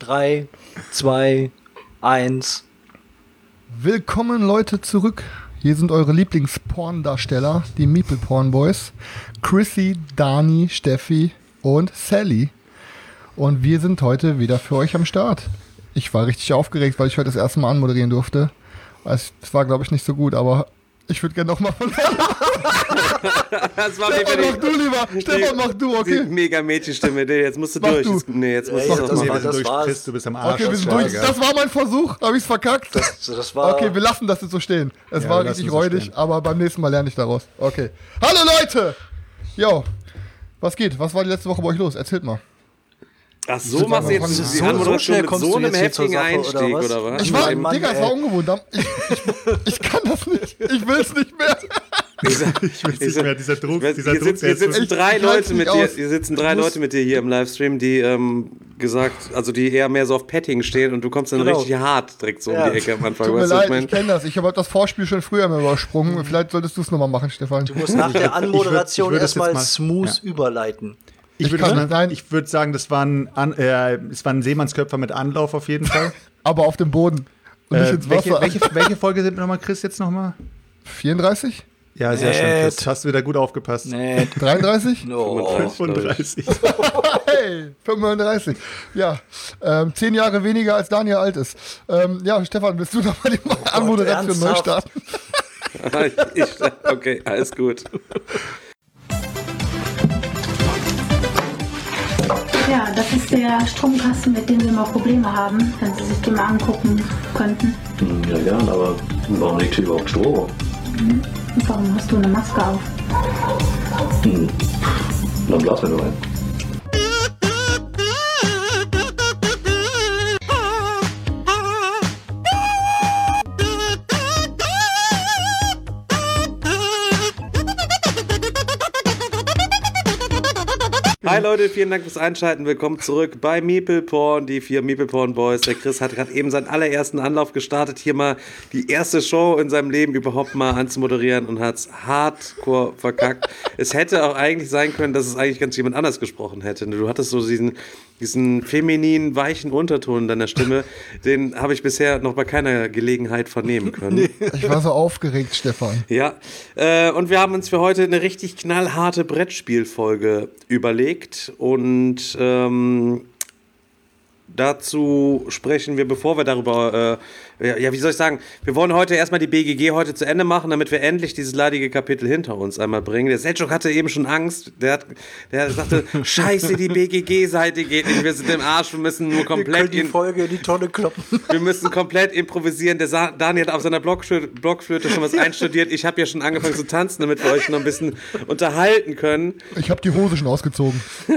3, 2, 1. Willkommen Leute zurück. Hier sind eure Lieblings-Porn-Darsteller, die Meeple Porn Boys. Chrissy, Dani, Steffi und Sally. Und wir sind heute wieder für euch am Start. Ich war richtig aufgeregt, weil ich heute das erste Mal anmoderieren durfte. Es war, glaube ich, nicht so gut, aber ich würde gerne nochmal von Stefan, mach du lieber. Stefan, mach du, okay? Die mega Mädchenstimme, jetzt musst du durch. Nee, jetzt musst du durch. Chris, du bist am Arsch. Okay, wir sind durch. Das war mein Versuch. Habe ich es verkackt? Das war okay, wir lassen das jetzt so stehen. Es war richtig räudig, aber beim nächsten Mal lerne ich daraus. Okay. Hallo Leute! Jo, was geht? Was war die letzte Woche bei euch los? Erzählt mal. Ach so, machst du jetzt die Anmoderation mit so einem heftigen Einstieg, oder was? Digga, es war ungewohnt. Ich kann das nicht. Ich will es nicht mehr. Ich will es nicht mehr, dieser Druck. Hier sitzen drei Leute mit dir hier im Livestream, die die eher mehr so auf Petting stehen und du kommst dann richtig hart direkt so um die Ecke am Anfang. Tut mir leid, ich kenne das. Ich habe das Vorspiel schon früher mal übersprungen. Vielleicht solltest du es nochmal machen, Stefan. Du musst nach der Anmoderation erstmal smooth überleiten. Ich würde sagen, das war ein Seemannsköpfer mit Anlauf auf jeden Fall. Aber auf dem Boden und nicht ins Wasser. Welche Folge sind nochmal, Chris, jetzt nochmal? 34? Ja, sehr schön, Chris. Hast du wieder gut aufgepasst. 33? No. 35. Hey, 35. Ja, 10 Jahre weniger als Daniel alt ist. Ja, Stefan, willst du nochmal die Anmoderation neu starten? Okay, alles gut. Ja, das ist der Stromkasten, mit dem wir immer Probleme haben, wenn Sie sich den mal angucken könnten. Ja, gern, aber warum liegt hier überhaupt Strom? Und warum hast du eine Maske auf? Dann blasen wir nur rein. Hi Leute, vielen Dank fürs Einschalten. Willkommen zurück bei Meeple Porn, die 4 Meeple Porn Boys. Der Chris hat gerade eben seinen allerersten Anlauf gestartet, hier mal die erste Show in seinem Leben überhaupt mal anzumoderieren und hat's hardcore verkackt. Es hätte auch eigentlich sein können, dass es eigentlich ganz jemand anders gesprochen hätte. Du hattest so diesen femininen, weichen Unterton in deiner Stimme, den habe ich bisher noch bei keiner Gelegenheit vernehmen können. Ich war so aufgeregt, Stefan. Ja, und wir haben uns für heute eine richtig knallharte Brettspielfolge überlegt und dazu sprechen wir, bevor wir darüber, wie soll ich sagen, wir wollen heute erstmal die BGG heute zu Ende machen, damit wir endlich dieses leidige Kapitel hinter uns einmal bringen. Der Selchuk hatte eben schon Angst, der sagte, scheiße, die BGG-Seite geht nicht, wir sind im Arsch, wir müssen nur komplett die Folge in die Tonne kloppen. Wir müssen komplett improvisieren. Der Daniel hat auf seiner Blockflöte schon was einstudiert. Ich habe ja schon angefangen zu tanzen, damit wir euch noch ein bisschen unterhalten können. Ich habe die Hose schon ausgezogen.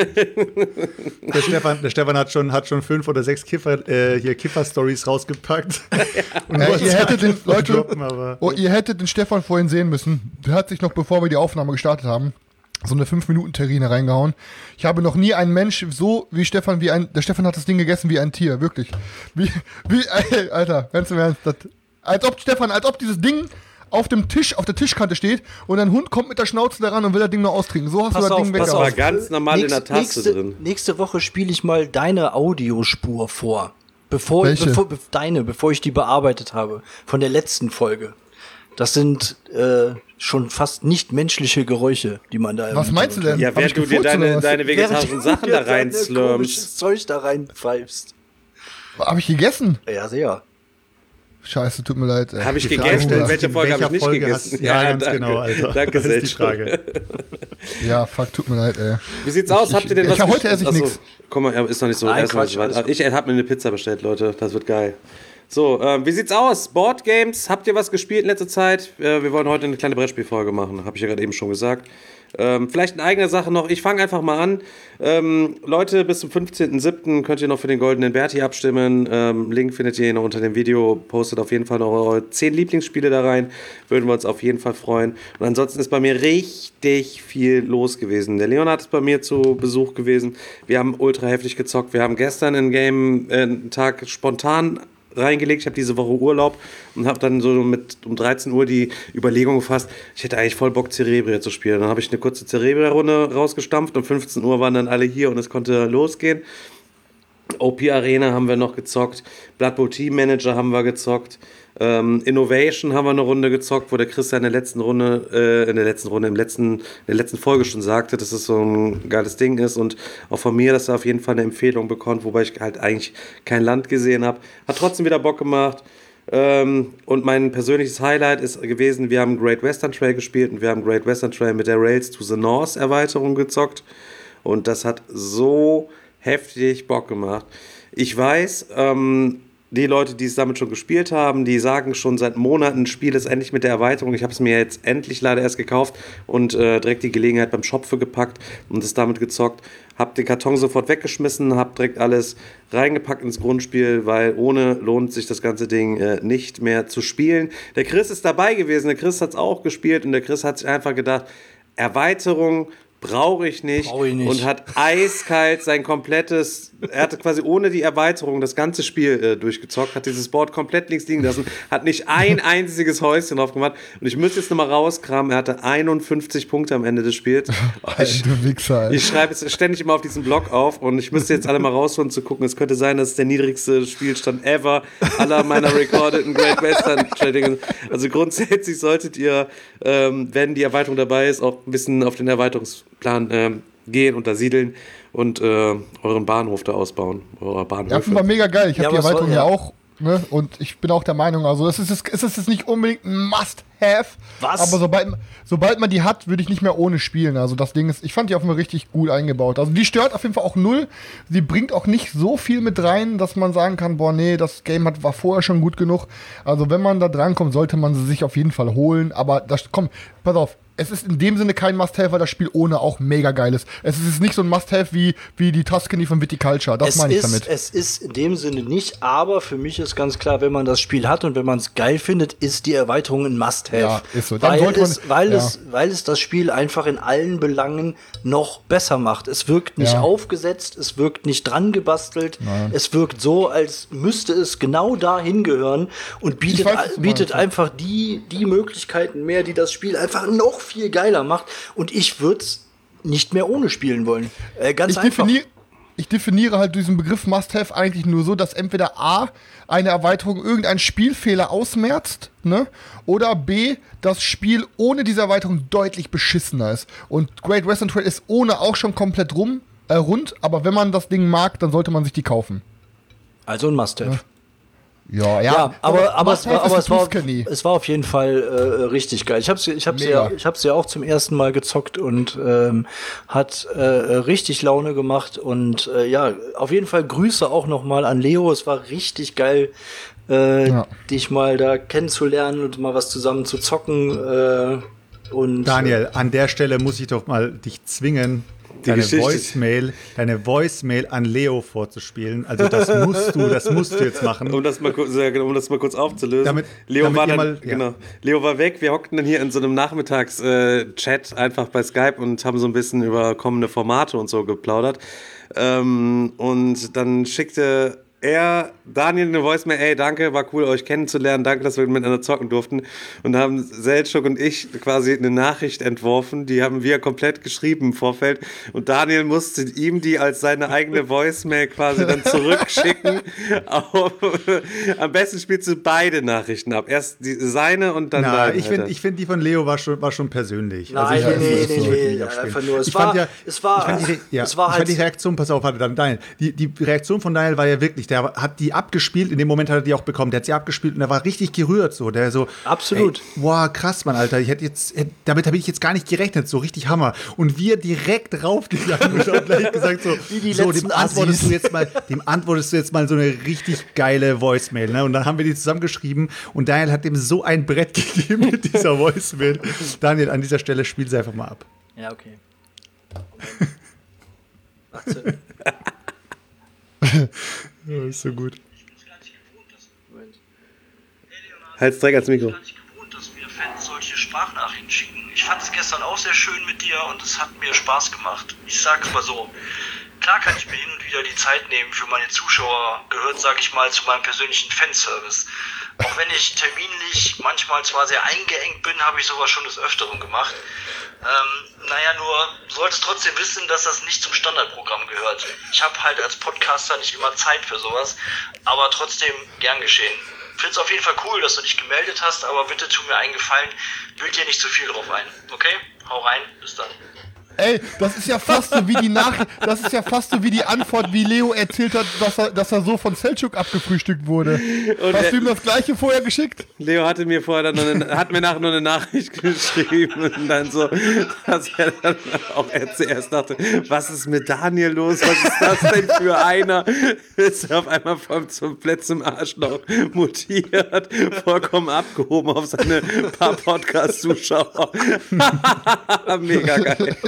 Der Stefan hat schon 5 oder 6 Kiffer-Stories rausgepackt. Und ihr hättet den Stefan vorhin sehen müssen. Der hat sich noch, bevor wir die Aufnahme gestartet haben, so eine 5-Minuten-Terrine reingehauen. Ich habe noch nie einen Mensch so wie Stefan, der Stefan hat das Ding gegessen wie ein Tier, wirklich. Alter, ganz im Ernst. Als ob dieses Ding auf der Tischkante steht und ein Hund kommt mit der Schnauze daran und will das Ding nur austrinken. So hast du das Ding weggehauen. Das war ganz normal in der Taste drin. Nächste Woche spiele ich mal deine Audiospur vor. Bevor ich die bearbeitet habe. Von der letzten Folge. Das sind schon fast nicht menschliche Geräusche, die man da... Was meinst du denn? Ja, während du dir deine vegetarischen Sachen da reinslurmst. Zeug da reinpfeifst. Hab ich gegessen? Ja, sehr. Scheiße, tut mir leid. Habe ich gegessen? Welche Folge habe ich nicht gegessen? Ja, ganz genau, Alter. Danke, das ist die Frage. Ja, fuck, tut mir leid, ey. Wie sieht's aus? Habt ihr denn was? Heute esse ich nichts. Guck mal, ist noch nicht so. Ich habe mir eine Pizza bestellt, Leute. Das wird geil. So, wie sieht's aus? Boardgames, habt ihr was gespielt in letzter Zeit? Wir wollen heute eine kleine Brettspielfolge machen, habe ich ja gerade eben schon gesagt. Vielleicht eine eigene Sache noch. Ich fange einfach mal an. Leute, bis zum 15.07. könnt ihr noch für den Goldenen Berti abstimmen. Link findet ihr noch unter dem Video. Postet auf jeden Fall noch eure 10 Lieblingsspiele da rein. Würden wir uns auf jeden Fall freuen. Und ansonsten ist bei mir richtig viel los gewesen. Der Leonhard ist bei mir zu Besuch gewesen. Wir haben ultra heftig gezockt. Wir haben gestern einen Tag spontan reingelegt. Ich habe diese Woche Urlaub und habe dann so um 13 Uhr die Überlegung gefasst, ich hätte eigentlich voll Bock, Cerebria zu spielen. Dann habe ich eine kurze Cerebria-Runde rausgestampft. Um 15 Uhr waren dann alle hier und es konnte losgehen. OP Arena haben wir noch gezockt, Blood Bowl Team Manager haben wir gezockt, Innovation haben wir eine Runde gezockt, wo der Chris ja in der letzten Folge schon sagte, dass es so ein geiles Ding ist und auch von mir, dass er auf jeden Fall eine Empfehlung bekommt, wobei ich halt eigentlich kein Land gesehen habe. Hat trotzdem wieder Bock gemacht. Und mein persönliches Highlight ist gewesen, wir haben Great Western Trail gespielt und wir haben Great Western Trail mit der Rails to the North Erweiterung gezockt und das hat so heftig Bock gemacht. Ich weiß, die Leute, die es damit schon gespielt haben, die sagen schon seit Monaten, Spiel ist endlich mit der Erweiterung. Ich habe es mir jetzt endlich leider erst gekauft und direkt die Gelegenheit beim Shop für gepackt und es damit gezockt. Hab den Karton sofort weggeschmissen, hab direkt alles reingepackt ins Grundspiel, weil ohne lohnt sich das ganze Ding nicht mehr zu spielen. Der Chris ist dabei gewesen, der Chris hat es auch gespielt und der Chris hat sich einfach gedacht, Erweiterung brauche ich nicht und hat eiskalt sein komplettes, er hatte quasi ohne die Erweiterung das ganze Spiel durchgezockt, hat dieses Board komplett links liegen lassen, hat nicht ein einziges Häuschen drauf gemacht und ich müsste jetzt nochmal rauskramen, er hatte 51 Punkte am Ende des Spiels. Ich schreibe es ständig immer auf diesen Blog auf und ich müsste jetzt alle mal rausholen zu gucken, es könnte sein, dass es der niedrigste Spielstand ever aller meiner recordeten Great Western Trading. Also grundsätzlich solltet ihr, wenn die Erweiterung dabei ist, auch ein bisschen auf den Erweiterungsplan gehen und da siedeln und euren Bahnhof da ausbauen. Ja, war mega geil. Ich habe die Erweiterung ja auch, ne? Und ich bin auch der Meinung, also es ist jetzt nicht unbedingt ein Must-Have, aber sobald man die hat, würde ich nicht mehr ohne spielen. Also das Ding ist, ich fand die auf jeden Fall richtig gut eingebaut. Also die stört auf jeden Fall auch null. Sie bringt auch nicht so viel mit rein, dass man sagen kann, boah, nee, das Game war vorher schon gut genug. Also wenn man da drankommt, sollte man sie sich auf jeden Fall holen. Aber pass auf. Es ist in dem Sinne kein Must-Have, weil das Spiel ohne auch mega geil ist. Es ist nicht so ein Must-Have wie die Tuscany von Viticulture. Das meine ich damit. Es ist in dem Sinne nicht, aber für mich ist ganz klar, wenn man das Spiel hat und wenn man es geil findet, ist die Erweiterung ein Must-Have. Ja, ist so. Weil es das Spiel einfach in allen Belangen noch besser macht. Es wirkt nicht aufgesetzt, es wirkt nicht dran gebastelt. Nein. Es wirkt so, als müsste es genau dahin gehören und bietet einfach die Möglichkeiten mehr, die das Spiel einfach noch viel geiler macht und ich würde es nicht mehr ohne spielen wollen. Ganz einfach. Ich definiere halt diesen Begriff Must-Have eigentlich nur so, dass entweder A, eine Erweiterung irgendeinen Spielfehler ausmerzt, ne? Oder B, das Spiel ohne diese Erweiterung deutlich beschissener ist. Und Great Western Trail ist ohne auch schon komplett rund, aber wenn man das Ding mag, dann sollte man sich die kaufen. Also ein Must-Have. Ja. Ja, aber es war auf jeden Fall richtig geil. Ich hab's ja auch zum ersten Mal gezockt und hat richtig Laune gemacht und auf jeden Fall Grüße auch nochmal an Leo. Es war richtig geil, dich mal da kennenzulernen und mal was zusammen zu zocken. Und Daniel, an der Stelle muss ich doch mal dich zwingen, deine Voicemail an Leo vorzuspielen. Also das musst du jetzt machen. Um das mal kurz aufzulösen. Leo war weg. Wir hockten dann hier in so einem Nachmittags-Chat einfach bei Skype und haben so ein bisschen über kommende Formate und so geplaudert. Und dann schickte Daniel eine Voicemail, ey, danke, war cool, euch kennenzulernen, danke, dass wir miteinander zocken durften. Und da haben Selçuk und ich quasi eine Nachricht entworfen, die haben wir komplett geschrieben im Vorfeld. Und Daniel musste ihm die als seine eigene Voicemail quasi dann zurückschicken. Am besten spielst du beide Nachrichten ab. Erst seine und dann deine. Ich finde, die von Leo war schon persönlich. Nein, einfach nur. Ich fand die Reaktion, pass auf, Daniel. Die Reaktion von Daniel war ja wirklich, der hat die abgespielt, in dem Moment hat er die auch bekommen, der hat sie abgespielt und er war richtig gerührt, so, der so, absolut. Ey, wow, krass, Mann, Alter, damit habe ich jetzt gar nicht gerechnet, so richtig Hammer. Und wir direkt raufgegangen und haben gleich gesagt, dem antwortest du jetzt mal so eine richtig geile Voicemail, ne? Und dann haben wir die zusammengeschrieben und Daniel hat dem so ein Brett gegeben mit dieser Voicemail. Daniel, an dieser Stelle spiel sie einfach mal ab. Ja, okay. Ja, ist so gut. Halt's direkt als Mikro. Ich bin gar nicht gewohnt, dass mir Fans solche Sprachnachrichten schicken. Ich fand es gestern auch sehr schön mit dir und es hat mir Spaß gemacht. Ich sag's mal so. klar kann ich mir hin und wieder die Zeit nehmen für meine Zuschauer, gehört, sag ich mal, zu meinem persönlichen Fanservice. Auch wenn ich terminlich manchmal zwar sehr eingeengt bin, habe ich sowas schon des Öfteren gemacht. Nur solltest trotzdem wissen, dass das nicht zum Standardprogramm gehört. Ich habe halt als Podcaster nicht immer Zeit für sowas, aber trotzdem gern geschehen. Find's auf jeden Fall cool, dass du dich gemeldet hast, aber bitte tu mir einen Gefallen, bild dir nicht zu viel drauf ein, okay? Hau rein, bis dann. Ey, das ist ja fast so wie die Antwort, wie Leo erzählt hat, dass er so von Selçuk abgefrühstückt wurde. Und hast du ihm das gleiche vorher geschickt? Leo hatte mir vorher hat mir nachher nur eine Nachricht geschrieben und dann so, dass er dann auch zuerst dachte, was ist mit Daniel los? Was ist das denn für einer? Ist er auf einmal zum Plätzen im Arschloch mutiert, vollkommen abgehoben auf seine paar Podcast-Zuschauer. Mega geil.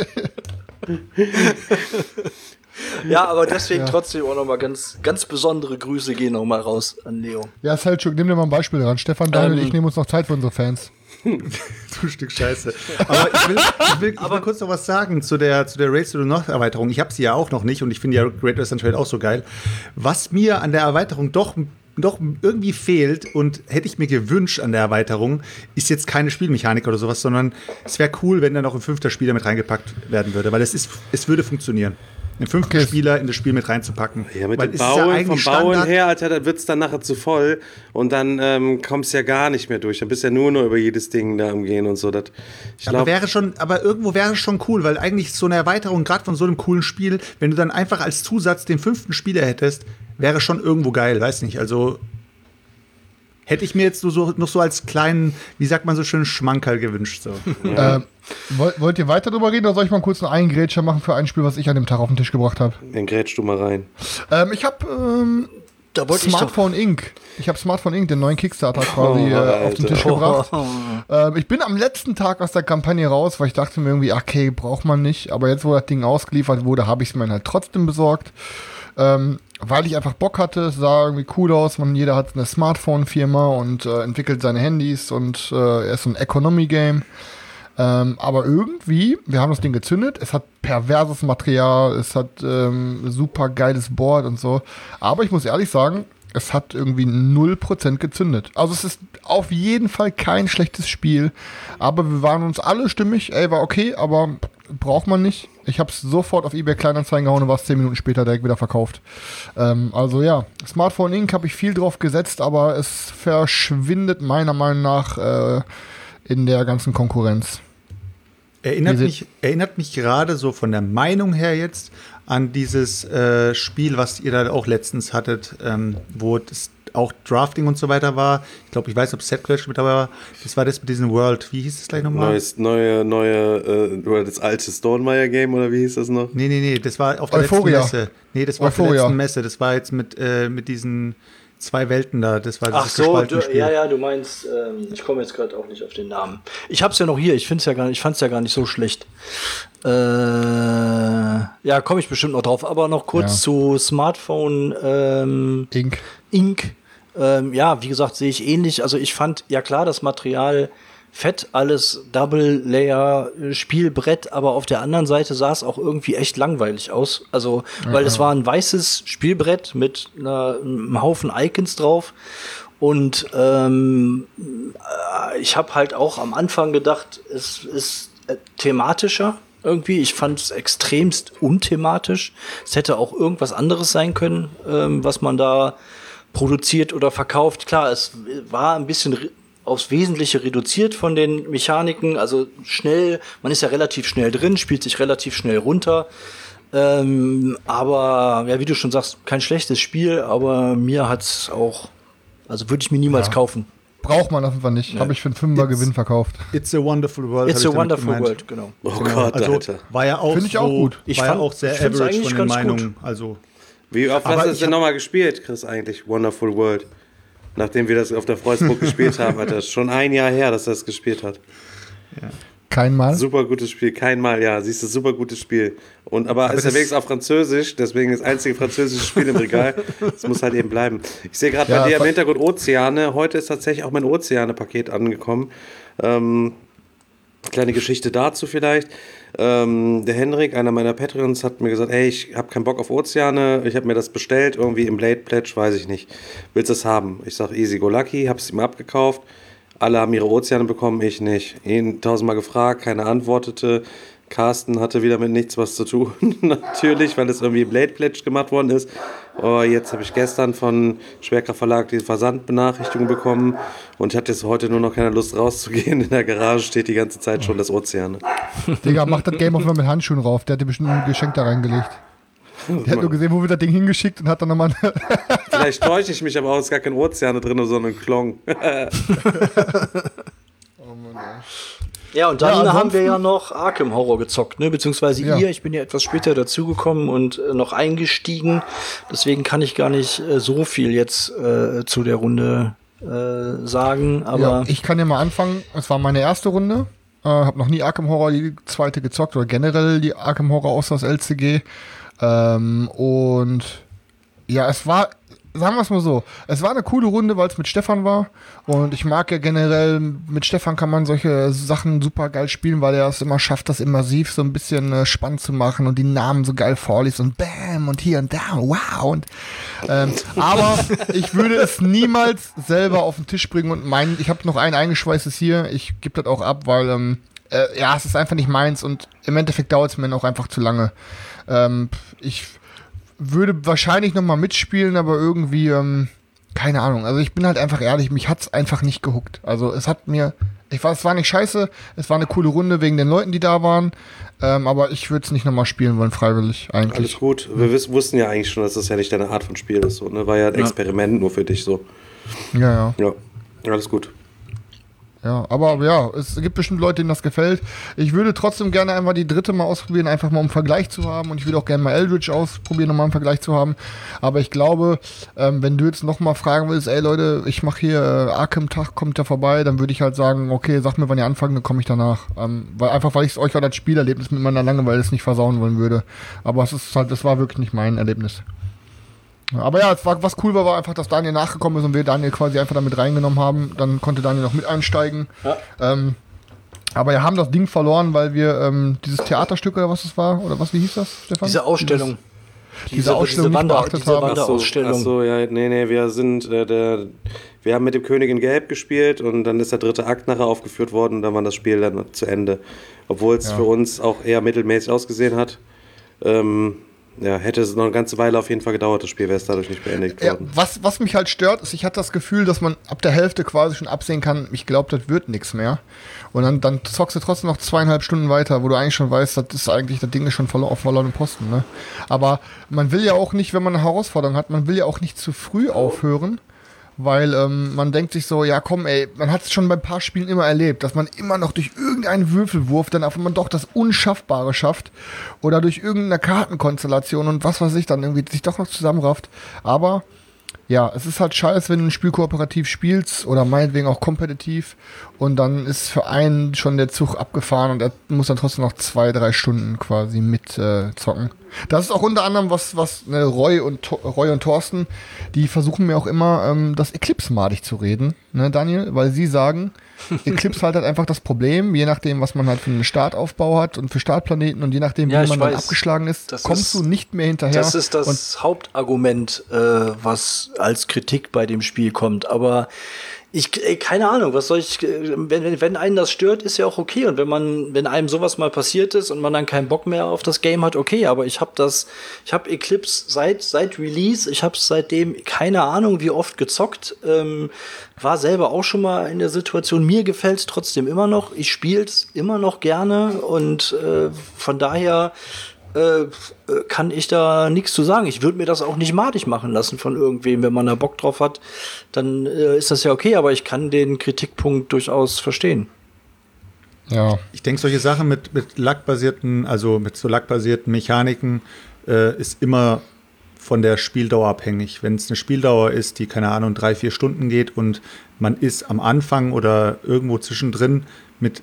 Ja, aber deswegen trotzdem auch nochmal ganz, ganz besondere Grüße gehen nochmal raus an Leo. Ja, Selçuk, nimm dir mal ein Beispiel ran. Stefan, Daniel und ich nehmen uns noch Zeit für unsere Fans. Du Stück Scheiße. Aber ich will kurz noch was sagen zu der Race to the North Erweiterung. Ich habe sie ja auch noch nicht und ich finde ja Great Western Trail auch so geil. Was mir an der Erweiterung doch irgendwie fehlt und hätte ich mir gewünscht an der Erweiterung, ist jetzt keine Spielmechanik oder sowas, sondern es wäre cool, wenn da noch ein 5. Spieler mit reingepackt werden würde, weil es würde funktionieren. Einen 5. Spieler in das Spiel mit reinzupacken. Ja, mit dem Bauen, vom Bauen her, Alter, dann wird es dann nachher zu voll und dann kommst du ja gar nicht mehr durch. Dann bist du ja nur über jedes Ding da am Gehen und so. Aber irgendwo wäre es schon cool, weil eigentlich so eine Erweiterung, gerade von so einem coolen Spiel, wenn du dann einfach als Zusatz den 5. Spieler hättest, wäre schon irgendwo geil, weiß nicht. Also hätte ich mir jetzt noch so als kleinen, wie sagt man so schön, Schmankerl gewünscht. So. Ja. Wollt ihr weiter drüber reden oder soll ich mal kurz einen Eingrätscher machen für ein Spiel, was ich an dem Tag auf den Tisch gebracht habe? Dann grätsch du mal rein. Ich habe Smartphone Inc. Ich habe Smartphone Inc., den neuen Kickstarter quasi auf den Tisch gebracht. Ich bin am letzten Tag aus der Kampagne raus, weil ich dachte mir irgendwie, okay, braucht man nicht. Aber jetzt, wo das Ding ausgeliefert wurde, habe ich es mir halt trotzdem besorgt. Weil ich einfach Bock hatte, es sah irgendwie cool aus, jeder hat eine Smartphone-Firma und entwickelt seine Handys und er ist so ein Economy-Game. Aber irgendwie, wir haben das Ding gezündet, es hat perverses Material, es hat super geiles Board und so. Aber ich muss ehrlich sagen, es hat irgendwie 0% gezündet. Also es ist auf jeden Fall kein schlechtes Spiel, aber wir waren uns alle stimmig, war okay, aber braucht man nicht. Ich habe es sofort auf eBay Kleinanzeigen gehauen und war es 10 Minuten später direkt wieder verkauft. Also ja, Smartphone Inc. habe ich viel drauf gesetzt, aber es verschwindet meiner Meinung nach in der ganzen Konkurrenz. Erinnert mich gerade so von der Meinung her jetzt an dieses Spiel, was ihr da auch letztens hattet, wo es auch Drafting und so weiter war. Ich glaube, ich weiß, ob Set Clash mit dabei war. Das war das mit diesem World. Wie hieß es gleich nochmal? Oder das alte Stonemeyer-Game, oder wie hieß das noch? Nee, das war auf der letzten Messe. Nee, das war auf der letzten Messe. Das war jetzt mit diesen 2 Welten da. Das war dieses Gespaltenspiel. Du meinst, ich komme jetzt gerade auch nicht auf den Namen. Ich hab's ja noch hier, ich fand's ja gar nicht so schlecht. Ja, komme ich bestimmt noch drauf, aber noch kurz zu Smartphone Inc. Ja, wie gesagt, sehe ich ähnlich. Also ich fand, ja klar, das Material fett, alles Double-Layer, Spielbrett, aber auf der anderen Seite sah es auch irgendwie echt langweilig aus. Also, weil es war ein weißes Spielbrett mit einem Haufen Icons drauf. Und ich habe halt auch am Anfang gedacht, es ist thematischer irgendwie. Ich fand es extremst unthematisch. Es hätte auch irgendwas anderes sein können, was man da produziert oder verkauft. Klar, es war ein bisschen aufs Wesentliche reduziert von den Mechaniken, also schnell, man ist ja relativ schnell drin, spielt sich relativ schnell runter, aber ja, wie du schon sagst, kein schlechtes Spiel, aber mir hat's auch, also würde ich mir niemals kaufen. Braucht man einfach nicht, habe ich für einen 5er Gewinn verkauft. It's a Wonderful World. It's a Wonderful World, genau. Oh Gott, also, Alter. War ja auch finde ich auch gut. War ja auch sehr average von den Meinungen. Also, wie oft hast du das denn nochmal gespielt, Chris, eigentlich? Wonderful World. Nachdem wir das auf der Freusburg gespielt haben, Alter. Schon ein Jahr her, dass er das gespielt hat. Ja. Kein Mal? Super gutes Spiel, kein Mal, ja. Siehst du, super gutes Spiel. Aber ist ja wenigstens auf Französisch, deswegen das einzige französische Spiel im Regal. Das muss halt eben bleiben. Ich sehe gerade bei dir im Hintergrund Ozeane. Heute ist tatsächlich auch mein Ozeane-Paket angekommen. Kleine Geschichte dazu vielleicht. Der Henrik, einer meiner Patreons, hat mir gesagt, ey, ich habe keinen Bock auf Ozeane, ich habe mir das bestellt, irgendwie im Blade Pledge, weiß ich nicht. Willst du es haben? Ich sag, easy go lucky, hab's ihm abgekauft. Alle haben ihre Ozeane bekommen, ich nicht. Ihn 1000-mal gefragt, keiner antwortete. Carsten hatte wieder mit nichts was zu tun, natürlich, weil es irgendwie im Blade Pledge gemacht worden ist. Oh, jetzt habe ich gestern von Schwerkraft Verlag die Versandbenachrichtigung bekommen und ich hatte jetzt heute nur noch keine Lust rauszugehen. In der Garage steht die ganze Zeit schon das Ozean. Digga, mach das Game auf mal mit Handschuhen rauf. Der hat dir bestimmt ein Geschenk da reingelegt. Der hat nur gesehen, wo wir das Ding hingeschickt und hat dann nochmal... Vielleicht täusche ich mich, aber auch ist gar kein Ozeane drin, sondern ein Klong. Oh Mann, ey. Ja, und dann haben wir ja noch Arkham Horror gezockt, ne? Beziehungsweise ihr. Ich bin ja etwas später dazugekommen und noch eingestiegen. Deswegen kann ich gar nicht so viel jetzt zu der Runde sagen. Aber ja, ich kann ja mal anfangen. Es war meine erste Runde. Hab noch nie Arkham Horror die zweite gezockt oder generell die Arkham Horror außer das LCG. Und ja, es war, sagen wir es mal so, es war eine coole Runde, weil es mit Stefan war und ich mag ja generell, mit Stefan kann man solche Sachen super geil spielen, weil er es immer schafft, das immersiv so ein bisschen spannend zu machen und die Namen so geil vorliest und bam und hier und da, wow und aber ich würde es niemals selber auf den Tisch bringen und meinen, ich habe noch ein eingeschweißtes hier, ich gebe das auch ab, weil ja, es ist einfach nicht meins und im Endeffekt dauert es mir noch einfach zu lange. Ich würde wahrscheinlich nochmal mitspielen, aber irgendwie, keine Ahnung. Also ich bin halt einfach ehrlich, mich hat's einfach nicht gehuckt. Also es hat mir, es war nicht scheiße, es war eine coole Runde wegen den Leuten, die da waren, aber ich würde es nicht nochmal spielen wollen, freiwillig eigentlich. Alles gut. Wir wussten ja eigentlich schon, dass das ja nicht deine Art von Spiel ist. So, ne? War ja ein Experiment nur für dich so. Ja. Ja, alles gut. Ja, aber ja, es gibt bestimmt Leute, denen das gefällt. Ich würde trotzdem gerne einmal die dritte mal ausprobieren, einfach mal um einen Vergleich zu haben. Und ich würde auch gerne mal Eldritch ausprobieren, um mal einen Vergleich zu haben. Aber ich glaube, wenn du jetzt nochmal fragen willst, ey Leute, ich mache hier Arkham-Tag, kommt da vorbei, dann würde ich halt sagen, okay, sagt mir, wann ihr anfangt, dann komme ich danach. Weil ich es euch als Spielerlebnis mit meiner Langeweile nicht versauen wollen würde. Aber es ist halt, das war wirklich nicht mein Erlebnis. Aber ja, was cool war einfach, dass Daniel nachgekommen ist und wir Daniel quasi einfach damit reingenommen haben. Dann konnte Daniel noch mit einsteigen. Ja. Aber wir haben das Ding verloren, weil wir dieses Theaterstück oder was es war, oder was, wie hieß das, Stefan? Diese Ausstellung. Diese Ausstellung nicht beachtet haben. Achso, ja, nee, wir haben mit dem König in Gelb gespielt und dann ist der dritte Akt nachher aufgeführt worden und dann war das Spiel dann zu Ende. Obwohl es für uns auch eher mittelmäßig ausgesehen hat. Ja, hätte es noch eine ganze Weile auf jeden Fall gedauert, das Spiel wäre es dadurch nicht beendigt worden. Ja, was mich halt stört, ist, ich hatte das Gefühl, dass man ab der Hälfte quasi schon absehen kann, ich glaube, das wird nichts mehr. Und dann zockst du trotzdem noch 2,5 Stunden weiter, wo du eigentlich schon weißt, das Ding ist schon auf verlorenem Posten, ne? Aber man will ja auch nicht, wenn man eine Herausforderung hat, man will ja auch nicht zu früh aufhören, weil man denkt sich so, ja komm ey, man hat es schon bei ein paar Spielen immer erlebt, dass man immer noch durch irgendeinen Würfelwurf dann auf einmal doch das Unschaffbare schafft oder durch irgendeine Kartenkonstellation und was weiß ich dann irgendwie sich doch noch zusammenrafft. Aber ja, es ist halt scheiße, wenn du ein Spiel kooperativ spielst oder meinetwegen auch kompetitiv und dann ist für einen schon der Zug abgefahren und er muss dann trotzdem noch 2-3 Stunden quasi mit zocken. Das ist auch unter anderem was Roy und Thorsten, die versuchen mir auch immer das Eclipse madig zu reden, ne Daniel, weil sie sagen, Eclipse halt einfach das Problem, je nachdem, was man halt für einen Startaufbau hat und für Startplaneten und je nachdem, wie man dann abgeschlagen ist, kommst du nicht mehr hinterher. Das ist das Hauptargument, was als Kritik bei dem Spiel kommt, aber keine Ahnung, was soll ich, wenn einen das stört, ist ja auch okay. Und wenn einem sowas mal passiert ist und man dann keinen Bock mehr auf das Game hat, okay, aber ich habe Eclipse seit Release, ich habe es seitdem keine Ahnung wie oft gezockt, war selber auch schon mal in der Situation, mir gefällt es trotzdem immer noch, ich spiele es immer noch gerne und von daher kann ich da nichts zu sagen. Ich würde mir das auch nicht madig machen lassen von irgendwem. Wenn man da Bock drauf hat, dann ist das ja okay, aber ich kann den Kritikpunkt durchaus verstehen. Ja. Ich denke, solche Sachen mit lackbasierten, also mit so lackbasierten Mechaniken ist immer von der Spieldauer abhängig. Wenn es eine Spieldauer ist, die, keine Ahnung, 3-4 Stunden geht und man ist am Anfang oder irgendwo zwischendrin mit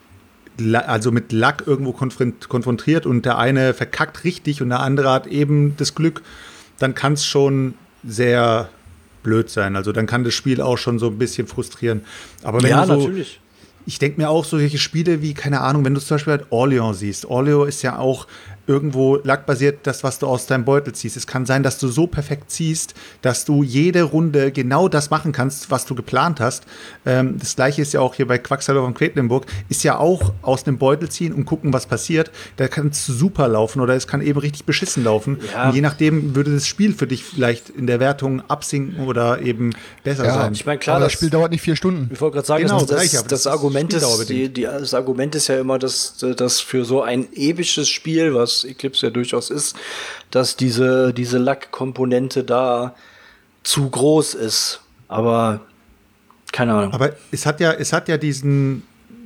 Lack irgendwo konfrontiert und der eine verkackt richtig und der andere hat eben das Glück, dann kann es schon sehr blöd sein. Also dann kann das Spiel auch schon so ein bisschen frustrieren. Aber wenn natürlich. ich denke mir auch solche Spiele wie, keine Ahnung, wenn du zum Beispiel halt Orleans siehst. Orleans ist ja auch irgendwo lackbasiert, das, was du aus deinem Beutel ziehst. Es kann sein, dass du so perfekt ziehst, dass du jede Runde genau das machen kannst, was du geplant hast. Das Gleiche ist ja auch hier bei Quacksalber von Quedlinburg, ist ja auch aus dem Beutel ziehen und gucken, was passiert. Da kann es super laufen oder es kann eben richtig beschissen laufen. Ja. Und je nachdem würde das Spiel für dich vielleicht in der Wertung absinken oder eben besser sein. Ich meine, klar, das Spiel dauert nicht 4 Stunden. Ich wollte gerade sagen, genau, das Argument ist ja immer, dass für so ein episches Spiel, was Eclipse ja durchaus ist, dass diese Lackkomponente da zu groß ist. Aber keine Ahnung. Aber es hat ja diesen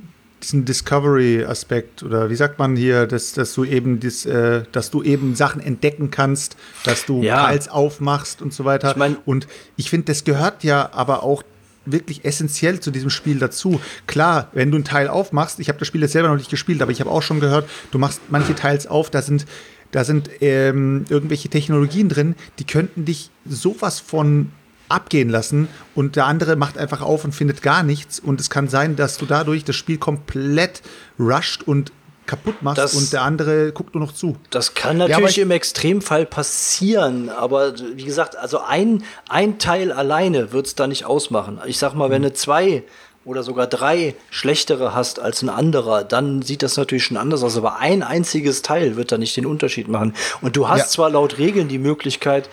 Discovery-Aspekt, oder wie sagt man hier, dass du eben Sachen entdecken kannst, dass du Teils aufmachst und so weiter. Und ich finde, das gehört ja aber auch wirklich essentiell zu diesem Spiel dazu. Klar, wenn du ein Teil aufmachst, ich habe das Spiel jetzt selber noch nicht gespielt, aber ich habe auch schon gehört, du machst manche Teils auf, da sind irgendwelche Technologien drin, die könnten dich sowas von abgehen lassen und der andere macht einfach auf und findet gar nichts und es kann sein, dass du dadurch das Spiel komplett rusht und kaputt machst und der andere guckt nur noch zu. Das kann natürlich im Extremfall passieren, aber wie gesagt, also ein Teil alleine wird es da nicht ausmachen. Ich sag mal, wenn du 2 oder sogar 3 schlechtere hast als ein anderer, dann sieht das natürlich schon anders aus, aber ein einziges Teil wird da nicht den Unterschied machen. Und du hast zwar laut Regeln die Möglichkeit,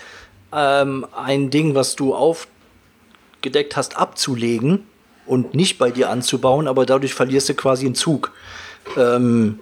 ein Ding, was du aufgedeckt hast, abzulegen und nicht bei dir anzubauen, aber dadurch verlierst du quasi einen Zug. Kann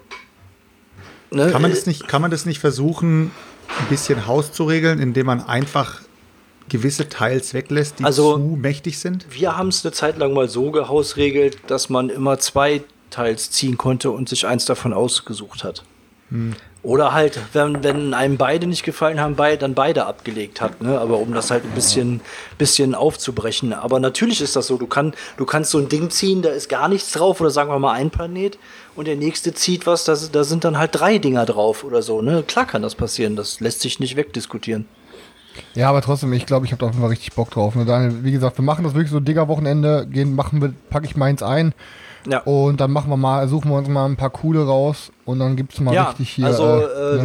man das nicht versuchen, ein bisschen Haus zu regeln, indem man einfach gewisse Teils weglässt, die zu mächtig sind? Wir haben es eine Zeit lang mal so gehausregelt, dass man immer 2 Teils ziehen konnte und sich eins davon ausgesucht hat. Oder halt, wenn einem beide nicht gefallen haben, dann beide abgelegt hat, ne? Aber um das halt ein bisschen aufzubrechen. Aber natürlich ist das so, du kannst so ein Ding ziehen, da ist gar nichts drauf, oder sagen wir mal ein Planet, und der nächste zieht was, da sind dann halt 3 Dinger drauf oder so, ne? Klar kann das passieren, das lässt sich nicht wegdiskutieren. Ja, aber trotzdem, ich glaube, ich habe da auf jeden Fall richtig Bock drauf. Ne? Daniel, wie gesagt, wir machen das wirklich so Digger-Wochenende, packe ich meins ein. Ja. Und dann suchen wir uns mal ein paar coole raus und dann gibt's mal richtig hier. Also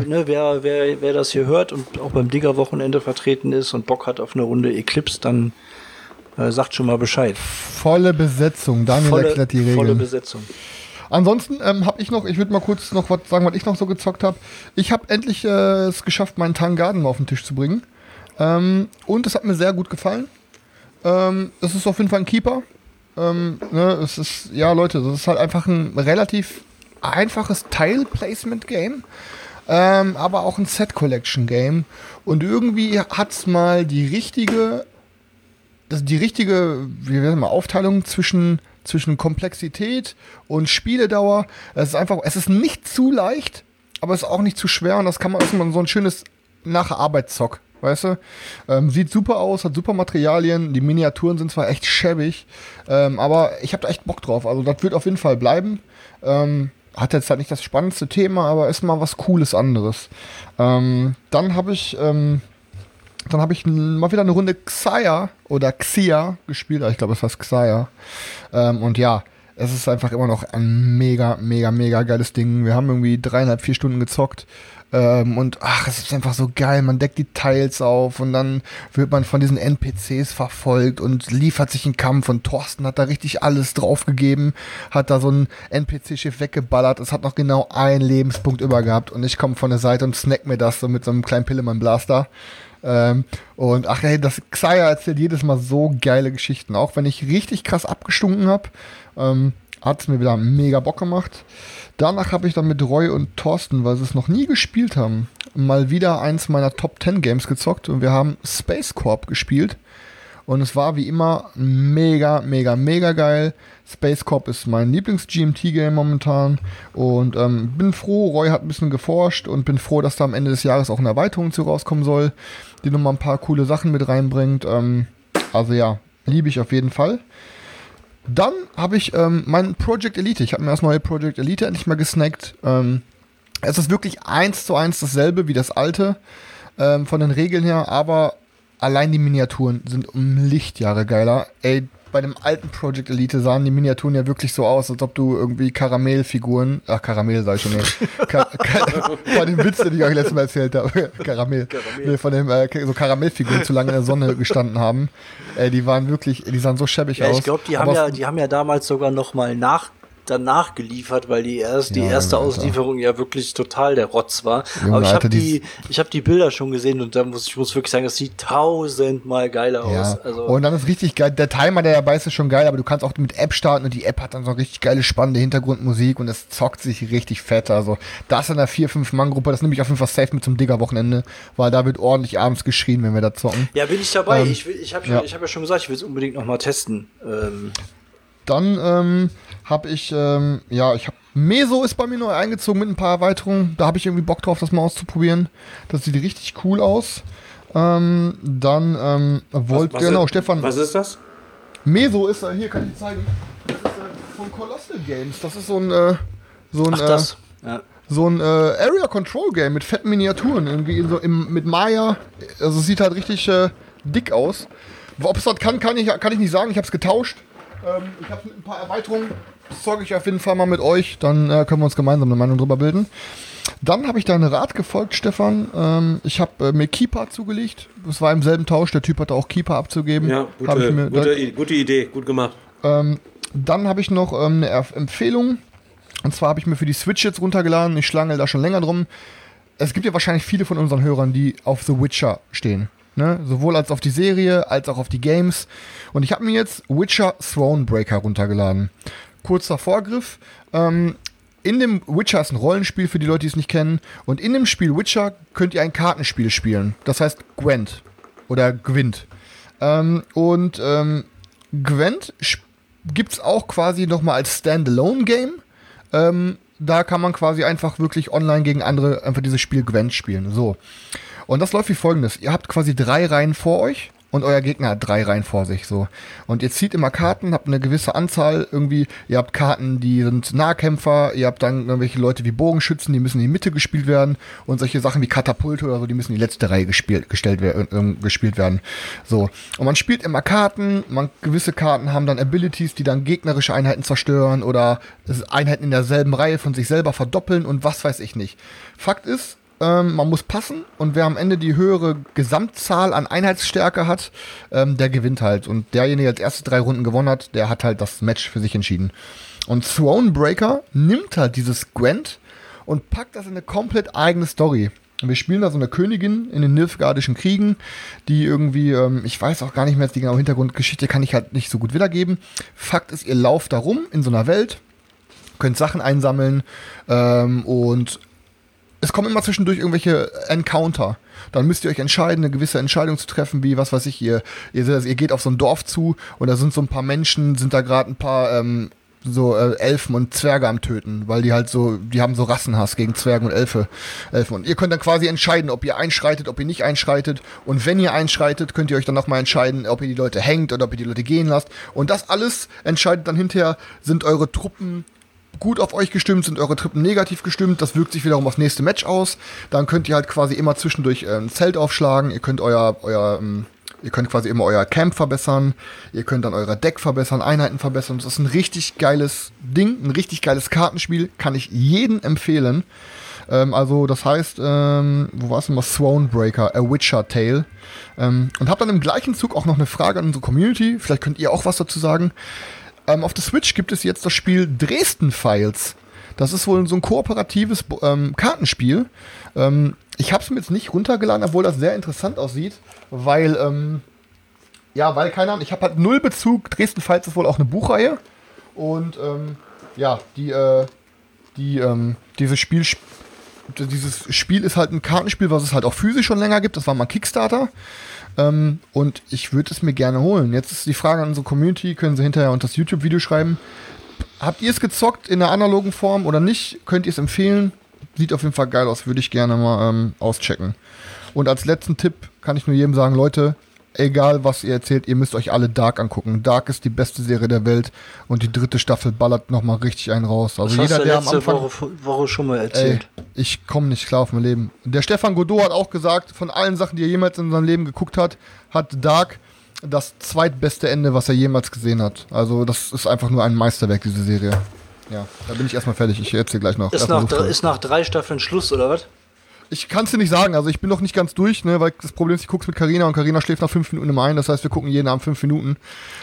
wer das hier hört und auch beim Digger-Wochenende vertreten ist und Bock hat auf eine Runde Eclipse, dann sagt schon mal Bescheid. Volle Besetzung, Daniel erklärt die Regeln. Volle Besetzung. Ansonsten ich würde mal kurz noch was sagen, was ich noch so gezockt habe. Ich habe endlich es geschafft, meinen Tangarden mal auf den Tisch zu bringen. Und es hat mir sehr gut gefallen. Es ist auf jeden Fall ein Keeper. Es ist, Leute, das ist halt einfach ein relativ einfaches Tile-Placement-Game, aber auch ein Set-Collection-Game. Und irgendwie hat es mal die richtige Aufteilung zwischen Komplexität und Spieledauer. Es ist nicht zu leicht, aber es ist auch nicht zu schwer. Und das ist mal so ein schönes Nacharbeitszock. Weißt du? Sieht super aus, hat super Materialien, die Miniaturen sind zwar echt schäbig, aber ich habe da echt Bock drauf. Also das wird auf jeden Fall bleiben. Hat jetzt halt nicht das spannendste Thema, aber ist mal was Cooles anderes. Dann habe ich mal wieder eine Runde Xia gespielt. Ich glaube, es heißt Xia. Und ja, es ist einfach immer noch ein mega, mega, mega geiles Ding. Wir haben irgendwie 3,5-4 Stunden gezockt. Und es ist einfach so geil, man deckt die Tiles auf und dann wird man von diesen NPCs verfolgt und liefert sich einen Kampf und Thorsten hat da richtig alles draufgegeben, hat da so ein NPC-Schiff weggeballert, es hat noch genau einen Lebenspunkt über gehabt und ich komme von der Seite und snack mir das so mit so einem kleinen Pillemann-Blaster. Und das Xia erzählt jedes Mal so geile Geschichten, auch wenn ich richtig krass abgestunken habe, hat es mir wieder mega Bock gemacht. Danach habe ich dann mit Roy und Thorsten, weil sie es noch nie gespielt haben, mal wieder eins meiner Top 10 Games gezockt und wir haben Space Corp gespielt und es war wie immer mega, mega, mega geil. Space Corp ist mein Lieblings-GMT-Game momentan und bin froh, Roy hat ein bisschen geforscht und bin froh, dass da am Ende des Jahres auch eine Erweiterung zu rauskommen soll, die nochmal ein paar coole Sachen mit reinbringt. Also ja, liebe ich auf jeden Fall. Dann habe ich mein Project Elite. Ich habe mir das neue Project Elite endlich mal gesnackt. Es ist wirklich 1:1 dasselbe wie das alte von den Regeln her, aber allein die Miniaturen sind um Lichtjahre geiler. Ey, bei dem alten Project Elite sahen die Miniaturen ja wirklich so aus, als ob du irgendwie Karamellfiguren, Karamell sag ich schon, von dem Witz, den ich euch letztes Mal erzählt habe, Karamell. Nee, von dem so Karamellfiguren zu lange in der Sonne gestanden haben. Die sahen so schäbig aus. Ich glaube, die haben ja damals sogar noch mal danach geliefert, weil die erste Auslieferung ja wirklich total der Rotz war. Junge, aber ich habe die Bilder schon gesehen und ich muss wirklich sagen, das sieht 1000-mal geiler aus. Also und dann ist richtig geil, der Timer, der dabei ist schon geil, aber du kannst auch mit App starten und die App hat dann so richtig geile, spannende Hintergrundmusik und es zockt sich richtig fett. Also das in einer 4-5-Mann-Gruppe, das nehme ich auf jeden Fall safe mit zum Digger-Wochenende, weil da wird ordentlich abends geschrien, wenn wir da zocken. Ja, bin ich dabei. Ich habe ja schon gesagt, ich will es unbedingt noch mal testen. Dann habe ich Meso ist bei mir neu eingezogen mit ein paar Erweiterungen. Da habe ich irgendwie Bock drauf, das mal auszuprobieren. Das sieht richtig cool aus. Stefan. Was ist das? Meso ist, hier kann ich dir zeigen. Das ist von Colossal Games. Das ist so ein Area Control Game mit fetten Miniaturen. Irgendwie mit Maya. Also es sieht halt richtig dick aus. Ob es das kann ich nicht sagen. Ich habe es getauscht. Ich habe mit ein paar Erweiterungen, das zocke ich auf jeden Fall mal mit euch, dann können wir uns gemeinsam eine Meinung drüber bilden. Dann habe ich deinen Rat gefolgt, Stefan. Ich habe mir Keeper zugelegt. Das war im selben Tausch, der Typ hatte auch Keeper abzugeben. Ja, gute Idee, gut gemacht. Dann habe ich noch eine Empfehlung. Und zwar habe ich mir für die Switch jetzt runtergeladen. Ich schlangel da schon länger drum. Es gibt ja wahrscheinlich viele von unseren Hörern, die auf The Witcher stehen. Ne? Sowohl als auf die Serie, als auch auf die Games. Und ich habe mir jetzt Witcher Thronebreaker runtergeladen. Kurzer Vorgriff. In dem Witcher ist ein Rollenspiel für die Leute, die es nicht kennen. Und in dem Spiel Witcher könnt ihr ein Kartenspiel spielen. Das heißt Gwent. Oder Gwent. Gwent gibt es auch quasi nochmal als Standalone-Game. Da kann man quasi einfach wirklich online gegen andere einfach dieses Spiel Gwent spielen. So. Und das läuft wie folgendes. Ihr habt quasi 3 Reihen vor euch und euer Gegner hat 3 Reihen vor sich. So. Und ihr zieht immer Karten, habt eine gewisse Anzahl irgendwie. Ihr habt Karten, die sind Nahkämpfer. Ihr habt dann irgendwelche Leute wie Bogenschützen, die müssen in die Mitte gespielt werden. Und solche Sachen wie Katapulte oder so, die müssen in die letzte Reihe gespielt werden. So. Und man spielt immer Karten. Gewisse Karten haben dann Abilities, die dann gegnerische Einheiten zerstören oder Einheiten in derselben Reihe von sich selber verdoppeln und was weiß ich nicht. Fakt ist, man muss passen und wer am Ende die höhere Gesamtzahl an Einheitsstärke hat, der gewinnt halt. Und derjenige, der als erste 3 Runden gewonnen hat, der hat halt das Match für sich entschieden. Und Thronebreaker nimmt halt dieses Gwent und packt das in eine komplett eigene Story. Und wir spielen da so eine Königin in den Nilfgaardischen Kriegen, die irgendwie, ich weiß auch gar nicht mehr jetzt die genaue Hintergrundgeschichte, kann ich halt nicht so gut wiedergeben. Fakt ist, ihr lauft da rum in so einer Welt, könnt Sachen einsammeln und es kommen immer zwischendurch irgendwelche Encounter. Dann müsst ihr euch entscheiden, eine gewisse Entscheidung zu treffen, wie, was weiß ich, ihr geht auf so ein Dorf zu und da sind so ein paar Menschen, sind da gerade ein paar Elfen und Zwerge am Töten, weil die haben so Rassenhass gegen Zwerge und Elfen. Und ihr könnt dann quasi entscheiden, ob ihr einschreitet, ob ihr nicht einschreitet. Und wenn ihr einschreitet, könnt ihr euch dann nochmal entscheiden, ob ihr die Leute hängt oder ob ihr die Leute gehen lasst. Und das alles entscheidet dann hinterher, sind eure Truppen gut auf euch gestimmt, sind eure Truppen negativ gestimmt, das wirkt sich wiederum aufs nächste Match aus. Dann könnt ihr halt quasi immer zwischendurch ein Zelt aufschlagen, ihr könnt quasi immer euer Camp verbessern, ihr könnt dann euer Deck verbessern, Einheiten verbessern. Das ist ein richtig geiles Ding, ein richtig geiles Kartenspiel, kann ich jedem empfehlen. Also das heißt, wo war es immer? Thronebreaker, A Witcher Tale. Und hab dann im gleichen Zug auch noch eine Frage an unsere Community, vielleicht könnt ihr auch was dazu sagen. Auf der Switch gibt es jetzt das Spiel Dresden Files. Das ist wohl so ein kooperatives Kartenspiel. Ich habe es mir jetzt nicht runtergeladen, obwohl das sehr interessant aussieht, weil keine Ahnung, ich habe halt 0 Bezug. Dresden Files ist wohl auch eine Buchreihe. Und dieses Spiel ist halt ein Kartenspiel, was es halt auch physisch schon länger gibt. Das war mal Kickstarter. Und ich würde es mir gerne holen. Jetzt ist die Frage an unsere Community, können Sie hinterher unter das YouTube-Video schreiben. Habt ihr es gezockt in der analogen Form oder nicht? Könnt ihr es empfehlen? Sieht auf jeden Fall geil aus, würde ich gerne mal auschecken. Und als letzten Tipp kann ich nur jedem sagen, Leute, egal was ihr erzählt, ihr müsst euch alle Dark angucken. Dark ist die beste Serie der Welt und die 3. Staffel ballert nochmal richtig einen raus. Also das jeder, hast du der letzte am Anfang Woche schon mal erzählt. Ich komme nicht klar auf mein Leben. Der Stefan Godot hat auch gesagt, von allen Sachen, die er jemals in seinem Leben geguckt hat, hat Dark das zweitbeste Ende, was er jemals gesehen hat. Also das ist einfach nur ein Meisterwerk, diese Serie. Ja, da bin ich erstmal fertig. Ich erzähle gleich noch. Ist nach 3 Staffeln Schluss, oder was? Ich kann es dir nicht sagen, also ich bin noch nicht ganz durch, ne, weil das Problem ist, ich gucke es mit Carina und Carina schläft nach 5 Minuten immer ein, das heißt, wir gucken jeden Abend 5 Minuten.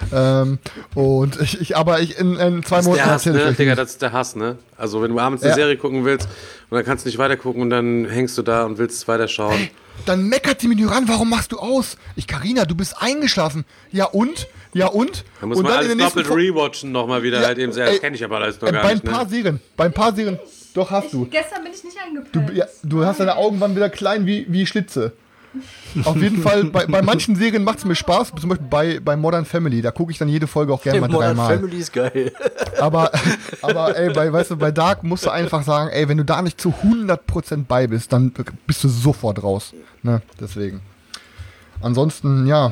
Und in 2 Monaten erzähle ich Digga, das ist der Hass, ne? Also wenn du abends eine Serie gucken willst und dann kannst du nicht weiter gucken und dann hängst du da und willst weiterschauen. Hey, dann meckert sie mich nur ran, warum machst du aus? Carina, du bist eingeschlafen. Ja und? Da muss man alles doppelt rewatchen nochmal wieder, halt eben sehr, das kenne ich aber alles noch gar nicht. Bei ein paar Serien, doch hast du. Gestern bin ich nicht eingepennt. Du hast deine Augenbrauen wieder klein wie Schlitze. Auf jeden Fall, bei manchen Serien macht es mir Spaß, zum Beispiel bei Modern Family, da gucke ich dann jede Folge auch gerne mal 3 Mal. Modern Family ist geil. Aber ey, bei Dark musst du einfach sagen, ey, wenn du da nicht zu 100% bei bist, dann bist du sofort raus. Ne? Deswegen. Ansonsten, ja,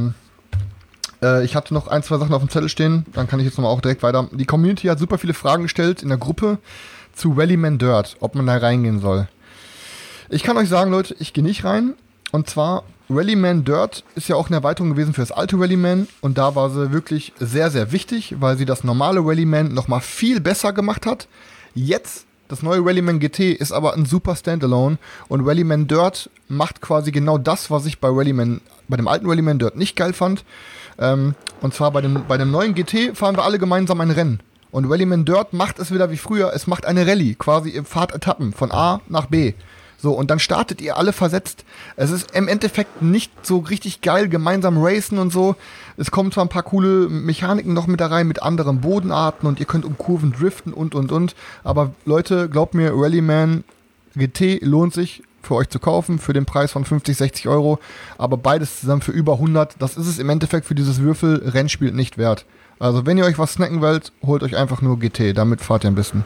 ich hatte noch 1, 2 Sachen auf dem Zettel stehen, dann kann ich jetzt nochmal auch direkt weiter. Die Community hat super viele Fragen gestellt in der Gruppe zu Rallyman Dirt, ob man da reingehen soll. Ich kann euch sagen, Leute, ich gehe nicht rein. Und zwar, Rallyman Dirt ist ja auch eine Erweiterung gewesen für das alte Rallyman. Und da war sie wirklich sehr, sehr wichtig, weil sie das normale Rallyman nochmal viel besser gemacht hat. Jetzt, das neue Rallyman GT ist aber ein super Standalone. Und Rallyman Dirt macht quasi genau das, was ich bei dem alten Rallyman Dirt nicht geil fand. Und zwar bei dem neuen GT fahren wir alle gemeinsam ein Rennen. Und Rallyman Dirt macht es wieder wie früher. Es macht eine Rallye, quasi in Fahrtetappen von A nach B. So, und dann startet ihr alle versetzt. Es ist im Endeffekt nicht so richtig geil, gemeinsam racen und so. Es kommen zwar ein paar coole Mechaniken noch mit da rein, mit anderen Bodenarten und ihr könnt um Kurven driften und. Aber Leute, glaubt mir, Rallyman GT lohnt sich für euch zu kaufen, für den Preis von 50, 60 Euro. Aber beides zusammen für über 100. Das ist es im Endeffekt für dieses Würfel-Rennspiel nicht wert. Also wenn ihr euch was snacken wollt, holt euch einfach nur GT. Damit fahrt ihr ein bisschen.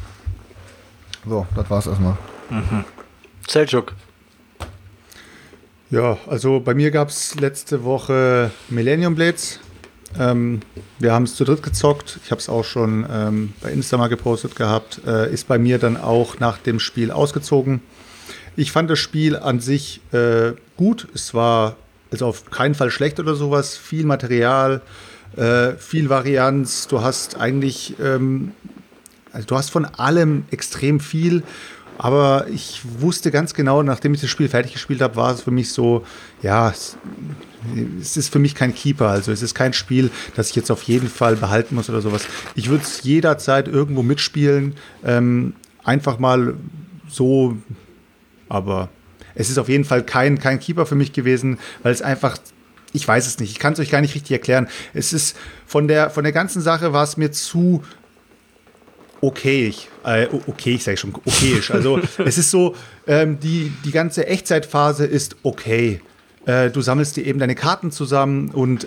So, das war's erstmal. Selçuk. Ja, also bei mir gab es letzte Woche Millennium Blades. Wir haben es zu dritt gezockt. Ich habe es auch schon bei Insta mal gepostet gehabt. Ist bei mir dann auch nach dem Spiel ausgezogen. Ich fand das Spiel an sich gut. Es war also auf keinen Fall schlecht oder sowas. Viel Material, viel Varianz. Du hast eigentlich, du hast von allem extrem viel. Aber ich wusste ganz genau, nachdem ich das Spiel fertig gespielt habe, war es für mich so, ja, es ist für mich kein Keeper. Also es ist kein Spiel, das ich jetzt auf jeden Fall behalten muss oder sowas. Ich würde es jederzeit irgendwo mitspielen, einfach mal so, aber es ist auf jeden Fall kein Keeper für mich gewesen, weil es einfach, ich weiß es nicht, ich kann es euch gar nicht richtig erklären. Es ist von der ganzen Sache war es mir zu okayisch, sage ich schon, okayisch. Also es ist so, die ganze Echtzeitphase ist okay. Du sammelst dir eben deine Karten zusammen und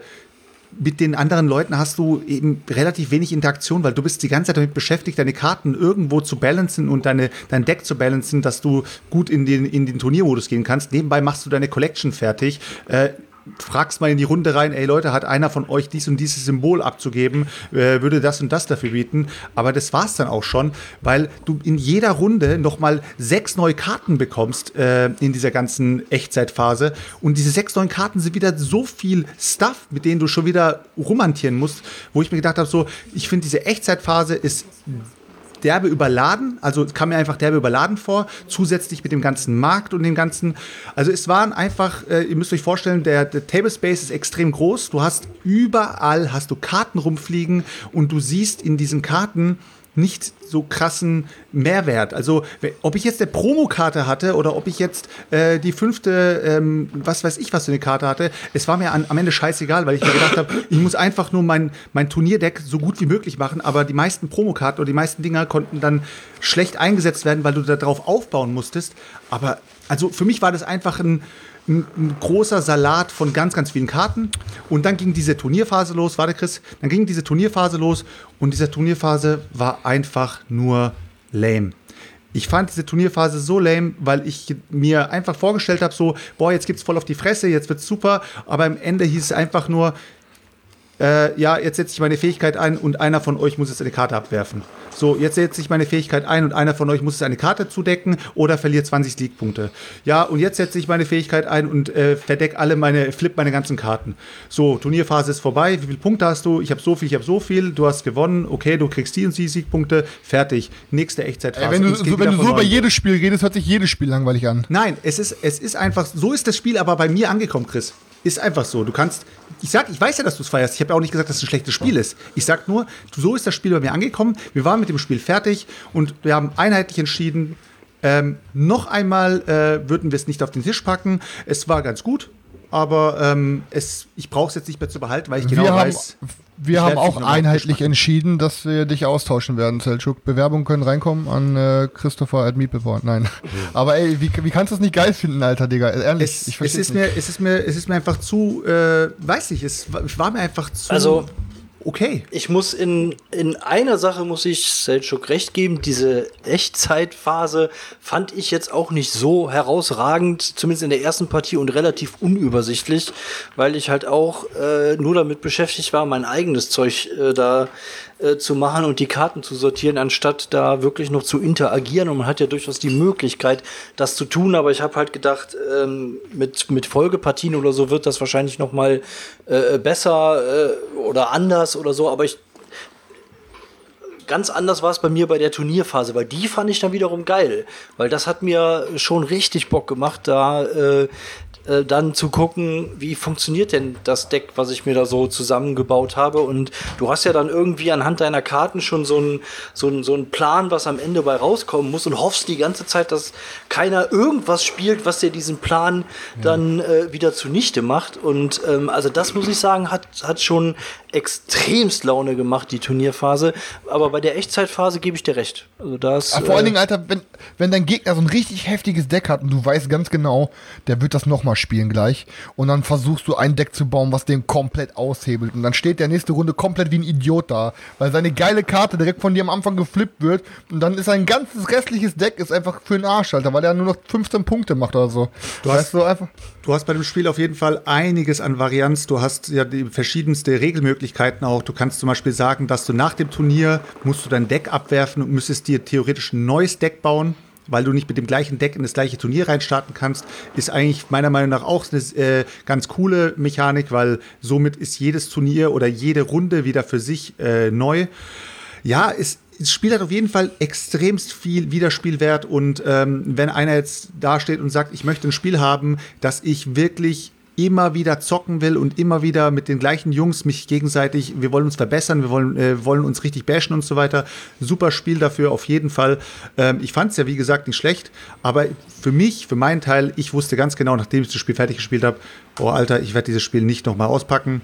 mit den anderen Leuten hast du eben relativ wenig Interaktion, weil du bist die ganze Zeit damit beschäftigt, deine Karten irgendwo zu balancen und dein Deck zu balancen, dass du gut in den Turniermodus gehen kannst. Nebenbei machst du deine Collection fertig. Fragst mal in die Runde rein, ey Leute, hat einer von euch dies und dieses Symbol abzugeben, würde das und das dafür bieten. Aber das war's dann auch schon, weil du in jeder Runde nochmal 6 neue Karten bekommst in dieser ganzen Echtzeitphase. Und diese 6 neuen Karten sind wieder so viel Stuff, mit denen du schon wieder rumhantieren musst, wo ich mir gedacht habe, so, ich finde diese Echtzeitphase ist derbe überladen, also kam mir einfach derbe überladen vor, zusätzlich mit dem ganzen Markt und dem ganzen, also es waren einfach, ihr müsst euch vorstellen, der Tablespace ist extrem groß, du hast überall, Karten rumfliegen und du siehst in diesen Karten nicht so krassen Mehrwert. Also, ob ich jetzt eine Promokarte hatte oder ob ich jetzt die 5., was weiß ich, was für eine Karte hatte, es war mir am Ende scheißegal, weil ich mir gedacht habe, ich muss einfach nur mein Turnierdeck so gut wie möglich machen, aber die meisten Promokarten oder die meisten Dinger konnten dann schlecht eingesetzt werden, weil du da drauf aufbauen musstest. Aber, also für mich war das einfach ein großer Salat von ganz, ganz vielen Karten. Und dann ging diese Turnierphase los. Warte, Chris. Dann ging diese Turnierphase los. Und diese Turnierphase war einfach nur lame. Ich fand diese Turnierphase so lame, weil ich mir einfach vorgestellt habe, so, boah, jetzt gibt's voll auf die Fresse, jetzt wird's super. Aber am Ende hieß es einfach nur, jetzt setze ich meine Fähigkeit ein und einer von euch muss jetzt eine Karte abwerfen. So, jetzt setze ich meine Fähigkeit ein und einer von euch muss eine Karte zudecken oder verliert 20 Siegpunkte. Ja, und jetzt setze ich meine Fähigkeit ein und flip meine ganzen Karten. So, Turnierphase ist vorbei. Wie viele Punkte hast du? Ich habe so viel. Du hast gewonnen. Okay, du kriegst die und die Siegpunkte. Fertig. Nächste Echtzeitphase. Wenn du so über jedes Spiel redest, hört sich jedes Spiel langweilig an. Nein, es ist einfach, so ist das Spiel aber bei mir angekommen, Chris. Ist einfach so. Du kannst, ich weiß ja, dass du es feierst. Ich habe ja auch nicht gesagt, dass es ein schlechtes Spiel ist. Ich sag nur, so ist das Spiel bei mir angekommen. Wir waren mit dem Spiel fertig und wir haben einheitlich entschieden, noch einmal würden wir es nicht auf den Tisch packen. Es war ganz gut, aber ich brauche es jetzt nicht mehr zu behalten, weil ich genau weiß. Wir haben auch einheitlich entschieden, dass wir dich austauschen werden, Selçuk. Bewerbungen können reinkommen an Christopher@meepleborn. Nein. Aber ey, wie kannst du es nicht geil finden, Alter, Digga? Ehrlich, ich verstehe es nicht. Es ist mir einfach zu, es war mir einfach zu... Also, okay. Ich muss in einer Sache muss ich Selçuk recht geben. Diese Echtzeitphase fand ich jetzt auch nicht so herausragend, zumindest in der ersten Partie, und relativ unübersichtlich, weil ich halt auch nur damit beschäftigt war, mein eigenes Zeug zu machen und die Karten zu sortieren, anstatt da wirklich noch zu interagieren. Und man hat ja durchaus die Möglichkeit, das zu tun, aber ich habe halt gedacht, mit Folgepartien oder so wird das wahrscheinlich noch mal besser oder anders oder so, aber ganz anders war es bei mir bei der Turnierphase, weil die fand ich dann wiederum geil, weil das hat mir schon richtig Bock gemacht, da dann zu gucken, wie funktioniert denn das Deck, was ich mir da so zusammengebaut habe. Und du hast ja dann irgendwie anhand deiner Karten schon so einen Plan, was am Ende bei rauskommen muss, und hoffst die ganze Zeit, dass keiner irgendwas spielt, was dir diesen Plan dann wieder zunichte macht. Und also das, muss ich sagen, hat schon extremst Laune gemacht, die Turnierphase. Aber bei der Echtzeitphase gebe ich dir recht. Also das, vor allen Dingen, Alter, wenn dein Gegner so ein richtig heftiges Deck hat und du weißt ganz genau, der wird das nochmal spielen gleich, und dann versuchst du ein Deck zu bauen, was den komplett aushebelt, und dann steht der nächste Runde komplett wie ein Idiot da, weil seine geile Karte direkt von dir am Anfang geflippt wird, und dann ist sein ganzes restliches Deck ist einfach für den Arsch, Alter, weil er nur noch 15 Punkte macht oder so. Du hast bei dem Spiel auf jeden Fall einiges an Varianz. Du hast ja die verschiedenste Regelmöglichkeiten auch. Du kannst zum Beispiel sagen, dass du nach dem Turnier musst du dein Deck abwerfen und müsstest dir theoretisch ein neues Deck bauen, weil du nicht mit dem gleichen Deck in das gleiche Turnier reinstarten kannst. Ist eigentlich meiner Meinung nach auch eine ganz coole Mechanik, weil somit ist jedes Turnier oder jede Runde wieder für sich neu. Ja, das Spiel hat auf jeden Fall extremst viel Wiederspielwert, und wenn einer jetzt dasteht und sagt, ich möchte ein Spiel haben, das ich wirklich immer wieder zocken will und immer wieder mit den gleichen Jungs mich gegenseitig, wir wollen uns verbessern, wir wollen uns richtig bashen und so weiter. Super Spiel dafür, auf jeden Fall. Ich fand es ja, wie gesagt, nicht schlecht, aber für meinen Teil, ich wusste ganz genau, nachdem ich das Spiel fertig gespielt habe, oh Alter, ich werde dieses Spiel nicht nochmal auspacken.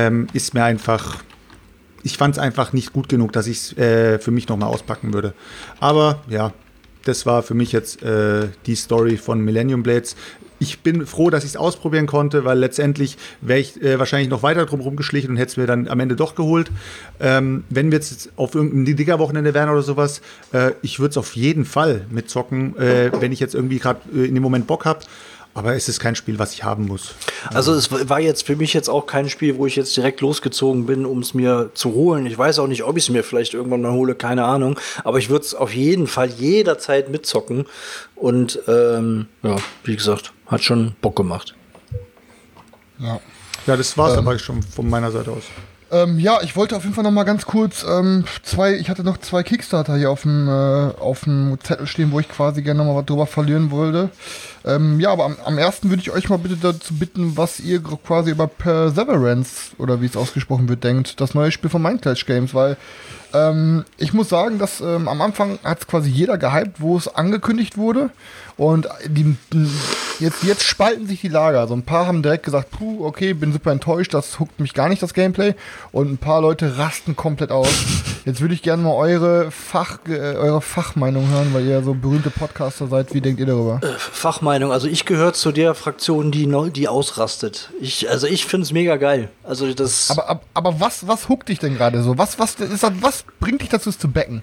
Ich fand es einfach nicht gut genug, dass ich es für mich nochmal auspacken würde. Aber ja, das war für mich jetzt die Story von Millennium Blades. Ich bin froh, dass ich es ausprobieren konnte, weil letztendlich wäre ich wahrscheinlich noch weiter drum rumgeschlichen und hätte es mir dann am Ende doch geholt. Wenn wir jetzt auf irgendein Digger-Wochenende wären oder sowas, ich würde es auf jeden Fall mitzocken, wenn ich jetzt irgendwie gerade in dem Moment Bock habe. Aber es ist kein Spiel, was ich haben muss. Also es war jetzt für mich jetzt auch kein Spiel, wo ich jetzt direkt losgezogen bin, um es mir zu holen. Ich weiß auch nicht, ob ich es mir vielleicht irgendwann mal hole, keine Ahnung. Aber ich würde es auf jeden Fall jederzeit mitzocken. Und ja, wie gesagt, hat schon Bock gemacht. Ja, das war's aber schon von meiner Seite aus. Ja, ich wollte auf jeden Fall noch mal ganz kurz ich hatte noch 2 Kickstarter hier auf dem Zettel stehen, wo ich quasi gerne noch mal was drüber verlieren wollte. Ja, aber am ersten würde ich euch mal bitte dazu bitten, was ihr quasi über Perseverance, oder wie es ausgesprochen wird, denkt. Das neue Spiel von Mindclash Games, weil ich muss sagen, dass am Anfang hat es quasi jeder gehypt, wo es angekündigt wurde. Und jetzt spalten sich die Lager. Also ein paar haben direkt gesagt, puh, okay, bin super enttäuscht, das huckt mich gar nicht, das Gameplay. Und ein paar Leute rasten komplett aus. Jetzt würde ich gerne mal eure Fachmeinung hören, weil ihr so berühmte Podcaster seid. Wie denkt ihr darüber? Fachmeinung, also ich gehöre zu der Fraktion, die ausrastet. Ich finde es mega geil. Also das. Aber was huckt dich denn gerade so? Was bringt dich dazu, es zu backen?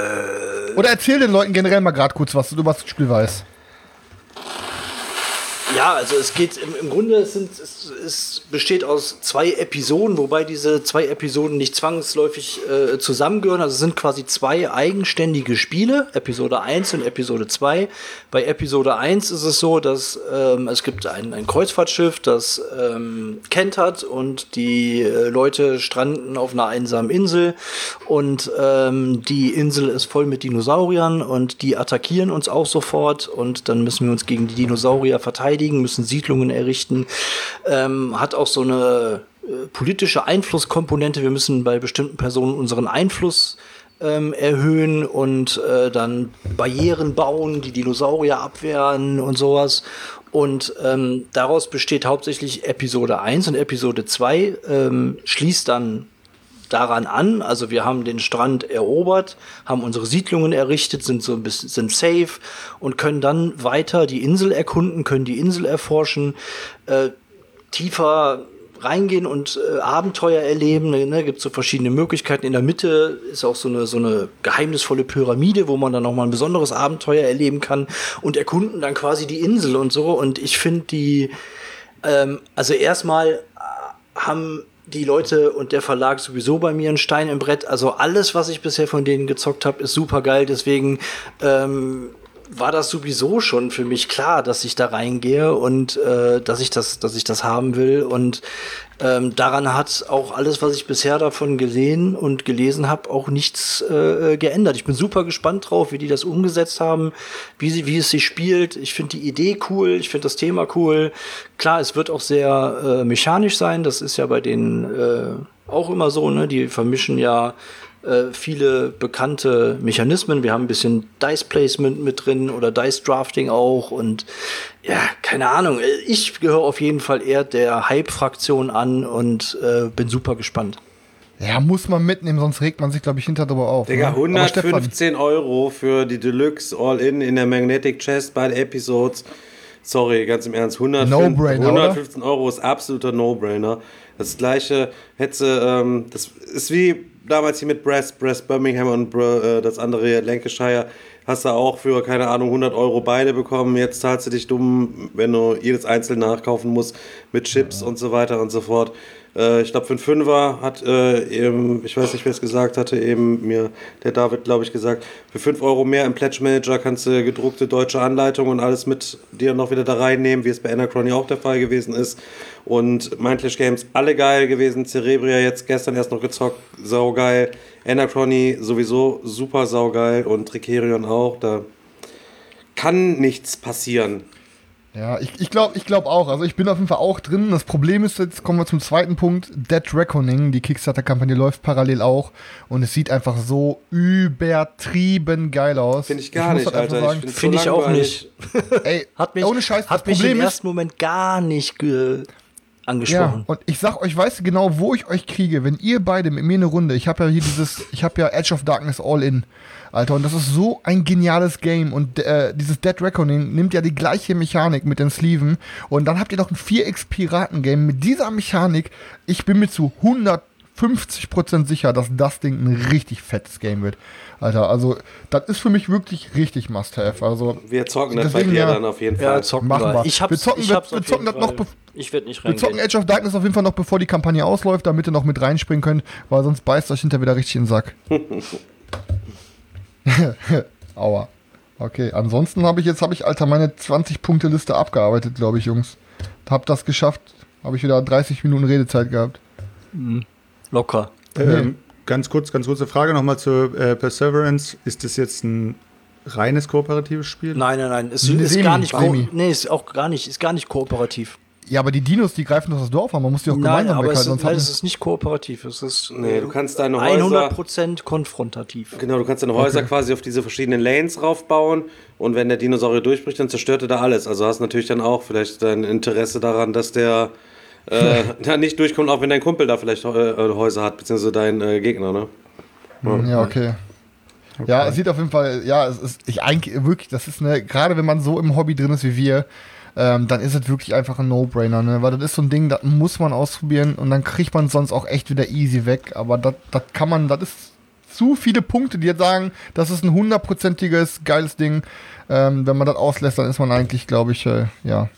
Oder erzähl den Leuten generell mal gerade kurz, was du über das Spiel weißt. Ja, also es geht im Grunde, es besteht aus 2 Episoden, wobei diese 2 Episoden nicht zwangsläufig zusammengehören. Also es sind quasi 2 eigenständige Spiele, Episode 1 und Episode 2. Bei Episode 1 ist es so, dass es gibt ein Kreuzfahrtschiff, das kentert und die Leute stranden auf einer einsamen Insel und die Insel ist voll mit Dinosauriern und die attackieren uns auch sofort und dann müssen wir uns gegen die Dinosaurier verteidigen, müssen Siedlungen errichten, hat auch so eine politische Einflusskomponente. Wir müssen bei bestimmten Personen unseren Einfluss erhöhen und dann Barrieren bauen, die Dinosaurier abwehren und sowas. Und daraus besteht hauptsächlich Episode 1 und Episode 2 schließt dann daran an. Also wir haben den Strand erobert, haben unsere Siedlungen errichtet, sind so ein bisschen sind safe und können dann weiter die Insel erkunden, können die Insel erforschen, tiefer reingehen und Abenteuer erleben. Ne? Gibt so verschiedene Möglichkeiten. In der Mitte ist auch so eine geheimnisvolle Pyramide, wo man dann noch mal ein besonderes Abenteuer erleben kann und erkunden dann quasi die Insel und so. Und ich finde also erstmal haben die Leute und der Verlag sowieso bei mir einen Stein im Brett. Also alles, was ich bisher von denen gezockt habe, ist super geil. Deswegen war das sowieso schon für mich klar, dass ich da reingehe und dass ich das haben will. Und daran hat auch alles, was ich bisher davon gesehen und gelesen habe, auch nichts geändert. Ich bin super gespannt drauf, wie die das umgesetzt haben, wie es sich spielt. Ich finde die Idee cool, ich finde das Thema cool. Klar, es wird auch sehr mechanisch sein. Das ist ja bei denen auch immer so, ne? Die vermischen ja viele bekannte Mechanismen. Wir haben ein bisschen Dice Placement mit drin oder Dice Drafting auch und ja, keine Ahnung. Ich gehöre auf jeden Fall eher der Hype-Fraktion an und bin super gespannt. Ja, muss man mitnehmen, sonst regt man sich, glaube ich, hinter drüber auf. Digga, ne? 115 € für die Deluxe All-In der Magnetic Chest, beide Episodes. Sorry, ganz im Ernst, 115 € ist absoluter No-Brainer. Das gleiche hätte, das ist wie damals hier mit Brest Birmingham und das andere Lancashire, hast du auch für, keine Ahnung, 100 € beide bekommen. Jetzt zahlst du dich dumm, wenn du jedes einzeln nachkaufen musst mit Chips und so weiter und so fort. Ich glaube, für einen Fünfer hat ich weiß nicht, wer es gesagt hatte, eben mir der David, glaube ich, gesagt, für 5 € mehr im Pledge Manager kannst du gedruckte deutsche Anleitungen und alles mit dir noch wieder da reinnehmen, wie es bei Anachrony auch der Fall gewesen ist. Und Mindlash Games, alle geil gewesen. Cerebria jetzt gestern erst noch gezockt, saugeil. Anachrony sowieso super saugeil und Tricerion auch. Da kann nichts passieren. Ja, ich glaube auch. Also ich bin auf jeden Fall auch drin. Das Problem ist, jetzt kommen wir zum zweiten Punkt. Dead Reckoning, die Kickstarter-Kampagne läuft parallel auch. Und es sieht einfach so übertrieben geil aus. Finde ich gar nicht, Alter. Finde ich auch nicht. Ey, hat mich, ohne Scheiß, hat mich im ersten Moment gar nicht angesprochen. Ja, und ich sag euch, weißt du genau, wo ich euch kriege, wenn ihr beide mit mir eine Runde, ich habe ja Edge of Darkness All-In, Alter, und das ist so ein geniales Game und dieses Dead Reckoning nimmt ja die gleiche Mechanik mit den Sleeven und dann habt ihr noch ein 4x-Piraten-Game mit dieser Mechanik. Ich bin mir zu 150% sicher, dass das Ding ein richtig fettes Game wird. Alter, also das ist für mich wirklich richtig Must-Have. Also, wir zocken das bei dir dann auf jeden Fall. Ja, zocken wir. Wir zocken das noch, ich werde nicht reingehen. Wir zocken Edge of Darkness auf jeden Fall noch, bevor die Kampagne ausläuft, damit ihr noch mit reinspringen könnt, weil sonst beißt euch hinterher wieder richtig in den Sack. Aua. Okay, ansonsten habe ich, Alter, meine 20-Punkte-Liste abgearbeitet, glaube ich, Jungs. Hab das geschafft. Habe ich wieder 30 Minuten Redezeit gehabt. Locker. Ganz kurze Frage nochmal zur Perseverance. Ist das jetzt ein reines kooperatives Spiel? Nein. Ist gar nicht kooperativ. Ja, aber die Dinos, die greifen doch das Dorf an. Man muss die auch gemeinsam weghalten. Nein, es ist nicht kooperativ. Es ist du kannst deine Häuser 100% konfrontativ. Genau, du kannst deine Häuser quasi auf diese verschiedenen Lanes raufbauen und wenn der Dinosaurier durchbricht, dann zerstört er da alles. Also hast natürlich dann auch vielleicht dein Interesse daran, dass der da nicht durchkommt, auch wenn dein Kumpel da vielleicht Häuser hat, beziehungsweise dein Gegner, ne? Ja, okay. Ja, es sieht auf jeden Fall, ja, es ist, wirklich, das ist gerade wenn man so im Hobby drin ist wie wir, dann ist es wirklich einfach ein No-Brainer, ne? Weil das ist so ein Ding, das muss man ausprobieren und dann kriegt man sonst auch echt wieder easy weg. Aber das ist zu viele Punkte, die jetzt sagen, das ist ein 100%iges, geiles Ding. Wenn man das auslässt, dann ist man eigentlich, glaube ich,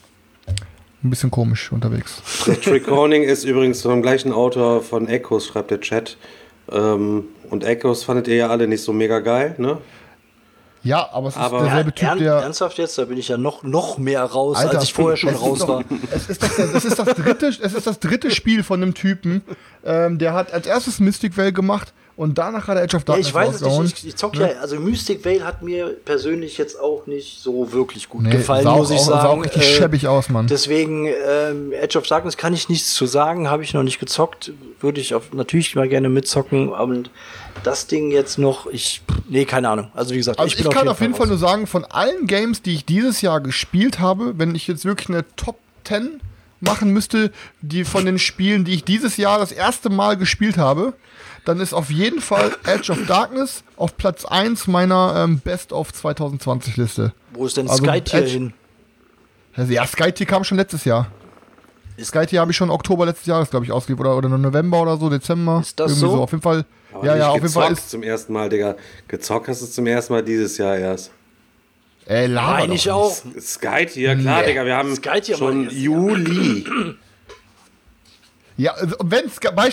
ein bisschen komisch unterwegs. Der Trick-Honing ist übrigens vom gleichen Autor von Echoes, schreibt der Chat. Und Echoes fandet ihr ja alle nicht so mega geil, ne? Ja, aber es ist derselbe Typ, der... Ernsthaft jetzt? Da bin ich ja noch mehr raus, Alter, als ich vorher schon raus war. Es ist das dritte Spiel von einem Typen, der hat als erstes Mystic Vale gemacht und danach hat er Edge of Darkness rausgehauen. Ich zock ja, also Mystic Vale hat mir persönlich jetzt auch nicht so wirklich gut gefallen, muss ich sagen. Sah auch richtig schäbig aus, Mann. Deswegen, Edge of Darkness kann ich nichts zu sagen, habe ich noch nicht gezockt, würde ich natürlich mal gerne mitzocken, und das Ding jetzt noch, keine Ahnung. Also wie gesagt, ich kann auf jeden Fall nur sagen, von allen Games, die ich dieses Jahr gespielt habe, wenn ich jetzt wirklich eine Top 10 machen müsste, die von den Spielen, die ich dieses Jahr das erste Mal gespielt habe, dann ist auf jeden Fall Edge of Darkness auf Platz 1 meiner Best of 2020 Liste. Wo ist denn Skytier hin? Ja, Skytier kam schon letztes Jahr. Skytier habe ich schon Oktober letztes Jahres, glaube ich, ausgeliefert. Oder November oder so, Dezember. Ist das so? Auf jeden Fall. Aber auf jeden Fall ist zum ersten Mal, Digga. Gezockt hast du zum ersten Mal dieses Jahr erst. Nein, ich auch. Skytier, klar, Digga. Wir haben schon Juli. Ja, wenn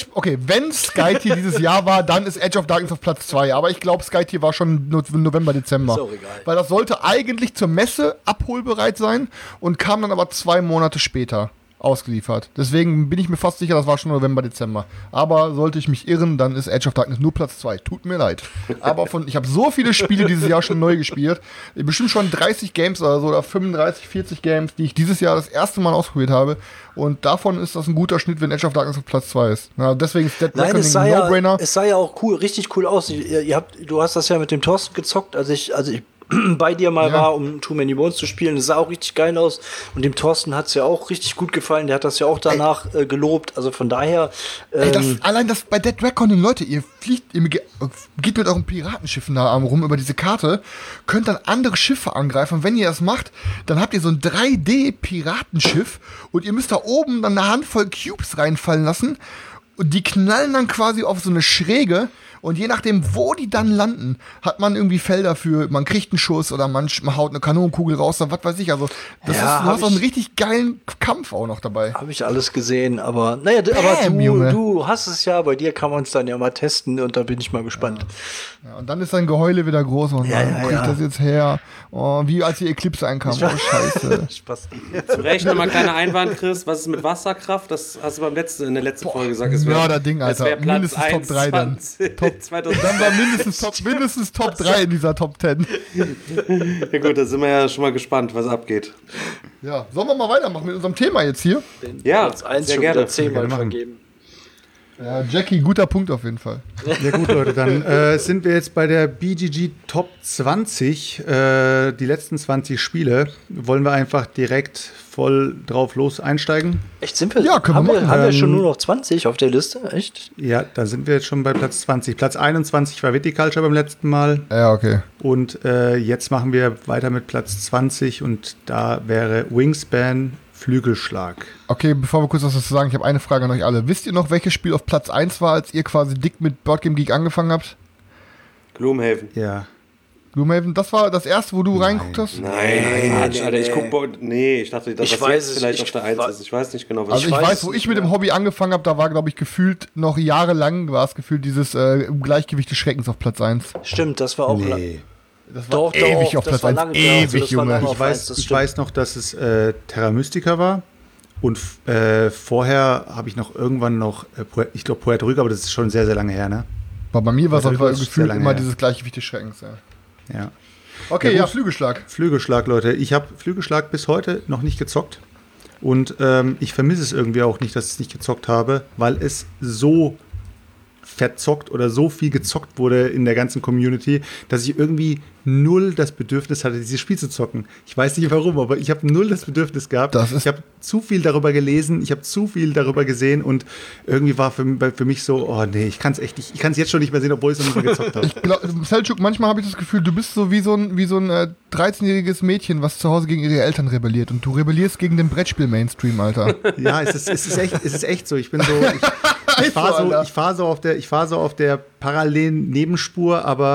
Skytier dieses Jahr war, dann ist Edge of Darkness auf Platz 2. Aber ich glaube, Skytier war schon November, Dezember. Ist auch egal. Weil das sollte eigentlich zur Messe abholbereit sein und kam dann aber 2 Monate später ausgeliefert. Deswegen bin ich mir fast sicher, das war schon November, Dezember. Aber sollte ich mich irren, dann ist Edge of Darkness nur Platz 2. Tut mir leid. Aber ich habe so viele Spiele dieses Jahr schon neu gespielt. Bestimmt schon 30 Games oder so, oder 35, 40 Games, die ich dieses Jahr das erste Mal ausprobiert habe. Und davon ist das ein guter Schnitt, wenn Edge of Darkness auf Platz 2 ist. Na, deswegen ist Dead Reckoning ein No-Brainer. Es sah ja auch richtig cool aus. Du hast das ja mit dem Thorsten gezockt, als ich bei dir mal war, um Too Many Bones zu spielen. Das sah auch richtig geil aus. Und dem Thorsten hat es ja auch richtig gut gefallen. Der hat das ja auch danach gelobt. Also von daher... allein das bei Dead Reckoning, Leute, ihr geht mit euren Piratenschiffen da rum über diese Karte, könnt dann andere Schiffe angreifen. Und wenn ihr das macht, dann habt ihr so ein 3D-Piratenschiff und ihr müsst da oben dann eine Handvoll Cubes reinfallen lassen. Und die knallen dann quasi auf so eine Schräge. Und je nachdem, wo die dann landen, hat man irgendwie Felder für, man kriegt einen Schuss oder man haut eine Kanonenkugel raus oder was weiß ich. Also, du hast auch einen richtig geilen Kampf auch noch dabei. Habe ich alles gesehen, aber naja, du hast es ja, bei dir kann man es dann ja mal testen und da bin ich mal gespannt. Ja, und dann ist sein Geheule wieder groß und dann kriegt das jetzt her. Oh, wie als die Eclipse einkam. Oh, scheiße. Spaß. Zu Recht nochmal ein kleiner Einwand, Chris. Was ist mit Wasserkraft? Das hast du in der letzten Folge gesagt. Mörder-Ding, Alter. Mindestens Top 3 dann. Dann war mindestens Top 3 in dieser Top 10. Ja gut, da sind wir ja schon mal gespannt, was abgeht. Ja, sollen wir mal weitermachen mit unserem Thema jetzt hier? Ja, sehr gerne. 10-mal vergeben. Ja, Jackie, guter Punkt auf jeden Fall. Ja gut, Leute, dann sind wir jetzt bei der BGG Top 20. Die letzten 20 Spiele. Wollen wir einfach direkt voll drauf los einsteigen? Echt, sind wir? Ja, können wir machen. Haben wir schon nur noch 20 auf der Liste? Echt? Ja, da sind wir jetzt schon bei Platz 20. Platz 21 war Viticulture beim letzten Mal. Ja, okay. Und jetzt machen wir weiter mit Platz 20 und da wäre Wingspan Flügelschlag. Okay, bevor wir kurz was dazu sagen, ich habe eine Frage an euch alle. Wisst ihr noch, welches Spiel auf Platz 1 war, als ihr quasi dick mit Board Game Geek angefangen habt? Gloomhaven. Ja. Gloomhaven, das war das erste, wo du reingeguckt hast? Nein, Alter, ich dachte, dass das jetzt vielleicht auf der 1 ist. Ich weiß nicht genau, was ich weiß, wo ich mit dem Hobby angefangen habe, da war, glaube ich, gefühlt noch jahrelang, war es gefühlt dieses Gleichgewicht des Schreckens auf Platz 1. Stimmt, das war auch Das war doch, ewig auf Platz 1. Ewig, Junge. Ich weiß noch, dass es Terra Mystica war. Und vorher habe ich noch irgendwann ich glaube, Puerto Rico, aber das ist schon sehr, sehr lange her, ne? Aber bei mir war es einfach gefühlt immer dieses Gleichgewicht des Schreckens, ja. Okay, ja, Flügelschlag. Flügelschlag, Leute. Ich habe Flügelschlag bis heute noch nicht gezockt. Und ich vermisse es irgendwie auch nicht, dass ich es nicht gezockt habe, weil es so verzockt oder so viel gezockt wurde in der ganzen Community, dass ich irgendwie null das Bedürfnis hatte, dieses Spiel zu zocken. Ich weiß nicht warum, aber ich habe null das Bedürfnis gehabt. Ich habe zu viel darüber gelesen, ich habe zu viel darüber gesehen und irgendwie war für mich so, oh nee, ich kann es echt nicht, ich kann es jetzt schon nicht mehr sehen, obwohl ich es noch nicht mehr gezockt habe. Selçuk, manchmal habe ich das Gefühl, du bist so wie so ein 13-jähriges Mädchen, was zu Hause gegen ihre Eltern rebelliert und du rebellierst gegen den Brettspiel-Mainstream, Alter. Ja, es ist echt so. Ich bin so, ich fahre so auf der parallelen Nebenspur, aber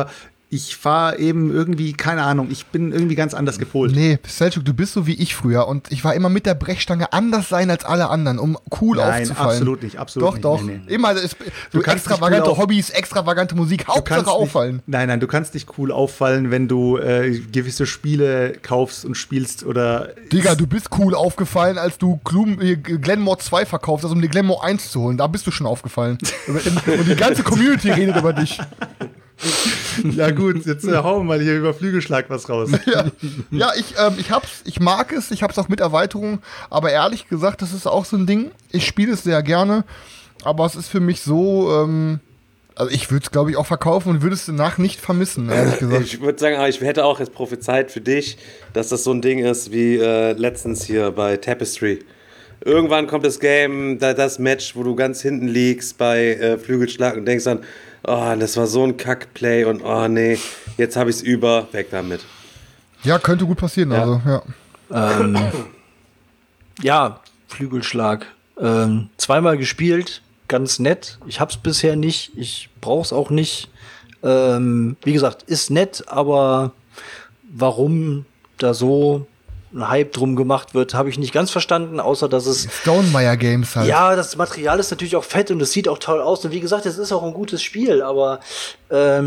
ich fahre eben irgendwie, keine Ahnung, ich bin irgendwie ganz anders gepolt. Nee, Selçuk, du bist so wie ich früher und ich war immer mit der Brechstange anders sein als alle anderen, um cool aufzufallen. Absolut nicht, absolut nicht. Doch. Nee. Immer, du extravagante Hobbys, extravagante Musik, Hauptsache auffallen. Nein, du kannst nicht cool auffallen, wenn du gewisse Spiele kaufst und spielst oder... Digga, du bist cool aufgefallen, als du Glenmore 2 verkauft hast, um die Glenmore 1 zu holen. Da bist du schon aufgefallen. Und die ganze Community redet über dich. Ja gut, jetzt hauen wir mal hier über Flügelschlag was raus. Ja, ich mag es, ich hab's auch mit Erweiterung, aber ehrlich gesagt, das ist auch so ein Ding, ich spiele es sehr gerne, aber es ist für mich so, also ich würde es glaube ich auch verkaufen und würde es danach nicht vermissen, ehrlich gesagt. Ich würde sagen, ich hätte auch jetzt prophezeit für dich, dass das so ein Ding ist wie letztens hier bei Tapestry. Irgendwann kommt das Game, das Match, wo du ganz hinten liegst bei Flügelschlag und denkst dann, oh, das war so ein Kackplay und oh nee, jetzt habe ich es weg damit. Ja, könnte gut passieren, ja. Also, ja. Ja, Flügelschlag. 2-mal gespielt, ganz nett. Ich hab's bisher nicht, ich brauch's auch nicht. Wie gesagt, ist nett, aber warum da so ein Hype drum gemacht wird, habe ich nicht ganz verstanden, außer dass es Stonemaier Games halt. Ja, das Material ist natürlich auch fett und es sieht auch toll aus und wie gesagt, es ist auch ein gutes Spiel, aber ja,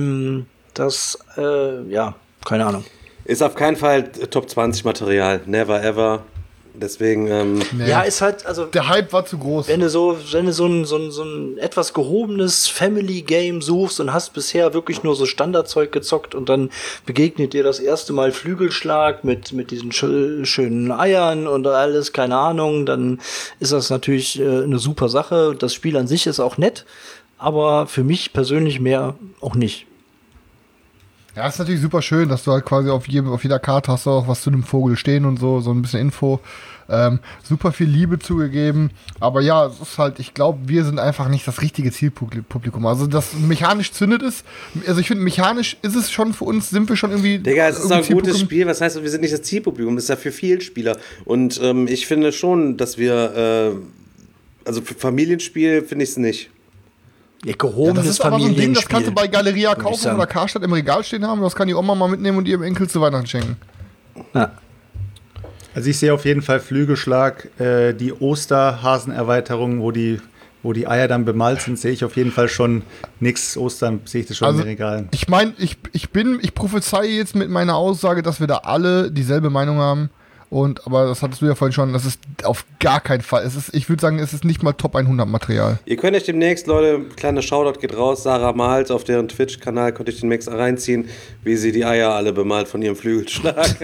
keine Ahnung. Ist auf keinen Fall Top 20 Material, never ever. Deswegen, Nee. Ja, ist halt, also Der Hype war zu groß. wenn du so ein etwas gehobenes Family-Game suchst und hast bisher wirklich nur so Standardzeug gezockt und dann begegnet dir das erste Mal Flügelschlag mit diesen schönen Eiern und alles, keine Ahnung, dann ist das natürlich eine super Sache. Das Spiel an sich ist auch nett, aber für mich persönlich mehr auch nicht. Ja, ist natürlich super schön, dass du halt quasi auf jeder Karte hast du auch was zu dem Vogel stehen und so ein bisschen Info. Super viel Liebe zugegeben. Aber ja, es ist halt, ich glaube, wir sind einfach nicht das richtige Zielpublikum. Also, dass mechanisch zündet ist, also ich finde, mechanisch ist es schon für uns, sind wir schon irgendwie. Digga, es ist auch ein gutes Spiel. Was heißt, wir sind nicht das Zielpublikum? Das ist ja für Vielspieler. Und ich finde schon, dass wir, also für Familienspiel finde ich es nicht. Ja, gehobenes das ist aber so ein Ding, das kannst du bei Galeria kaufen sagen. oder Karstadt im Regal stehen haben. Das kann die Oma mal mitnehmen und ihrem Enkel zu Weihnachten schenken. Ja. Also ich sehe auf jeden Fall Flügelschlag, die Osterhasenerweiterung, wo die Eier dann bemalt sind, sehe ich auf jeden Fall schon. Nächstes Ostern sehe ich das schon in den Regalen. Ich meine, ich prophezeie jetzt mit meiner Aussage, dass wir da alle dieselbe Meinung haben. Aber das hattest du ja vorhin schon, das ist auf gar keinen Fall. Ich würde sagen, es ist nicht mal Top 100 Material. Ihr könnt euch demnächst, Leute, kleiner Shoutout geht raus, Sarah malt auf deren Twitch-Kanal, könnt ihr demnächst reinziehen, wie sie die Eier alle bemalt von ihrem Flügelschlag.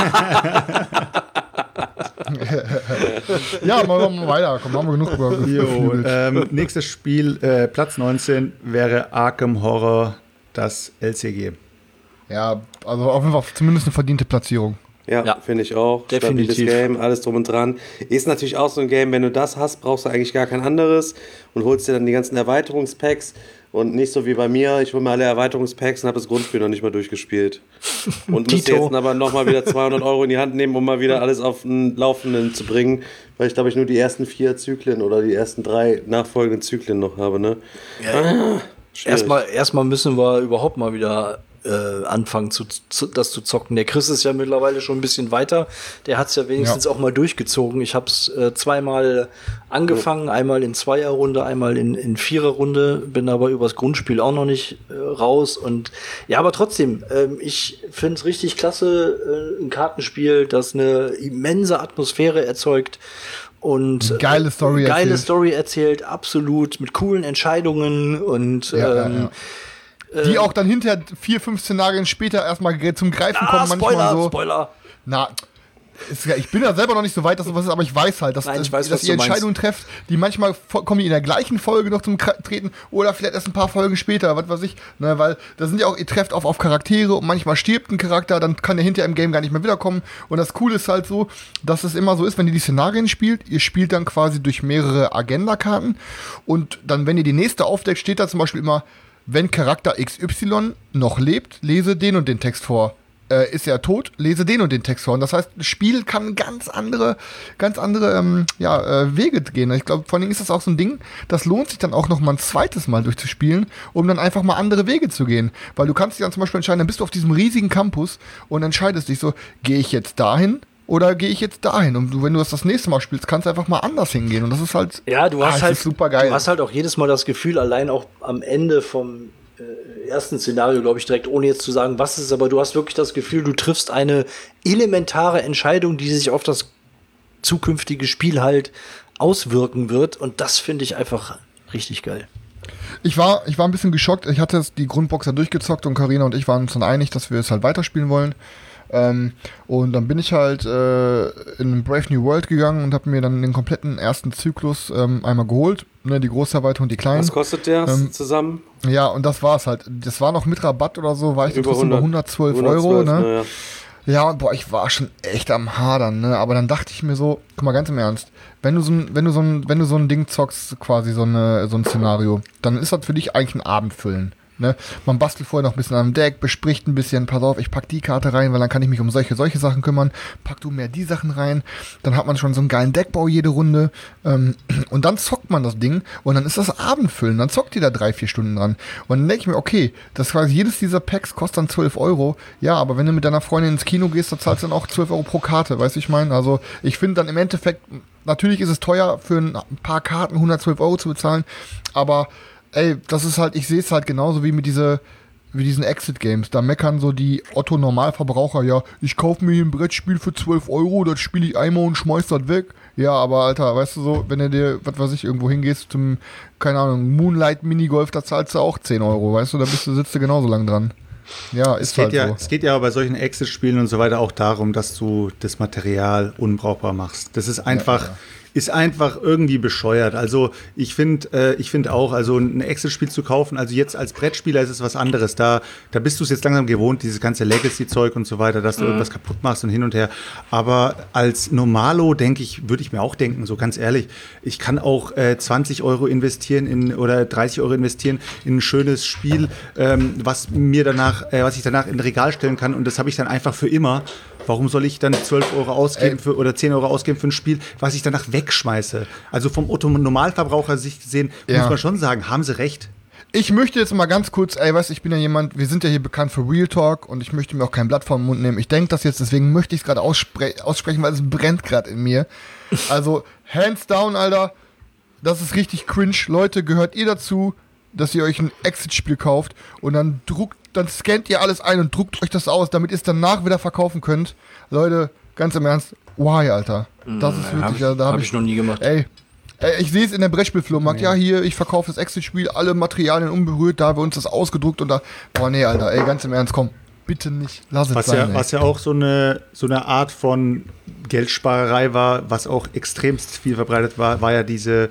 Ja, machen wir weiter. Komm, haben wir genug über nächstes Spiel, Platz 19, wäre Arkham Horror, das LCG. Ja, also auf jeden Fall zumindest eine verdiente Platzierung. Ja. Finde ich auch. Definitiv. Stabiles Game, alles drum und dran. Ist natürlich auch so ein Game, wenn du das hast, brauchst du eigentlich gar kein anderes und holst dir dann die ganzen Erweiterungspacks und nicht so wie bei mir, ich hole mir alle Erweiterungspacks und habe das Grundspiel noch nicht mal durchgespielt. Und müsste jetzt aber nochmal wieder 200 € in die Hand nehmen, um mal wieder alles auf den Laufenden zu bringen, weil ich glaube ich nur die ersten 4 Zyklen oder die ersten 3 nachfolgenden Zyklen noch habe, ne? Ja. Erstmal müssen wir überhaupt mal wieder anfangen, das zu zocken. Der Chris ist ja mittlerweile schon ein bisschen weiter. Der hat es ja wenigstens auch mal durchgezogen. Ich habe es 2-mal angefangen, einmal in 2er-Runde, einmal in 4er-Runde, bin aber übers Grundspiel auch noch nicht raus. Und ja, aber trotzdem, ich finde es richtig klasse, ein Kartenspiel, das eine immense Atmosphäre erzeugt. Und geile Story erzählt, absolut, mit coolen Entscheidungen und die auch dann hinterher 4-5 Szenarien später erstmal zum Greifen kommen. Manchmal so. Spoiler. Na, ich bin ja selber noch nicht so weit, dass sowas ist, aber ich weiß halt, dass ihr Entscheidungen trefft, die manchmal kommen die in der gleichen Folge noch zum Treten oder vielleicht erst ein paar Folgen später, was weiß ich. Ne, weil da sind ja auch, ihr trefft auf Charaktere und manchmal stirbt ein Charakter, dann kann der hinterher im Game gar nicht mehr wiederkommen. Und das Coole ist halt so, dass es immer so ist, wenn ihr die Szenarien spielt, ihr spielt dann quasi durch mehrere Agenda-Karten und dann, wenn ihr die nächste aufdeckt, steht da zum Beispiel immer, wenn Charakter XY noch lebt, lese den und den Text vor. ist er tot, lese den und den Text vor. Und das heißt, das Spiel kann ganz andere Wege gehen. Ich glaube, vor allem ist das auch so ein Ding, das lohnt sich dann auch noch mal ein zweites Mal durchzuspielen, um dann einfach mal andere Wege zu gehen. Weil du kannst dich dann zum Beispiel entscheiden, dann bist du auf diesem riesigen Campus und entscheidest dich so, gehe ich jetzt dahin oder gehe ich jetzt dahin? Und wenn du das nächste Mal spielst, kannst du einfach mal anders hingehen. Und das ist halt, du hast halt super geil. Du hast halt auch jedes Mal das Gefühl, allein auch am Ende vom ersten Szenario, glaube ich, direkt, ohne jetzt zu sagen, was es ist, aber du hast wirklich das Gefühl, du triffst eine elementare Entscheidung, die sich auf das zukünftige Spiel halt auswirken wird. Und das finde ich einfach richtig geil. Ich war ein bisschen geschockt. Ich hatte die Grundboxer durchgezockt und Carina und ich waren uns dann einig, dass wir es halt weiterspielen wollen. Und dann bin ich halt in Brave New World gegangen und habe mir dann den kompletten ersten Zyklus einmal geholt. Ne, die Großerweiterung und die kleinen. Was kostet der zusammen? Ja, und das war's halt. Das war noch mit Rabatt oder so, war ich über 112 Euro. Ne? Ja, und boah, ich war schon echt am Hadern, ne? Aber dann dachte ich mir so, guck mal, ganz im Ernst, wenn du so ein Ding zockst, quasi so ein Szenario, dann ist das für dich eigentlich ein Abendfüllen. Ne? Man bastelt vorher noch ein bisschen am Deck, bespricht ein bisschen, pass auf, ich pack die Karte rein, weil dann kann ich mich um solche Sachen kümmern. Pack du mehr die Sachen rein, dann hat man schon so einen geilen Deckbau jede Runde und dann zockt man das Ding und dann ist das Abendfüllen, dann zockt ihr da 3-4 Stunden dran. Und dann denke ich mir, okay, das quasi jedes dieser Packs kostet dann 12 Euro. Ja, aber wenn du mit deiner Freundin ins Kino gehst, da zahlst du dann auch 12 Euro pro Karte, weißt du, ich meine? Also ich finde dann im Endeffekt, natürlich ist es teuer, für ein paar Karten 112 Euro zu bezahlen, aber ey, das ist halt, ich sehe es halt genauso wie mit diesen Exit-Games. Da meckern so die Otto-Normalverbraucher, ja, ich kaufe mir hier ein Brettspiel für 12 Euro, das spiele ich einmal und schmeiß das weg. Ja, aber Alter, weißt du so, wenn du dir, was weiß ich, irgendwo hingehst zum, keine Ahnung, Moonlight Minigolf, da zahlst du auch 10 Euro, weißt du, da sitzt du genauso lang dran. Ja, ist halt so. Es geht ja bei solchen Exit-Spielen und so weiter auch darum, dass du das Material unbrauchbar machst. Das ist einfach... Ja. Ist einfach irgendwie bescheuert. Also ich finde auch, also ein Exit-Spiel zu kaufen, also jetzt als Brettspieler ist es was anderes. Da bist du es jetzt langsam gewohnt, dieses ganze Legacy-Zeug und so weiter, dass du irgendwas kaputt machst und hin und her. Aber als Normalo würde ich mir auch denken, so ganz ehrlich, ich kann auch 20 Euro investieren oder 30 Euro investieren in ein schönes Spiel, was ich danach in ein Regal stellen kann und das habe ich dann einfach für immer. Warum soll ich dann 12 Euro ausgeben oder 10 Euro ausgeben für ein Spiel, was ich danach wegschmeiße? Also vom Otto-Normalverbraucher Sicht gesehen, muss man schon sagen, haben sie recht. Ich möchte jetzt mal ganz kurz, ich bin ja jemand, wir sind ja hier bekannt für Real Talk und ich möchte mir auch kein Blatt vor den Mund nehmen. Ich denke das jetzt, deswegen möchte ich es gerade aussprechen, weil es brennt gerade in mir. Also, hands down, Alter, das ist richtig cringe. Leute, gehört ihr dazu, dass ihr euch ein Exit-Spiel kauft und dann scannt ihr alles ein und druckt euch das aus, damit ihr es danach wieder verkaufen könnt. Leute, ganz im Ernst, why, Alter? Das ist wirklich, da habe ich noch nie gemacht. Ey, ich sehe es in der Brettspielflohmarkt, ja, hier, ich verkaufe das Exit-Spiel, alle Materialien unberührt, da haben wir uns das ausgedruckt und da, boah, nee, Alter, ey, ganz im Ernst, komm, bitte nicht, lass es sein. Was ja auch so eine Art von Geldsparerei war, was auch extremst viel verbreitet war ja diese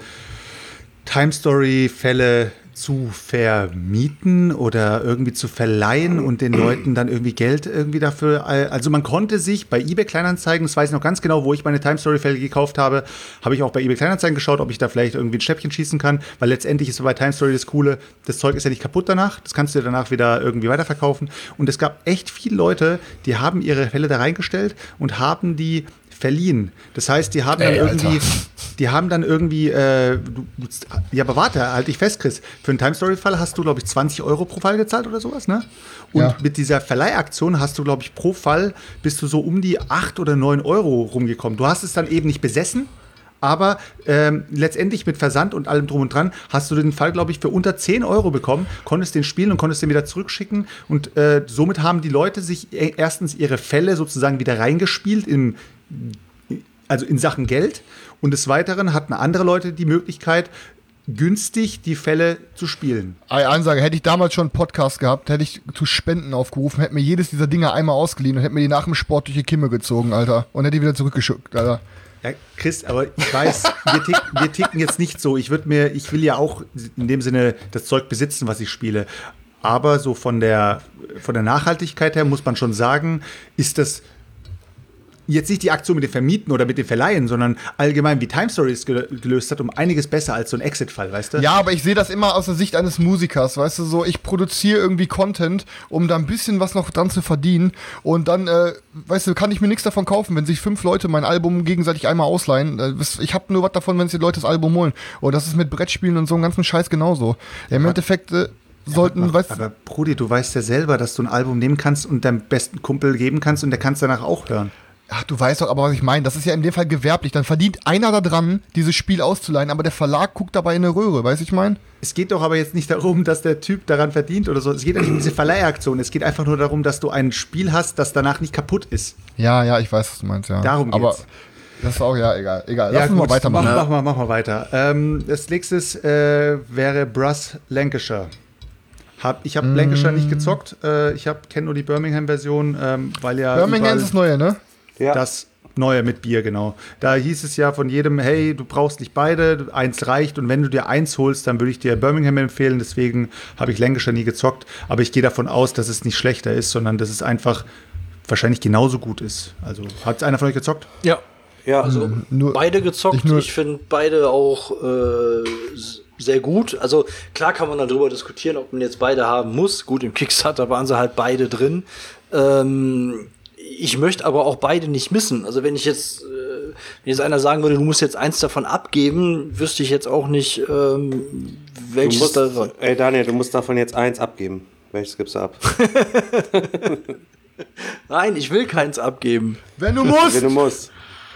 Time-Story-Fälle zu vermieten oder irgendwie zu verleihen und den Leuten dann irgendwie Geld irgendwie dafür. Also man konnte sich bei eBay Kleinanzeigen, das weiß ich noch ganz genau, wo ich meine Time-Story-Fälle gekauft habe, habe ich auch bei eBay Kleinanzeigen geschaut, ob ich da vielleicht irgendwie ein Schnäppchen schießen kann, weil letztendlich ist bei Time-Story das Coole, das Zeug ist ja nicht kaputt danach, das kannst du danach wieder irgendwie weiterverkaufen und es gab echt viele Leute, die haben ihre Fälle da reingestellt und haben die verliehen. Das heißt, die haben dann irgendwie, ja, aber warte, halt dich fest, Chris. Für einen Time-Story-Fall hast du, glaube ich, 20 Euro pro Fall gezahlt oder sowas, ne? Und mit dieser Verleihaktion hast du, glaube ich, pro Fall bist du so um die 8 oder 9 Euro rumgekommen. Du hast es dann eben nicht besessen, aber letztendlich mit Versand und allem drum und dran hast du den Fall, glaube ich, für unter 10 Euro bekommen, konntest den spielen und konntest den wieder zurückschicken und somit haben die Leute sich erstens ihre Fälle sozusagen wieder reingespielt in Sachen Geld und des Weiteren hatten andere Leute die Möglichkeit, günstig die Fälle zu spielen. Ansage, hätte ich damals schon einen Podcast gehabt, hätte ich zu Spenden aufgerufen, hätte mir jedes dieser Dinger einmal ausgeliehen und hätte mir die nach dem Sport durch die Kimme gezogen, Alter. Und hätte die wieder zurückgeschickt, Alter. Ja, Chris, aber ich weiß, wir ticken jetzt nicht so. Ich will ja auch in dem Sinne das Zeug besitzen, was ich spiele. Aber so von der Nachhaltigkeit her muss man schon sagen, ist das jetzt nicht die Aktion mit dem Vermieten oder mit dem Verleihen, sondern allgemein, wie Time Stories gelöst hat, um einiges besser als so ein Exit-Fall, weißt du? Ja, aber ich sehe das immer aus der Sicht eines Musikers, weißt du, so, ich produziere irgendwie Content, um da ein bisschen was noch dran zu verdienen und dann, weißt du, kann ich mir nichts davon kaufen, wenn sich 5 Leute mein Album gegenseitig einmal ausleihen. Ich habe nur was davon, wenn sich die Leute das Album holen. Und das ist mit Brettspielen und so einem ganzen Scheiß genauso. Ja, im Endeffekt sollten, weißt du. Aber Brudi, du weißt ja selber, dass du ein Album nehmen kannst und deinem besten Kumpel geben kannst und der kann es danach auch hören. Ach, du weißt doch aber, was ich meine. Das ist ja in dem Fall gewerblich. Dann verdient einer da dran, dieses Spiel auszuleihen, aber der Verlag guckt dabei in eine Röhre, weißt du, ich meine? Es geht doch aber jetzt nicht darum, dass der Typ daran verdient oder so. Es geht ja nicht um diese Verleihaktion. Es geht einfach nur darum, dass du ein Spiel hast, das danach nicht kaputt ist. Ja, ich weiß, was du meinst, ja. Darum geht's. Aber das ist auch, ja, egal. Lass uns gut, mal weitermachen. Mach mal weiter. Das nächste wäre Brass Lancashire. Ich habe Lancashire nicht gezockt. Ich kenne nur die Birmingham-Version, weil ja Birmingham ist das Neue, ne? Ja. Das Neue mit Bier, genau. Da hieß es ja von jedem, hey, du brauchst nicht beide, eins reicht. Und wenn du dir eins holst, dann würde ich dir Birmingham empfehlen. Deswegen habe ich Lancashire nie gezockt. Aber ich gehe davon aus, dass es nicht schlechter ist, sondern dass es einfach wahrscheinlich genauso gut ist. Also, hat einer von euch gezockt? Ja, also beide gezockt. Ich finde beide auch sehr gut. Also klar kann man darüber diskutieren, ob man jetzt beide haben muss. Gut, im Kickstarter waren sie halt beide drin. Ich möchte aber auch beide nicht missen. Also wenn jetzt einer sagen würde, du musst jetzt eins davon abgeben, wüsste ich jetzt auch nicht, welches da soll. Ey Daniel, du musst davon jetzt eins abgeben. Welches gibst du ab? Nein, ich will keins abgeben. Wenn du musst. Wenn du musst.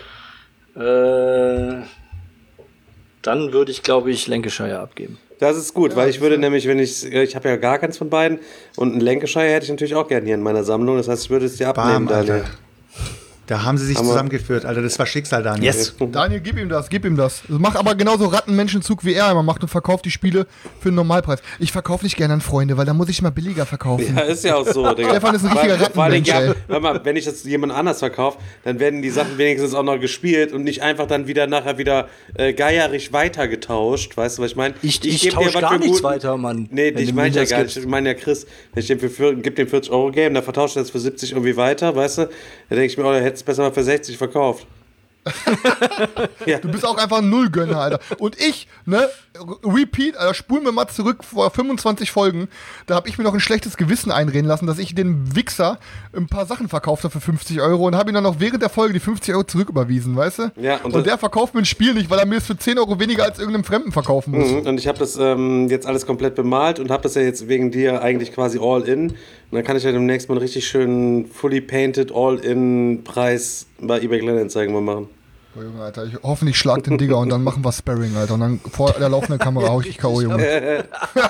Dann würde ich, glaube ich, Lancashire abgeben. Das ist gut, weil ich würde nämlich, ich habe ja gar keins von beiden und ein Lancashire hätte ich natürlich auch gerne hier in meiner Sammlung. Das heißt, ich würde es dir abnehmen, Daniel. Da haben sie sich zusammengeführt, Alter. Das war Schicksal, Daniel. Yes. Daniel, gib ihm das. Mach aber genauso Rattenmenschenzug, wie er immer macht und verkauft die Spiele für einen Normalpreis. Ich verkaufe nicht gerne an Freunde, weil da muss ich mal billiger verkaufen. Ja, ist ja auch so, Digga. Stefan ist ein richtiger Rattenmensch, ey. Hör mal, wenn ich das jemand anders verkaufe, dann werden die Sachen wenigstens auch noch gespielt und nicht einfach dann nachher wieder geierig weitergetauscht. Weißt du, was ich meine? Ich tausche gar nichts weiter, Mann. Nee, ich meine ja gar nicht. Ich meine ja Chris, wenn ich dem gib dem 40 € Game, da vertauscht er das für 70 irgendwie weiter, weißt du? Da denke ich mir, der hätte es besser mal für 60 verkauft. Ja. Du bist auch einfach ein Nullgönner, Alter. Und ich, Repeat, Alter, spulen wir mal zurück vor 25 Folgen. Da habe ich mir noch ein schlechtes Gewissen einreden lassen, dass ich den Wichser ein paar Sachen verkauft habe für 50 € und habe ihm dann noch während der Folge die 50 € zurücküberwiesen, weißt du? Ja, und der verkauft mir ein Spiel nicht, weil er mir es für 10 € weniger als irgendeinem Fremden verkaufen muss. Und ich habe das jetzt alles komplett bemalt und habe das ja jetzt wegen dir eigentlich quasi all-in. Und dann kann ich ja demnächst mal einen richtig schönen fully painted all-in-Preis bei eBay Kleinanzeigen mal machen. Oh Junge, Alter, ich hoffentlich schlag den Digger und dann machen wir Sparring, Alter. Und dann vor der laufenden Kamera hau ich dich K.O., Junge.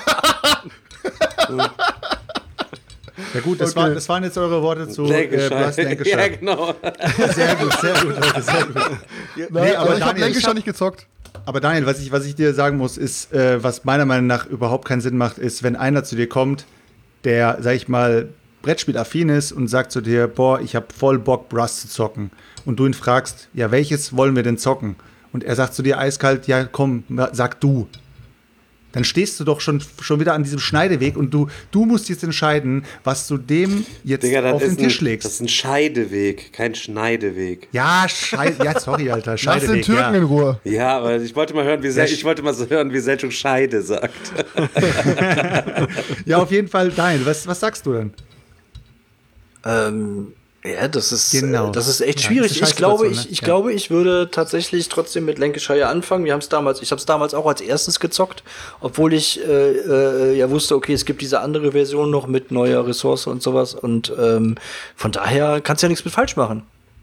Ja gut, das waren jetzt eure Worte zu Brass Lancashire. Ja, genau. Sehr gut, Leute, sehr gut. Nee, aber ich habe Lancashire nicht gezockt. Aber Daniel, was ich dir sagen muss, ist, was meiner Meinung nach überhaupt keinen Sinn macht, ist, wenn einer zu dir kommt, der, sag ich mal, Brettspiel-affin ist und sagt zu dir, boah, ich hab voll Bock, Brass zu zocken. Und du ihn fragst, ja, welches wollen wir denn zocken? Und er sagt zu dir eiskalt, ja, komm, sag du. Dann stehst du doch schon wieder an diesem Scheideweg und du musst jetzt entscheiden, was du dem jetzt auf den Tisch legst. Das ist ein Scheideweg, kein Schneideweg. Ja, sorry, Alter, Scheideweg. Lass den Türken in Ruhe. Ja, aber ich wollte mal hören, wie Selchuk Scheide sagt. Ja, auf jeden Fall, Daniel, was sagst du denn? Ja, das ist echt Ja, schwierig. ich glaube, ich würde tatsächlich trotzdem mit Lancashire anfangen. Ich habe es damals auch als erstes gezockt, obwohl ich ja wusste, okay, es gibt diese andere Version noch mit neuer Ressource und sowas. Und von daher kannst du ja nichts mit falsch machen.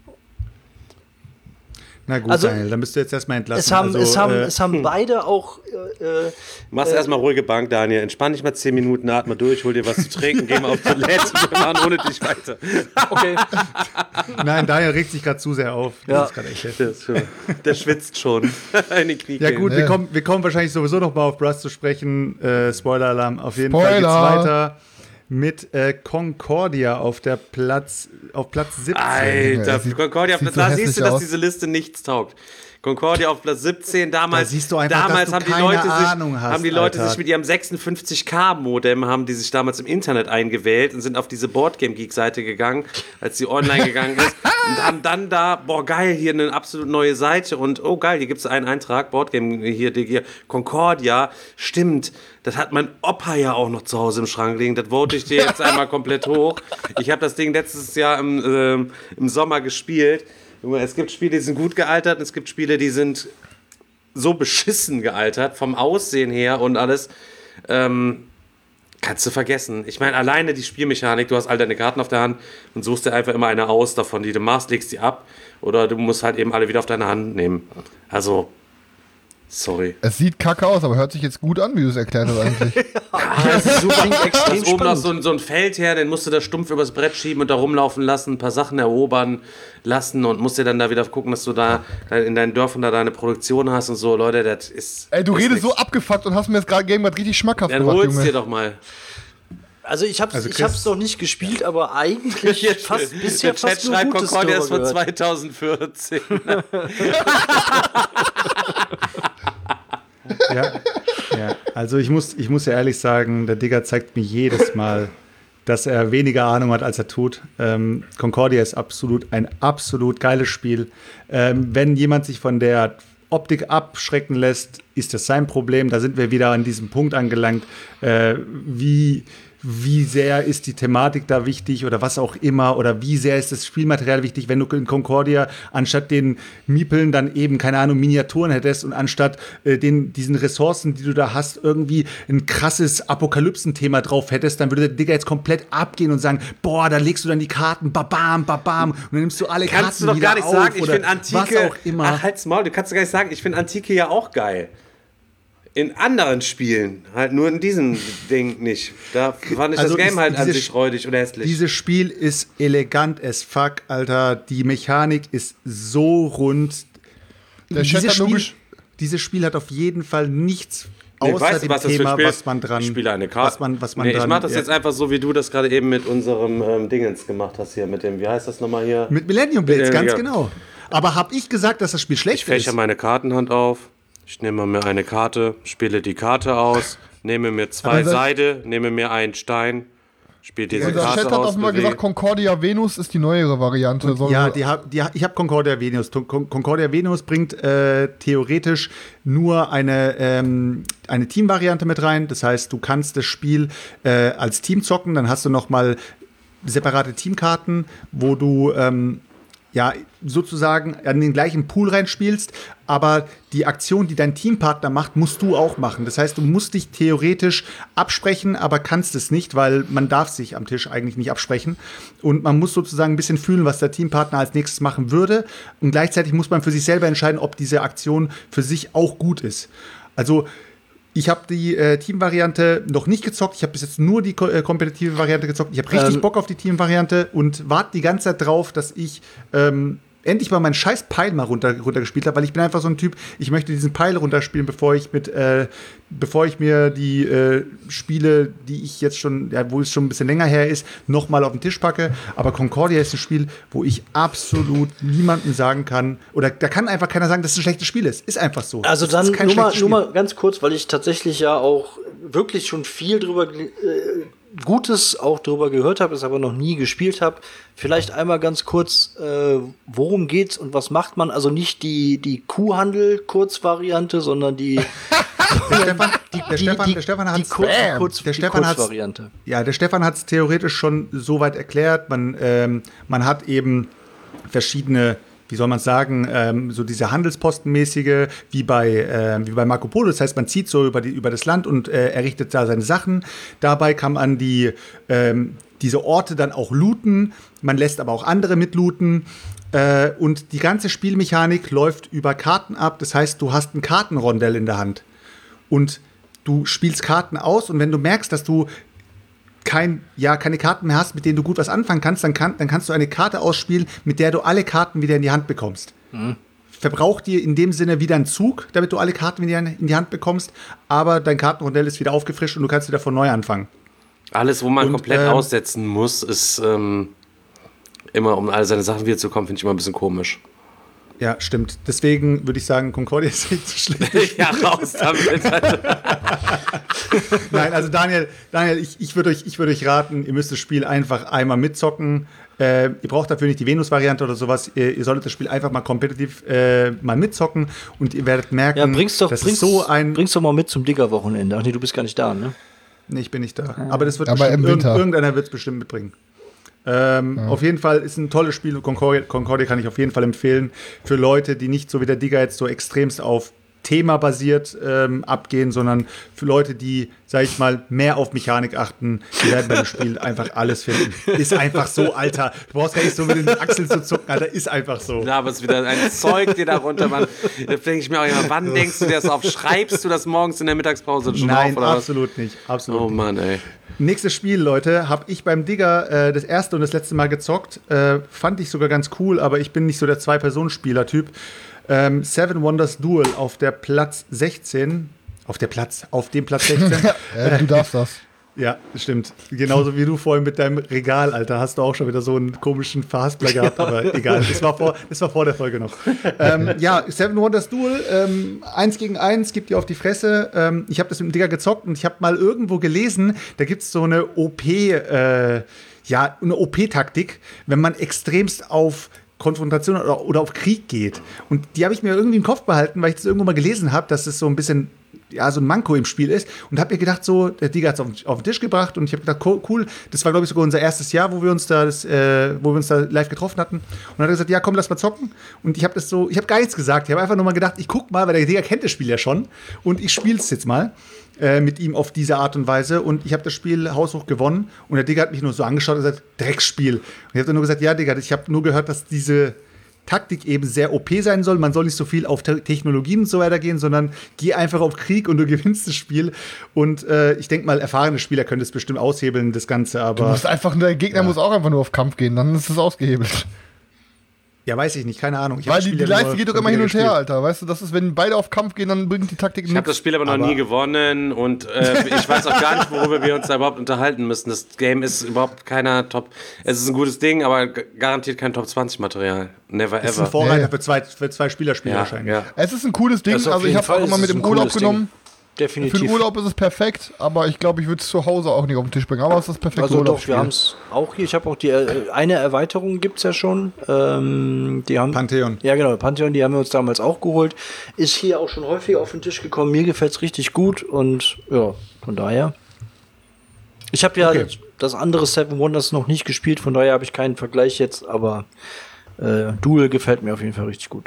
Na gut, also, Daniel, dann bist du jetzt erstmal entlassen. Es haben beide auch Mach's erstmal ruhige Bank, Daniel. Entspann dich mal 10 Minuten, atme durch, hol dir was zu trinken, geh mal auf Toilette und wir machen ohne dich weiter. Okay. Nein, Daniel regt sich gerade zu sehr auf. Ja. Das ist gerade echt Der schwitzt schon. Ja gut, wir kommen wahrscheinlich sowieso noch mal auf Brass zu sprechen. Spoiler-Alarm. Auf jeden Fall geht's weiter mit Concordia auf Platz 17. Alter, Concordia, da siehst du, dass diese Liste nichts taugt. Concordia auf Platz 17. Damals, da siehst du einfach, damals dass du haben die Leute sich mit ihrem 56K-Modem haben die sich damals im Internet eingewählt und sind auf diese Boardgame-Geek-Seite gegangen, als die online gegangen ist und haben dann da, boah geil, hier eine absolut neue Seite und oh geil, hier gibt es einen Eintrag, Boardgame, hier Concordia, stimmt, das hat mein Opa ja auch noch zu Hause im Schrank liegen, das vote ich dir jetzt einmal komplett hoch. Ich habe das Ding letztes Jahr im Sommer gespielt. Es gibt Spiele, die sind gut gealtert und es gibt Spiele, die sind so beschissen gealtert, vom Aussehen her und alles. Kannst du vergessen. Ich meine, alleine die Spielmechanik, du hast all deine Karten auf der Hand und suchst dir einfach immer eine aus davon, die du machst, legst die ab oder du musst halt eben alle wieder auf deine Hand nehmen. Also, sorry. Es sieht kacke aus, aber hört sich jetzt gut an, wie du es erklärt hast eigentlich. Das ist super extrem oben noch so ein Feld her, den musst du da stumpf übers Brett schieben und da rumlaufen lassen, ein paar Sachen erobern lassen und musst dir dann da wieder gucken, dass du da in deinen Dörfern da deine Produktion hast und so. Leute, das ist... Ey, du redest so abgefuckt und hast mir das Game gerade richtig schmackhaft gemacht, Junge. Dann hol's dir doch mal. Also ich hab's noch nicht gespielt, aber eigentlich bisher fast nur Gutes Concordia ist von 2014. Ja, also ich muss ja ehrlich sagen, der Digger zeigt mir jedes Mal, dass er weniger Ahnung hat, als er tut. Concordia ist ein absolut geiles Spiel. Wenn jemand sich von der Optik abschrecken lässt, ist das sein Problem. Da sind wir wieder an diesem Punkt angelangt, wie sehr ist die Thematik da wichtig oder was auch immer oder wie sehr ist das Spielmaterial wichtig, wenn du in Concordia anstatt den Miepeln dann eben, keine Ahnung, Miniaturen hättest und anstatt diesen Ressourcen, die du da hast, irgendwie ein krasses Apokalypsen-Thema drauf hättest, dann würde der Digger jetzt komplett abgehen und sagen, boah, da legst du dann die Karten, babam, babam und dann nimmst du alle kannst Karten wieder auf. Kannst du doch gar nicht sagen, ich finde Antike, was auch immer. Ach, halt's Maul, du kannst doch gar nicht sagen, ich finde Antike ja auch geil. In anderen Spielen, halt nur in diesem Ding nicht. Da fand ich das Game halt an sich räudig oder hässlich. Dieses Spiel ist elegant as fuck, Alter. Die Mechanik ist so rund. Dieses Spiel hat auf jeden Fall nichts außer dem Thema, was man dran... Ich spiele eine Karte. Ich mach das jetzt einfach so, wie du das gerade eben mit unserem Dingens gemacht hast hier, mit dem, wie heißt das nochmal hier? Mit Millennium Blades, ganz genau. Aber hab ich gesagt, dass das Spiel schlecht ist? Ich fächer meine Kartenhand auf. Ich nehme mir eine Karte, spiele die Karte aus, nehme mir 2 Seide, nehme mir einen Stein, spiele diese Karte aus. Der Chat hat auch mal gesagt, Concordia Venus ist die neuere Variante. Ich habe Concordia Venus. Concordia Venus bringt theoretisch nur eine Team-Variante mit rein. Das heißt, du kannst das Spiel als Team zocken, dann hast du noch mal separate Teamkarten, wo du sozusagen an den gleichen Pool reinspielst, aber die Aktion, die dein Teampartner macht, musst du auch machen. Das heißt, du musst dich theoretisch absprechen, aber kannst es nicht, weil man darf sich am Tisch eigentlich nicht absprechen. Und man muss sozusagen ein bisschen fühlen, was der Teampartner als nächstes machen würde. Und gleichzeitig muss man für sich selber entscheiden, ob diese Aktion für sich auch gut ist. Also ich habe die Team-Variante noch nicht gezockt. Ich habe bis jetzt nur die kompetitive Variante gezockt. Ich habe richtig Bock auf die Team-Variante und warte die ganze Zeit drauf, dass ich endlich mal meinen scheiß Pile mal runtergespielt habe, weil ich bin einfach so ein Typ, ich möchte diesen Pile runterspielen, bevor ich mir die Spiele, die ich jetzt schon, wo es schon ein bisschen länger her ist, nochmal auf den Tisch packe. Aber Concordia ist ein Spiel, wo ich absolut niemandem sagen kann, oder da kann einfach keiner sagen, dass es ein schlechtes Spiel ist. Ist einfach so. Also dann nur mal ganz kurz, weil ich tatsächlich ja auch wirklich schon viel drüber Gutes auch drüber gehört habe, es aber noch nie gespielt habe. Vielleicht einmal ganz kurz, worum geht's und was macht man? Also nicht die Kuhhandel-Kurzvariante, sondern die Kurzvariante. Ja, der Stefan hat es theoretisch schon so weit erklärt. Man hat eben verschiedene, wie soll man sagen, so diese Handelspostenmäßige, wie bei Marco Polo. Das heißt, man zieht so über das Land und errichtet da seine Sachen. Dabei kann man diese Orte dann auch looten. Man lässt aber auch andere mitlooten. Und die ganze Spielmechanik läuft über Karten ab. Das heißt, du hast ein Kartenrondell in der Hand. Und du spielst Karten aus. Und wenn du merkst, dass du keine Karten mehr hast, mit denen du gut was anfangen kannst, dann kannst du eine Karte ausspielen, mit der du alle Karten wieder in die Hand bekommst. Mhm. Verbraucht dir in dem Sinne wieder einen Zug, damit du alle Karten wieder in die Hand bekommst, aber dein Kartenmodell ist wieder aufgefrischt und du kannst wieder von neu anfangen. Alles, wo man komplett aussetzen muss, ist immer, um alle seine Sachen wiederzukommen, finde ich immer ein bisschen komisch. Ja, stimmt. Deswegen würde ich sagen, Concordia ist nicht so schlecht. Ja, raus damit. Nein, also Daniel, ich würde euch raten, ihr müsst das Spiel einfach einmal mitzocken. Ihr braucht dafür nicht die Venus-Variante oder sowas. Ihr solltet das Spiel einfach mal kompetitiv mal mitzocken und ihr werdet merken, bring's doch mal mit zum Digger-Wochenende. Ach nee, du bist gar nicht da, ne? Nee, ich bin nicht da. Aber das wird irgendeiner wird es bestimmt mitbringen. Auf jeden Fall ist ein tolles Spiel. Concordia kann ich auf jeden Fall empfehlen für Leute, die nicht so wie der Digger jetzt so extremst auf Thema basiert abgehen, sondern für Leute, die, sag ich mal, mehr auf Mechanik achten, die werden bei dem Spiel einfach alles finden. Ist einfach so, Alter. Du brauchst gar nicht so mit den Achseln zu zucken, Alter. Ist einfach so. Ja, aber es ist wieder ein Zeug dir darunter, Mann. Da denke ich mir auch immer, wann denkst du dir das auf? Schreibst du das morgens in der Mittagspause schon Nein, auf? Oder absolut was? nicht. Absolut nicht. Mann, ey. Nächstes Spiel, Leute, habe ich beim Digger das erste und das letzte Mal gezockt. Fand ich sogar ganz cool, aber ich bin nicht so der Zwei-Personen-Spieler-Typ. Seven Wonders Duel auf der Platz 16. Auf dem Platz 16. Du darfst das. Ja, stimmt. Genauso wie du vorhin mit deinem Regal, Alter, hast du auch schon wieder so einen komischen Verhaspler gehabt, aber egal, das war vor der Folge noch. Ja, Seven Wonders Duel, 1 gegen 1, gibt dir auf die Fresse. Ich habe das mit dem Digger gezockt und ich habe mal irgendwo gelesen, da gibt es so eine eine OP-Taktik, wenn man extremst auf Konfrontation oder auf Krieg geht. Und die habe ich mir irgendwie im Kopf behalten, weil ich das irgendwo mal gelesen habe, dass es so ein bisschen so ein Manko im Spiel ist. Und habe mir gedacht, so, der Digger hat es auf den Tisch gebracht und ich habe gedacht, cool, das war, glaube ich, sogar unser erstes Jahr, wo wir uns da live getroffen hatten. Und dann hat er gesagt, ja, komm, lass mal zocken. Und ich habe gar nichts gesagt. Ich habe einfach nur mal gedacht, ich guck mal, weil der Digger kennt das Spiel ja schon. Und ich spiele es jetzt mal mit ihm auf diese Art und Weise. Und ich habe das Spiel haushoch gewonnen. Und der Digger hat mich nur so angeschaut und gesagt, Drecksspiel. Und ich habe dann nur gesagt, ja, Digga, ich habe nur gehört, dass diese Taktik eben sehr OP sein soll. Man soll nicht so viel auf Technologien und so weiter gehen, sondern geh einfach auf Krieg und du gewinnst das Spiel. Und ich denke mal, erfahrene Spieler können das bestimmt aushebeln, das Ganze. Aber du musst einfach, der Gegner muss auch einfach nur auf Kampf gehen, dann ist es ausgehebelt. Ja, weiß ich nicht, keine Ahnung. Weil die Leiste geht doch immer hin und her, Alter. Weißt du, das ist, wenn beide auf Kampf gehen, dann bringt die Taktik nichts. Ich habe das Spiel aber noch nie gewonnen und ich weiß auch gar nicht, worüber wir uns da überhaupt unterhalten müssen. Das Game ist überhaupt keiner Top. Es ist ein gutes Ding, aber garantiert kein Top 20 Material. Never ever. Es ist ein Vorreiter für zwei Spielerspiele wahrscheinlich. Ja. Es ist ein cooles Ding. Also ich habe auch immer mit dem Urlaub genommen. Definitiv. Für den Urlaub ist es perfekt, aber ich glaube, ich würde es zu Hause auch nicht auf den Tisch bringen. Aber es ist das perfekte Also Urlaubsspiel. Doch, wir haben es auch hier. Ich habe auch eine Erweiterung gibt es ja schon. Die haben Pantheon. Ja, genau, Pantheon, die haben wir uns damals auch geholt. Ist hier auch schon häufig auf den Tisch gekommen. Mir gefällt es richtig gut und ja, von daher. Ich habe ja das andere Seven Wonders noch nicht gespielt, von daher habe ich keinen Vergleich jetzt, aber Duel gefällt mir auf jeden Fall richtig gut.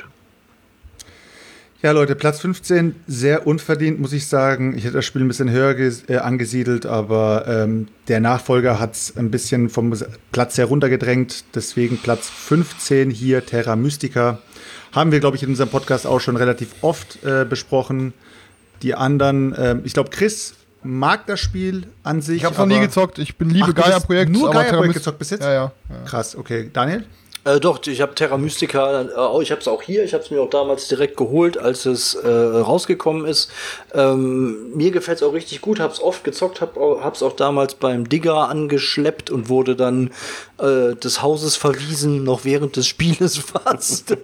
Ja, Leute, Platz 15, sehr unverdient, muss ich sagen. Ich hätte das Spiel ein bisschen höher angesiedelt, aber der Nachfolger hat es ein bisschen vom Platz heruntergedrängt. Deswegen Platz 15 hier, Terra Mystica. Haben wir, glaube ich, in unserem Podcast auch schon relativ oft besprochen. Die anderen, ich glaube, Chris mag das Spiel an sich. Ich habe es noch nie gezockt. Ich bin liebe Gaia-Projekt. Nur Gaia-Projekt gezockt bis jetzt? Ja. Krass, okay. Daniel? Doch, ich habe Terra Mystica, ich habe es auch hier, ich habe es mir auch damals direkt geholt, als es rausgekommen ist. Mir gefällt es auch richtig gut, habe es oft gezockt, habe es auch damals beim Digger angeschleppt und wurde dann des Hauses verwiesen, noch während des Spieles fast.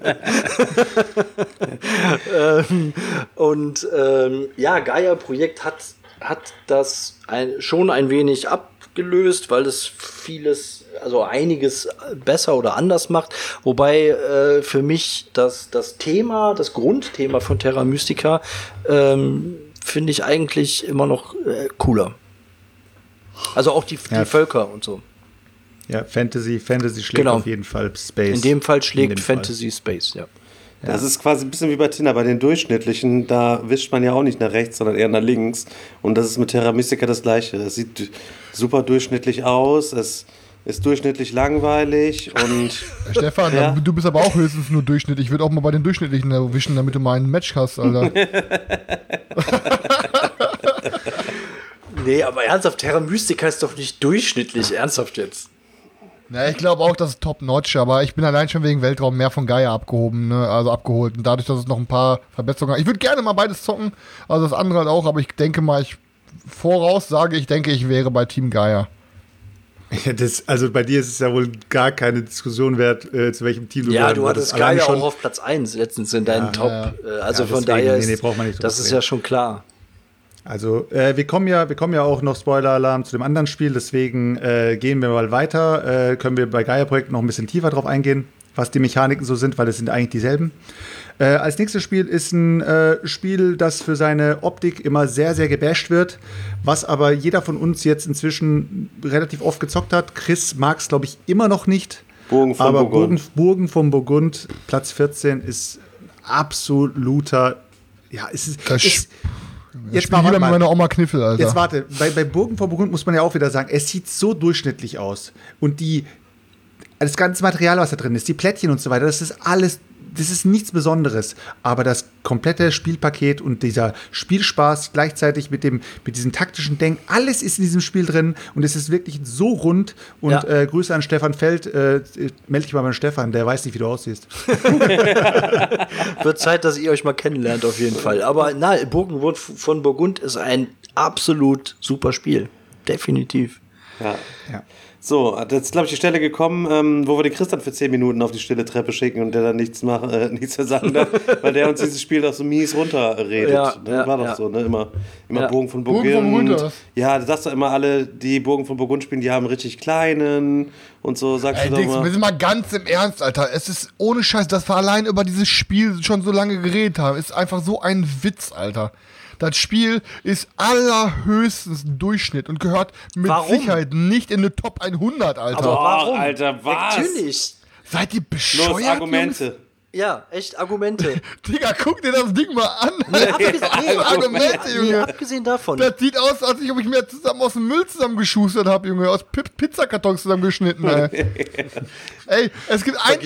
Gaia-Projekt hat das schon ein wenig abgelöst, weil es einiges besser oder anders macht. Wobei für mich das Grundthema von Terra Mystica finde ich eigentlich immer noch cooler. Also auch die Völker und so. Ja, Fantasy schlägt auf jeden Fall Space. In dem Fall schlägt Fantasy Space, ja. Das ist quasi ein bisschen wie bei Tinder, bei den Durchschnittlichen, da wischt man ja auch nicht nach rechts, sondern eher nach links. Und das ist mit Terra Mystica das Gleiche. Es sieht super durchschnittlich aus, es ist durchschnittlich langweilig und... Stefan, du bist aber auch höchstens nur Durchschnittlich. Ich würde auch mal bei den Durchschnittlichen erwischen, damit du mal ein Match hast, Alter. Nee, aber ernsthaft, Terra Mystica ist doch nicht durchschnittlich, ernsthaft jetzt. Ja, ich glaube auch, das ist top-notch, aber ich bin allein schon wegen Weltraum mehr von Gaia abgeholt. Und dadurch, dass es noch ein paar Verbesserungen hat. Ich würde gerne mal beides zocken, also das andere halt auch, aber ich denke mal, ich wäre bei Team Gaia. Ja, also bei dir ist es ja wohl gar keine Diskussion wert, zu welchem Team du Ja, du hattest Sky ja auch auf Platz 1 letztens in deinen Top. Also von daher ist braucht man nicht das ist ja schon klar. Also wir kommen ja auch noch Spoiler-Alarm zu dem anderen Spiel, deswegen gehen wir mal weiter. Können wir bei Gaia-Projekt noch ein bisschen tiefer drauf eingehen, was die Mechaniken so sind, weil es sind eigentlich dieselben. Als nächstes Spiel ist ein Spiel, das für seine Optik immer sehr, sehr gebasht wird, was aber jeder von uns jetzt inzwischen relativ oft gezockt hat. Chris mag es, glaube ich, immer noch nicht. Burgen von Burgund, Platz 14, ist absoluter, ja, es ist jetzt mal lieber mit meiner Oma Kniffel, Alter. Jetzt warte, bei Burgen von Burgund muss man ja auch wieder sagen, es sieht so durchschnittlich aus. Und das ganze Material, was da drin ist, die Plättchen und so weiter, das ist alles, das ist nichts Besonderes. Aber das komplette Spielpaket und dieser Spielspaß gleichzeitig mit diesem taktischen Denken, alles ist in diesem Spiel drin und es ist wirklich so rund. Und Grüße an Stefan Feld, melde dich mal beim Stefan, der weiß nicht, wie du aussiehst. Wird Zeit, dass ihr euch mal kennenlernt, auf jeden Fall. Aber Burgen von Burgund ist ein absolut super Spiel. Definitiv. Ja. So, jetzt ist, glaube ich, die Stelle gekommen, wo wir den Christian für 10 Minuten auf die stille Treppe schicken und der dann nichts mehr sagen darf, weil der uns dieses Spiel doch so mies runterredet. War doch so, ne? Immer Burgen von Burgund. Ja, du sagst doch immer, alle, die Burgen von Burgund spielen, die haben richtig kleinen und so, sagst du doch mal. Wir sind mal ganz im Ernst, Alter. Es ist ohne Scheiß, dass wir allein über dieses Spiel schon so lange geredet haben. Ist einfach so ein Witz, Alter. Das Spiel ist allerhöchstens Durchschnitt und gehört mit Sicherheit nicht in eine Top 100, Alter. Aber warum? Alter, was? Natürlich. Seid ihr bescheuert, Los, Argumente. Jungs? Ja, echt Argumente. Digga, guck dir das Ding mal an. Argumente, Junge. Abgesehen davon. Das sieht aus, als ob ich mir zusammen aus dem Müll zusammengeschustert habe, Junge. Aus Pizzakartons zusammengeschnitten, ey. Ey, es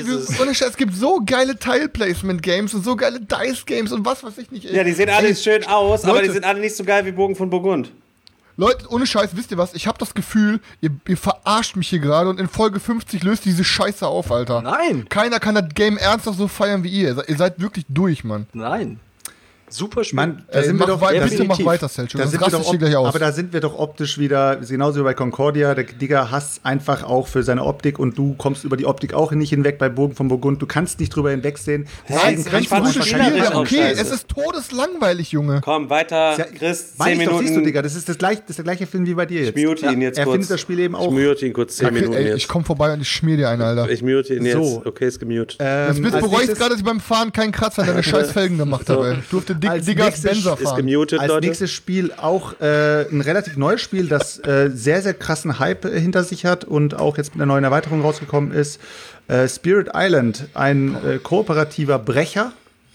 gibt so geile Tile-Placement-Games und so geile Dice-Games und was weiß ich nicht, ey. Ja, die sehen alle schön aus, Leute, aber die sind alle nicht so geil wie Burgen von Burgund. Leute, ohne Scheiß, wisst ihr was? Ich habe das Gefühl, ihr verarscht mich hier gerade und in Folge 50 löst diese Scheiße auf, Alter. Nein. Keiner kann das Game ernsthaft so feiern wie ihr. Ihr seid wirklich durch, Mann. Nein. Super Spiel. Mann, mach weiter, Selchuk. Aber da sind wir doch optisch wieder, genauso wie bei Concordia. Der Digga hasst einfach auch für seine Optik und du kommst über die Optik auch nicht hinweg bei Burgen von Burgund. Du kannst nicht drüber hinwegsehen. Nein, wenn es ein gutes Spiel wäre, okay. Es ist todeslangweilig, Junge. Komm, weiter, Chris, 10 Minuten. Siehst du, Digga, das ist der gleiche Film wie bei dir jetzt. Ich mute ihn jetzt kurz. Er findet das Spiel eben auch. Ich mute ihn kurz 10 Minuten jetzt. Ich komm vorbei und ich schmier dir einen, Alter. Ich mute ihn jetzt. Okay, ist gemutet. Jetzt bereue ich gerade, dass ich beim Fahren keinen Kratzer an deine scheiß Felgen gemacht habe. Ich durfte Diggas Benzer fahren. Ist gemutet, als Leute. Nächstes Spiel auch ein relativ neues Spiel, das sehr, sehr krassen Hype hinter sich hat und auch jetzt mit einer neuen Erweiterung rausgekommen ist. Spirit Island, ein kooperativer Brecher,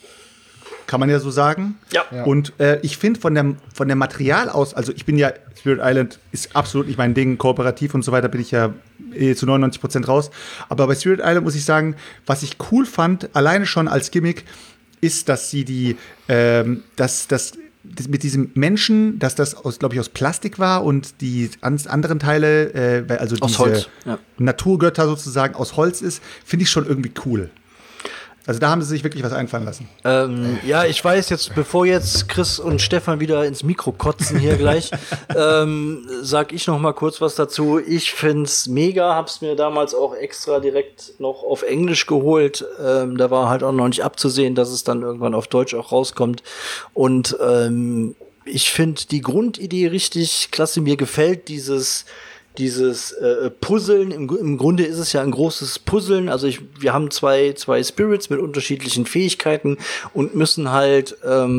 kann man ja so sagen. Ja. Und ich finde von der Material aus, also ich bin ja, Spirit Island ist absolut nicht mein Ding, kooperativ und so weiter bin ich ja zu 99% raus. Aber bei Spirit Island muss ich sagen, was ich cool fand, alleine schon als Gimmick, ist, dass sie das mit diesem Menschen, dass das glaube ich, aus Plastik war und die anderen Teile, also aus diese Holz. Naturgötter sozusagen aus Holz ist, finde ich schon irgendwie cool. Also da haben sie sich wirklich was einfallen lassen. Ja, ich weiß jetzt, bevor jetzt Chris und Stefan wieder ins Mikro kotzen hier gleich, sag ich noch mal kurz was dazu. Ich find's mega, hab's mir damals auch extra direkt noch auf Englisch geholt. Da war halt auch noch nicht abzusehen, dass es dann irgendwann auf Deutsch auch rauskommt. Und ich finde die Grundidee richtig klasse. Mir gefällt dieses Puzzeln, im Grunde ist es ja ein großes Puzzeln, also wir haben zwei Spirits mit unterschiedlichen Fähigkeiten und müssen halt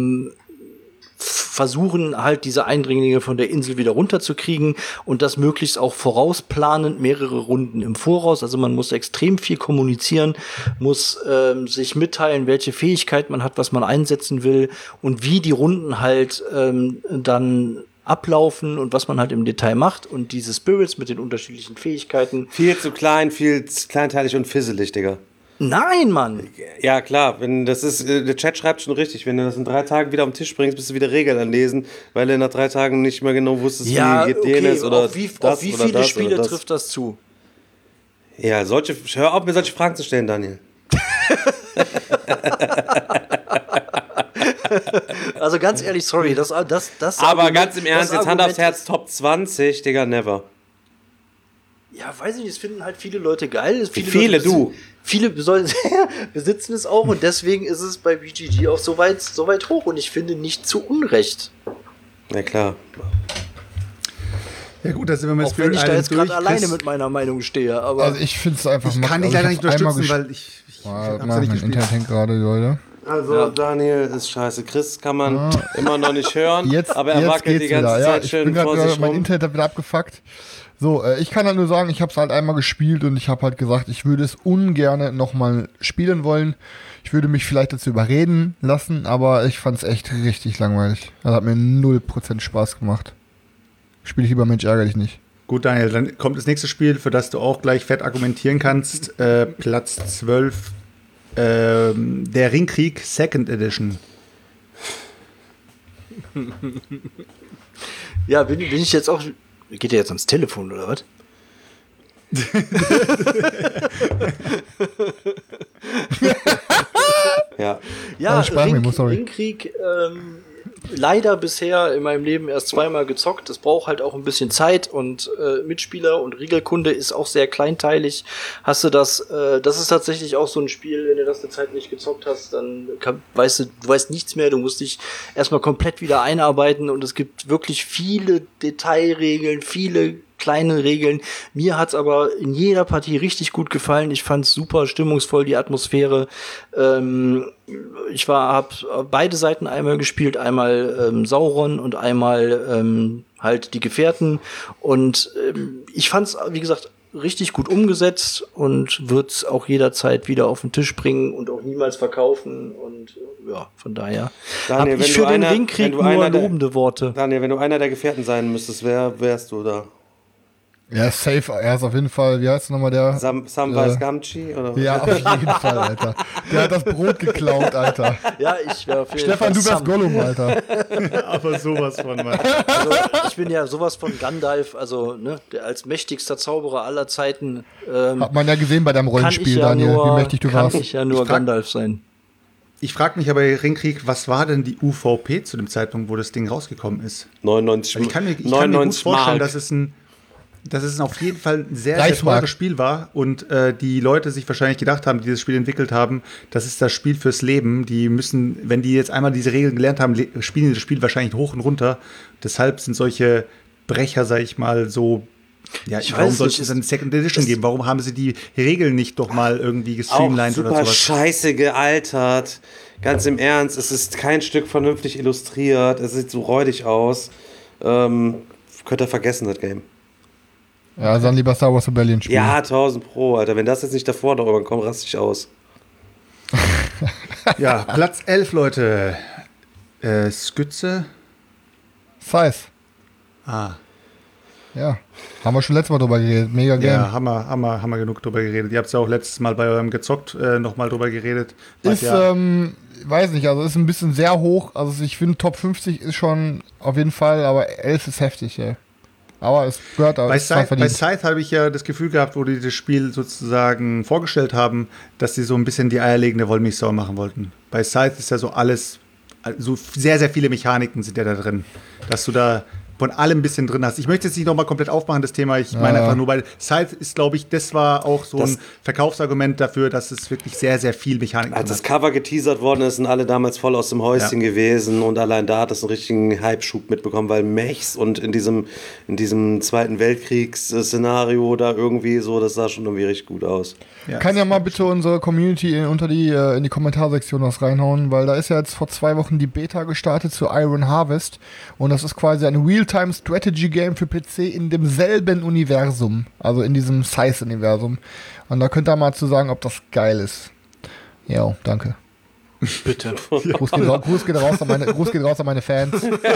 versuchen, halt diese Eindringlinge von der Insel wieder runterzukriegen und das möglichst auch vorausplanend mehrere Runden im Voraus, also man muss extrem viel kommunizieren, muss sich mitteilen, welche Fähigkeit man hat, was man einsetzen will und wie die Runden halt dann ablaufen und was man halt im Detail macht und diese Spirits mit den unterschiedlichen Fähigkeiten. Viel zu klein, viel zu kleinteilig und fisselig, Digga. Nein, Mann! Ja, klar, wenn das ist, der Chat schreibt schon richtig, wenn du das in 3 Tagen wieder auf den Tisch bringst, bist du wieder Regeln anlesen, weil du nach 3 Tagen nicht mehr genau wusstest, wie geht jenes oder auf wie viele Spiele trifft das zu? Ja, hör auf, mir solche Fragen zu stellen, Daniel. Also ganz ehrlich, sorry, das aber Argument, ganz im Ernst, jetzt Hand aufs Herz, Top 20, Digga, never. Ja, weiß ich nicht, es finden halt viele Leute geil. Viele besitzen es auch und deswegen ist es bei BGG auch so weit hoch und ich finde nicht zu Unrecht. Na klar. Ja gut, da sind wir mit auch wenn ich da jetzt gerade alleine mit meiner Meinung stehe. Aber also ich finde es einfach... Ich kann dich leider nicht unterstützen, weil ich hab's ja nicht gespielt. Internet hängt gerade, Leute. Also Daniel ist scheiße. Chris kann man immer noch nicht hören, aber er wackelt die ganze Zeit schön vor sich rum. Mein Internet hat wieder abgefuckt. So, ich kann halt nur sagen, ich habe es halt einmal gespielt und ich habe halt gesagt, ich würde es ungern nochmal spielen wollen. Ich würde mich vielleicht dazu überreden lassen, aber ich fand es echt richtig langweilig. Also hat mir 0% Spaß gemacht. Spiele ich lieber Mensch, ärgere dich nicht. Gut, Daniel, dann kommt das nächste Spiel, für das du auch gleich fett argumentieren kannst. Platz 12, der Ringkrieg Second Edition. Ja, bin ich jetzt auch... Geht der jetzt ans Telefon, oder was? Ja, Ringkrieg, leider bisher in meinem Leben erst zweimal gezockt. Das braucht halt auch ein bisschen Zeit und Mitspieler und Regelkunde ist auch sehr kleinteilig. Hast du das ist tatsächlich auch so ein Spiel, wenn du das eine Zeit nicht gezockt hast, dann weißt du weißt nichts mehr, du musst dich erstmal komplett wieder einarbeiten und es gibt wirklich viele Detailregeln, viele kleine Regeln. Mir hat's aber in jeder Partie richtig gut gefallen. Ich fand's super stimmungsvoll, die Atmosphäre. Ich hab beide Seiten einmal gespielt, einmal Sauron und einmal halt die Gefährten. Und ich fand's, wie gesagt, richtig gut umgesetzt und wird's auch jederzeit wieder auf den Tisch bringen und auch niemals verkaufen. Und ja, von daher Daniel, hab ich für den Ringkrieg nur lobende Worte. Daniel, wenn du einer der Gefährten sein müsstest, wärst du da? Ja, safe. Er ist auf jeden Fall, wie heißt nochmal der? Samwise Gamgee? Oder? Ja, auf jeden Fall, Alter. Der hat das Brot geklaut, Alter. Ja, ich wäre auf jeden Stefan, Fall du wärst Gollum, Alter. Aber sowas von, Mann. Also, ich bin ja sowas von Gandalf, also ne, der als mächtigster Zauberer aller Zeiten. Hat man ja gesehen bei deinem Rollenspiel, Daniel, wie mächtig du warst. Kann ich ja nur Gandalf sein. Ich frage mich aber, Ringkrieg, was war denn die UVP zu dem Zeitpunkt, wo das Ding rausgekommen ist? 99 also ich kann mir gut vorstellen, dass es auf jeden Fall ein sehr, sehr teures Spiel war und die Leute sich wahrscheinlich gedacht haben, die dieses Spiel entwickelt haben, das ist das Spiel fürs Leben. Die müssen, wenn die jetzt einmal diese Regeln gelernt haben, spielen die das Spiel wahrscheinlich hoch und runter. Deshalb sind solche Brecher, sag ich mal, so. Ja, warum soll es eine Second Edition geben? Warum haben sie die Regeln nicht doch mal irgendwie gestreamlined oder sowas? Super scheiße gealtert. Ganz im Ernst, es ist kein Stück vernünftig illustriert. Es sieht so räudig aus. Könnt ihr vergessen, das Game. Ja, dann lieber Star Wars Rebellion spielen. Ja, 1000 Pro, Alter. Wenn das jetzt nicht davor noch irgendwann kommt, raste ich aus. Ja, Platz 11, Leute. Skütze. Size. Ah. Ja, haben wir schon letztes Mal drüber geredet. Mega gerne. Ja, haben wir genug drüber geredet. Ihr habt es ja auch letztes Mal bei eurem Gezockt nochmal drüber geredet. Ist, weiß nicht, also ist ein bisschen sehr hoch. Also ich finde Top 50 ist schon auf jeden Fall, aber 11 ist heftig, ey. Aber es gehört auch. Bei Scythe habe ich ja das Gefühl gehabt, wo die das Spiel sozusagen vorgestellt haben, dass sie so ein bisschen die eierlegende Wollmilchsau machen wollten. Bei Scythe ist ja so alles, so sehr, sehr viele Mechaniken sind ja da drin, dass du da von allem ein bisschen drin hast. Ich möchte jetzt nicht nochmal komplett aufmachen, das Thema. Ich meine einfach nur, weil Scythe ist, glaube ich, das war auch so ein Verkaufsargument dafür, dass es wirklich sehr, sehr viel Mechanik hat. Als das Cover geteasert worden ist, sind alle damals voll aus dem Häuschen gewesen und allein da hat es einen richtigen Hype-Schub mitbekommen, weil Mechs und in diesem Zweiten Weltkriegs-Szenario da irgendwie so, das sah schon irgendwie richtig gut aus. Ja. Kann ja mal bitte unsere Community in die Kommentarsektion was reinhauen, weil da ist ja jetzt vor 2 Wochen die Beta gestartet zu Iron Harvest und das ist quasi ein Real-Time-Strategy-Game für PC in demselben Universum, also in diesem Size-Universum. Und da könnt ihr mal zu sagen, ob das geil ist. Ja, danke. Bitte. Gruß geht raus an meine Fans.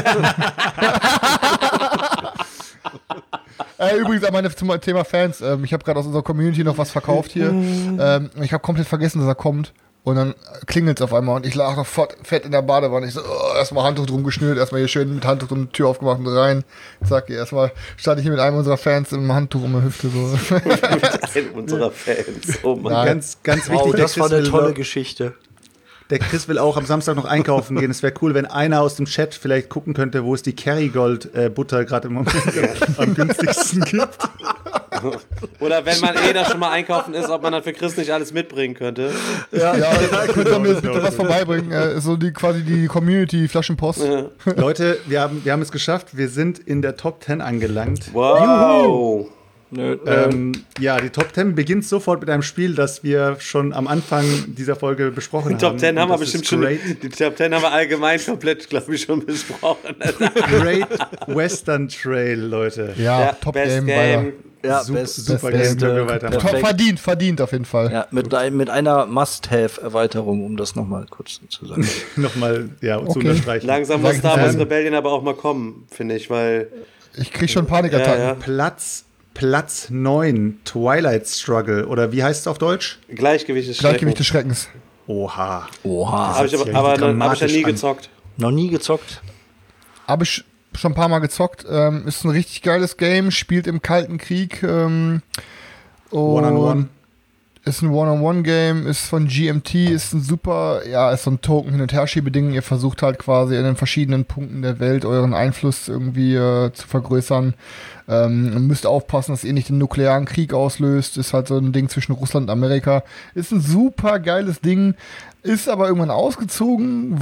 Übrigens zum Thema Fans, ich habe gerade aus unserer Community noch was verkauft hier. Ich habe komplett vergessen, dass er kommt. Und dann klingelt es auf einmal und ich lag noch fett in der Badewanne. Ich so, erstmal Handtuch drum geschnürt, erstmal hier schön mit Handtuch drum die Tür aufgemacht und rein. Zack, erstmal stand ich hier mit einem unserer Fans im Handtuch um die Hüfte. So. Mit einem unserer Fans, oh Mann. Ganz, ganz wichtig. Das war eine tolle Geschichte. Der Chris will auch am Samstag noch einkaufen gehen. Es wäre cool, wenn einer aus dem Chat vielleicht gucken könnte, wo es die Kerrygold Butter gerade im Moment am günstigsten gibt. Oder wenn man da schon mal einkaufen ist, ob man dann für Chris nicht alles mitbringen könnte. Ja, könnt ihr mir bitte was vorbeibringen. So quasi die Community-Flaschenpost. Ja. Leute, wir haben es geschafft. Wir sind in der Top 10 angelangt. Wow. Ja, die Top 10 beginnt sofort mit einem Spiel, das wir schon am Anfang dieser Folge besprochen haben. Die Top 10 haben wir bestimmt schon. Die Top 10 haben wir allgemein komplett, glaube ich, schon besprochen. Great Western Trail, Leute. Ja, Top Game. Weiter. Ja, super Game, können wir weitermachen. Verdient auf jeden Fall. Ja, mit einer Must-Have-Erweiterung, um das nochmal kurz zu sagen. Nochmal, zu unterstreichen. Langsam muss Star Wars Rebellion aber auch mal kommen, finde ich, weil... Ich krieg schon Panikattacken. Ja. Platz 9, Twilight Struggle. Oder wie heißt es auf Deutsch? Gleichgewicht des Schreckens. Oha. Habe ich ja nie gezockt. Noch nie gezockt? Habe ich schon ein paar Mal gezockt. Ist ein richtig geiles Game. Spielt im Kalten Krieg. One-on-One. Ist ein One-on-One-Game, ist von GMT, ist ein super, ist so ein Token-Hin- und Her-Schiebeding. Ihr versucht halt quasi in den verschiedenen Punkten der Welt euren Einfluss irgendwie zu vergrößern. Müsst aufpassen, dass ihr nicht den nuklearen Krieg auslöst. Ist halt so ein Ding zwischen Russland und Amerika. Ist ein super geiles Ding. Ist aber irgendwann ausgezogen,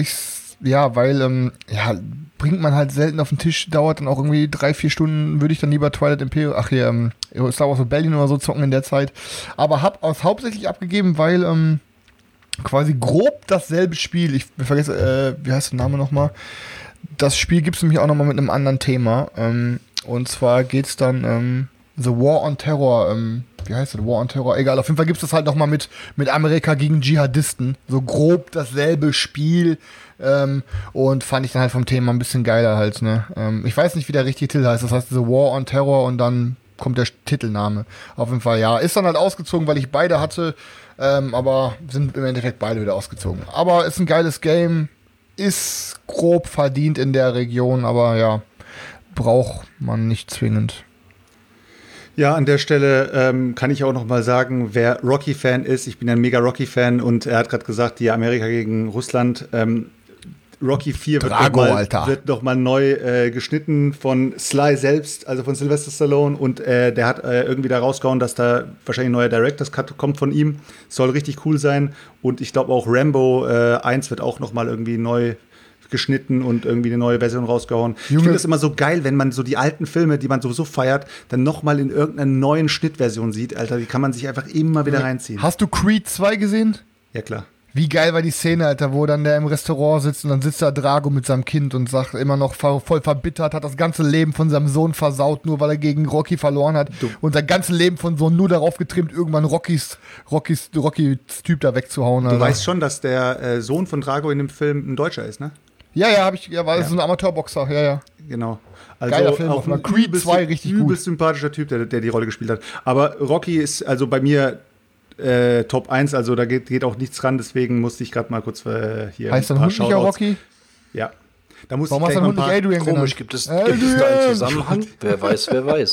bringt man halt selten auf den Tisch, dauert dann auch irgendwie 3-4 Stunden, würde ich dann lieber Twilight Imperium, Star Wars Rebellion oder so zocken in der Zeit. Aber hab es hauptsächlich abgegeben, weil quasi grob dasselbe Spiel, ich vergesse, wie heißt der Name nochmal? Das Spiel gibt es nämlich auch nochmal mit einem anderen Thema. Und zwar geht es dann The War on Terror, wie heißt das? War on Terror? Egal, auf jeden Fall gibt es das halt nochmal mit Amerika gegen Dschihadisten. So grob dasselbe Spiel. Und fand ich dann halt vom Thema ein bisschen geiler halt, ne? Ich weiß nicht, wie der richtige Titel heißt. Das heißt The War on Terror und dann kommt der Titelname. Auf jeden Fall, ja. Ist dann halt ausgezogen, weil ich beide hatte. Aber sind im Endeffekt beide wieder ausgezogen. Aber ist ein geiles Game. Ist grob verdient in der Region, aber ja, braucht man nicht zwingend. Ja, an der Stelle kann ich auch noch mal sagen, wer Rocky-Fan ist, ich bin ein mega Rocky-Fan und er hat gerade gesagt, die Amerika gegen Russland, Rocky 4 wird noch mal neu geschnitten von Sly selbst, also von Sylvester Stallone und der hat irgendwie da rausgehauen, dass da wahrscheinlich ein neuer Director's Cut kommt von ihm, soll richtig cool sein und ich glaube auch Rambo 1 wird auch noch mal irgendwie neu geschnitten und irgendwie eine neue Version rausgehauen. Ich finde das immer so geil, wenn man so die alten Filme, die man sowieso feiert, dann nochmal in irgendeiner neuen Schnittversion sieht. Alter, die kann man sich einfach immer wieder reinziehen. Hast du Creed 2 gesehen? Ja, klar. Wie geil war die Szene, Alter, wo dann der im Restaurant sitzt und dann sitzt da Drago mit seinem Kind und sagt immer noch voll verbittert, hat das ganze Leben von seinem Sohn versaut, nur weil er gegen Rocky verloren hat. Und sein ganzes Leben von Sohn nur darauf getrimmt, irgendwann Rockys Typ da wegzuhauen. Du weißt schon, dass der Sohn von Drago in dem Film ein Deutscher ist, ne? Ja, war so ein Amateurboxer, ja. Genau. Also geiler Film, auch ein Creed 2 richtig gut. Übelst sympathischer Typ, der die Rolle gespielt hat. Aber Rocky ist also bei mir Top 1, also da geht auch nichts ran, deswegen musste ich gerade mal kurz hier heißt dein Hund nicht auch Rocky? Ja. Da muss Warum hast du deinen Hund nicht Adrian Komisch, gibt es da einen Zusammenhang? Wer weiß.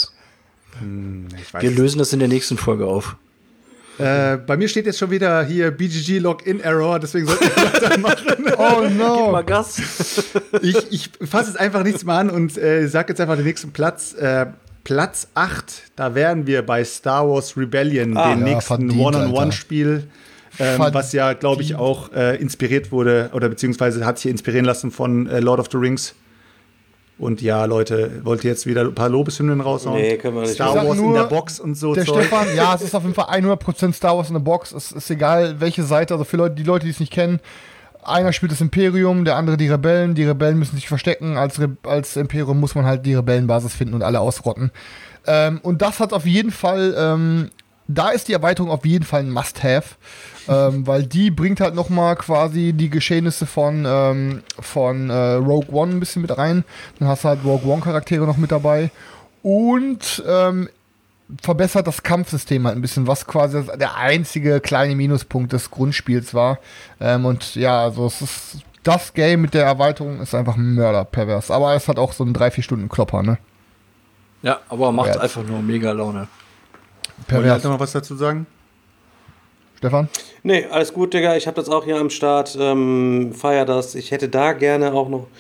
Wir lösen das in der nächsten Folge auf. Bei mir steht jetzt schon wieder hier BGG Login Error, deswegen sollte ich weitermachen. Oh no. Gib mal Gas. Ich fasse jetzt einfach nichts mehr an und sag jetzt einfach den nächsten Platz. Platz 8, da wären wir bei Star Wars Rebellion, dem nächsten One-on-One-Spiel, was ja, glaube ich, auch inspiriert wurde oder beziehungsweise hat sich inspirieren lassen von Lord of the Rings. Und ja, Leute, wollt ihr jetzt wieder ein paar Lobeshymnen raushauen? Nee, können wir nicht. Star Wars in der Box und so. Der Zeug. Stefan, ja, es ist auf jeden Fall 100% Star Wars in der Box. Es ist egal, welche Seite, also für die Leute, die es nicht kennen, einer spielt das Imperium, der andere die Rebellen. Die Rebellen müssen sich verstecken. Als Imperium muss man halt die Rebellenbasis finden und alle ausrotten. Und das hat auf jeden Fall, da ist die Erweiterung auf jeden Fall ein Must-Have. Weil die bringt halt nochmal quasi die Geschehnisse von Rogue One ein bisschen mit rein. Dann hast du halt Rogue One-Charaktere noch mit dabei. Und verbessert das Kampfsystem halt ein bisschen, was quasi der einzige kleine Minuspunkt des Grundspiels war. Und ja, also es ist das Game mit der Erweiterung ist einfach mörderpervers. Aber es hat auch so einen 3-4 Stunden Klopper, ne? Ja, aber macht einfach nur mega Laune. Pervers. Wollt ihr noch was dazu sagen? Stefan? Nee, alles gut, Digga. Ich habe das auch hier am Start. Feier das. Ich hätte da gerne auch noch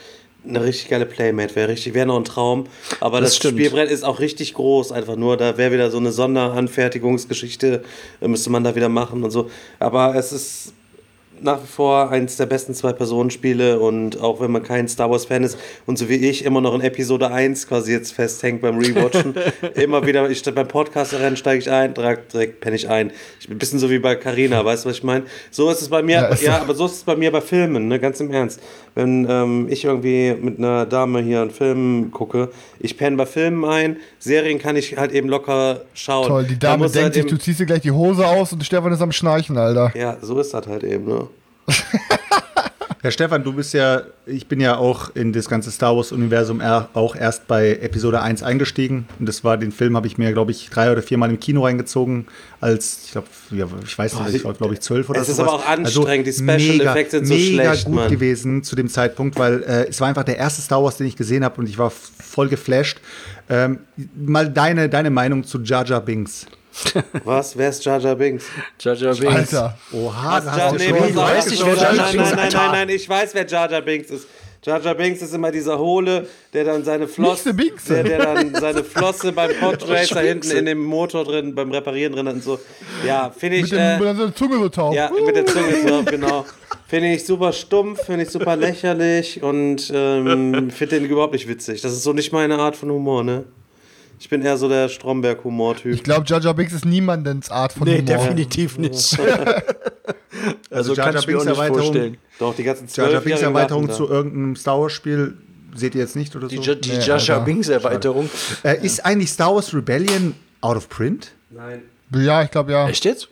eine richtig geile Playmate, wäre noch ein Traum. Aber das Spielbrett ist auch richtig groß, einfach nur. Da wäre wieder so eine Sonderanfertigungsgeschichte, müsste man da wieder machen und so. Aber es ist nach wie vor eins der besten 2-Personen-Spiele und auch wenn man kein Star Wars-Fan ist und so wie ich immer noch in Episode 1 quasi jetzt festhängt beim Rewatchen, immer wieder, beim Podcast-Rennen steige ich ein, direkt penne ich ein. Ich bin ein bisschen so wie bei Carina, weißt du, was ich meine? So ist es bei mir, aber so ist es bei mir bei Filmen, ne, ganz im Ernst. Wenn ich irgendwie mit einer Dame hier einen Film gucke, ich penne bei Filmen ein, Serien kann ich halt eben locker schauen. Toll, die Dame denkt sich, du ziehst dir gleich die Hose aus und Stefan ist am Schnarchen, Alter. Ja, so ist das halt eben, ne? Herr Stefan, ich bin ja auch in das ganze Star Wars-Universum auch erst bei Episode 1 eingestiegen. Und den Film habe ich mir, glaube ich, 3 oder 4 Mal im Kino reingezogen, als, ich war, glaube ich, 12 oder so. Es ist aber auch anstrengend, die Special-Effekte sind so schlecht, gut gewesen zu dem Zeitpunkt, weil es war einfach der erste Star Wars, den ich gesehen habe und ich war voll geflasht. Mal deine Meinung zu Jar Jar Binks. Was? Wer ist Jar Jar Binks? Jar Jar Binks. Alter. Oha, Nein, ich weiß, wer Jar Jar Binks ist. Jar Jar Binks ist immer dieser Hohle, der dann seine Flosse, beim Podracer hinten in dem Motor drin, beim Reparieren drin hat und so. Ja, finde ich. Mit der Zunge so taub. Ja, mit der Zunge so, genau. Finde ich super stumpf, finde ich super lächerlich und finde den überhaupt nicht witzig. Das ist so nicht meine Art von Humor, ne? Ich bin eher so der Stromberg-Humor-Typ. Ich glaube, Jar Jar Binks ist niemandens Art von Humor. Nee, definitiv nicht. Also Jar Jar Binks Erweiterung. Doch, die ganzen Jar Jar Binks Erweiterung zu irgendeinem Star Wars Spiel seht ihr jetzt nicht oder so? Die Jar Jar Binks Erweiterung. Ist eigentlich Star Wars Rebellion out of print? Nein. Ja, ich glaube ja. Echt jetzt?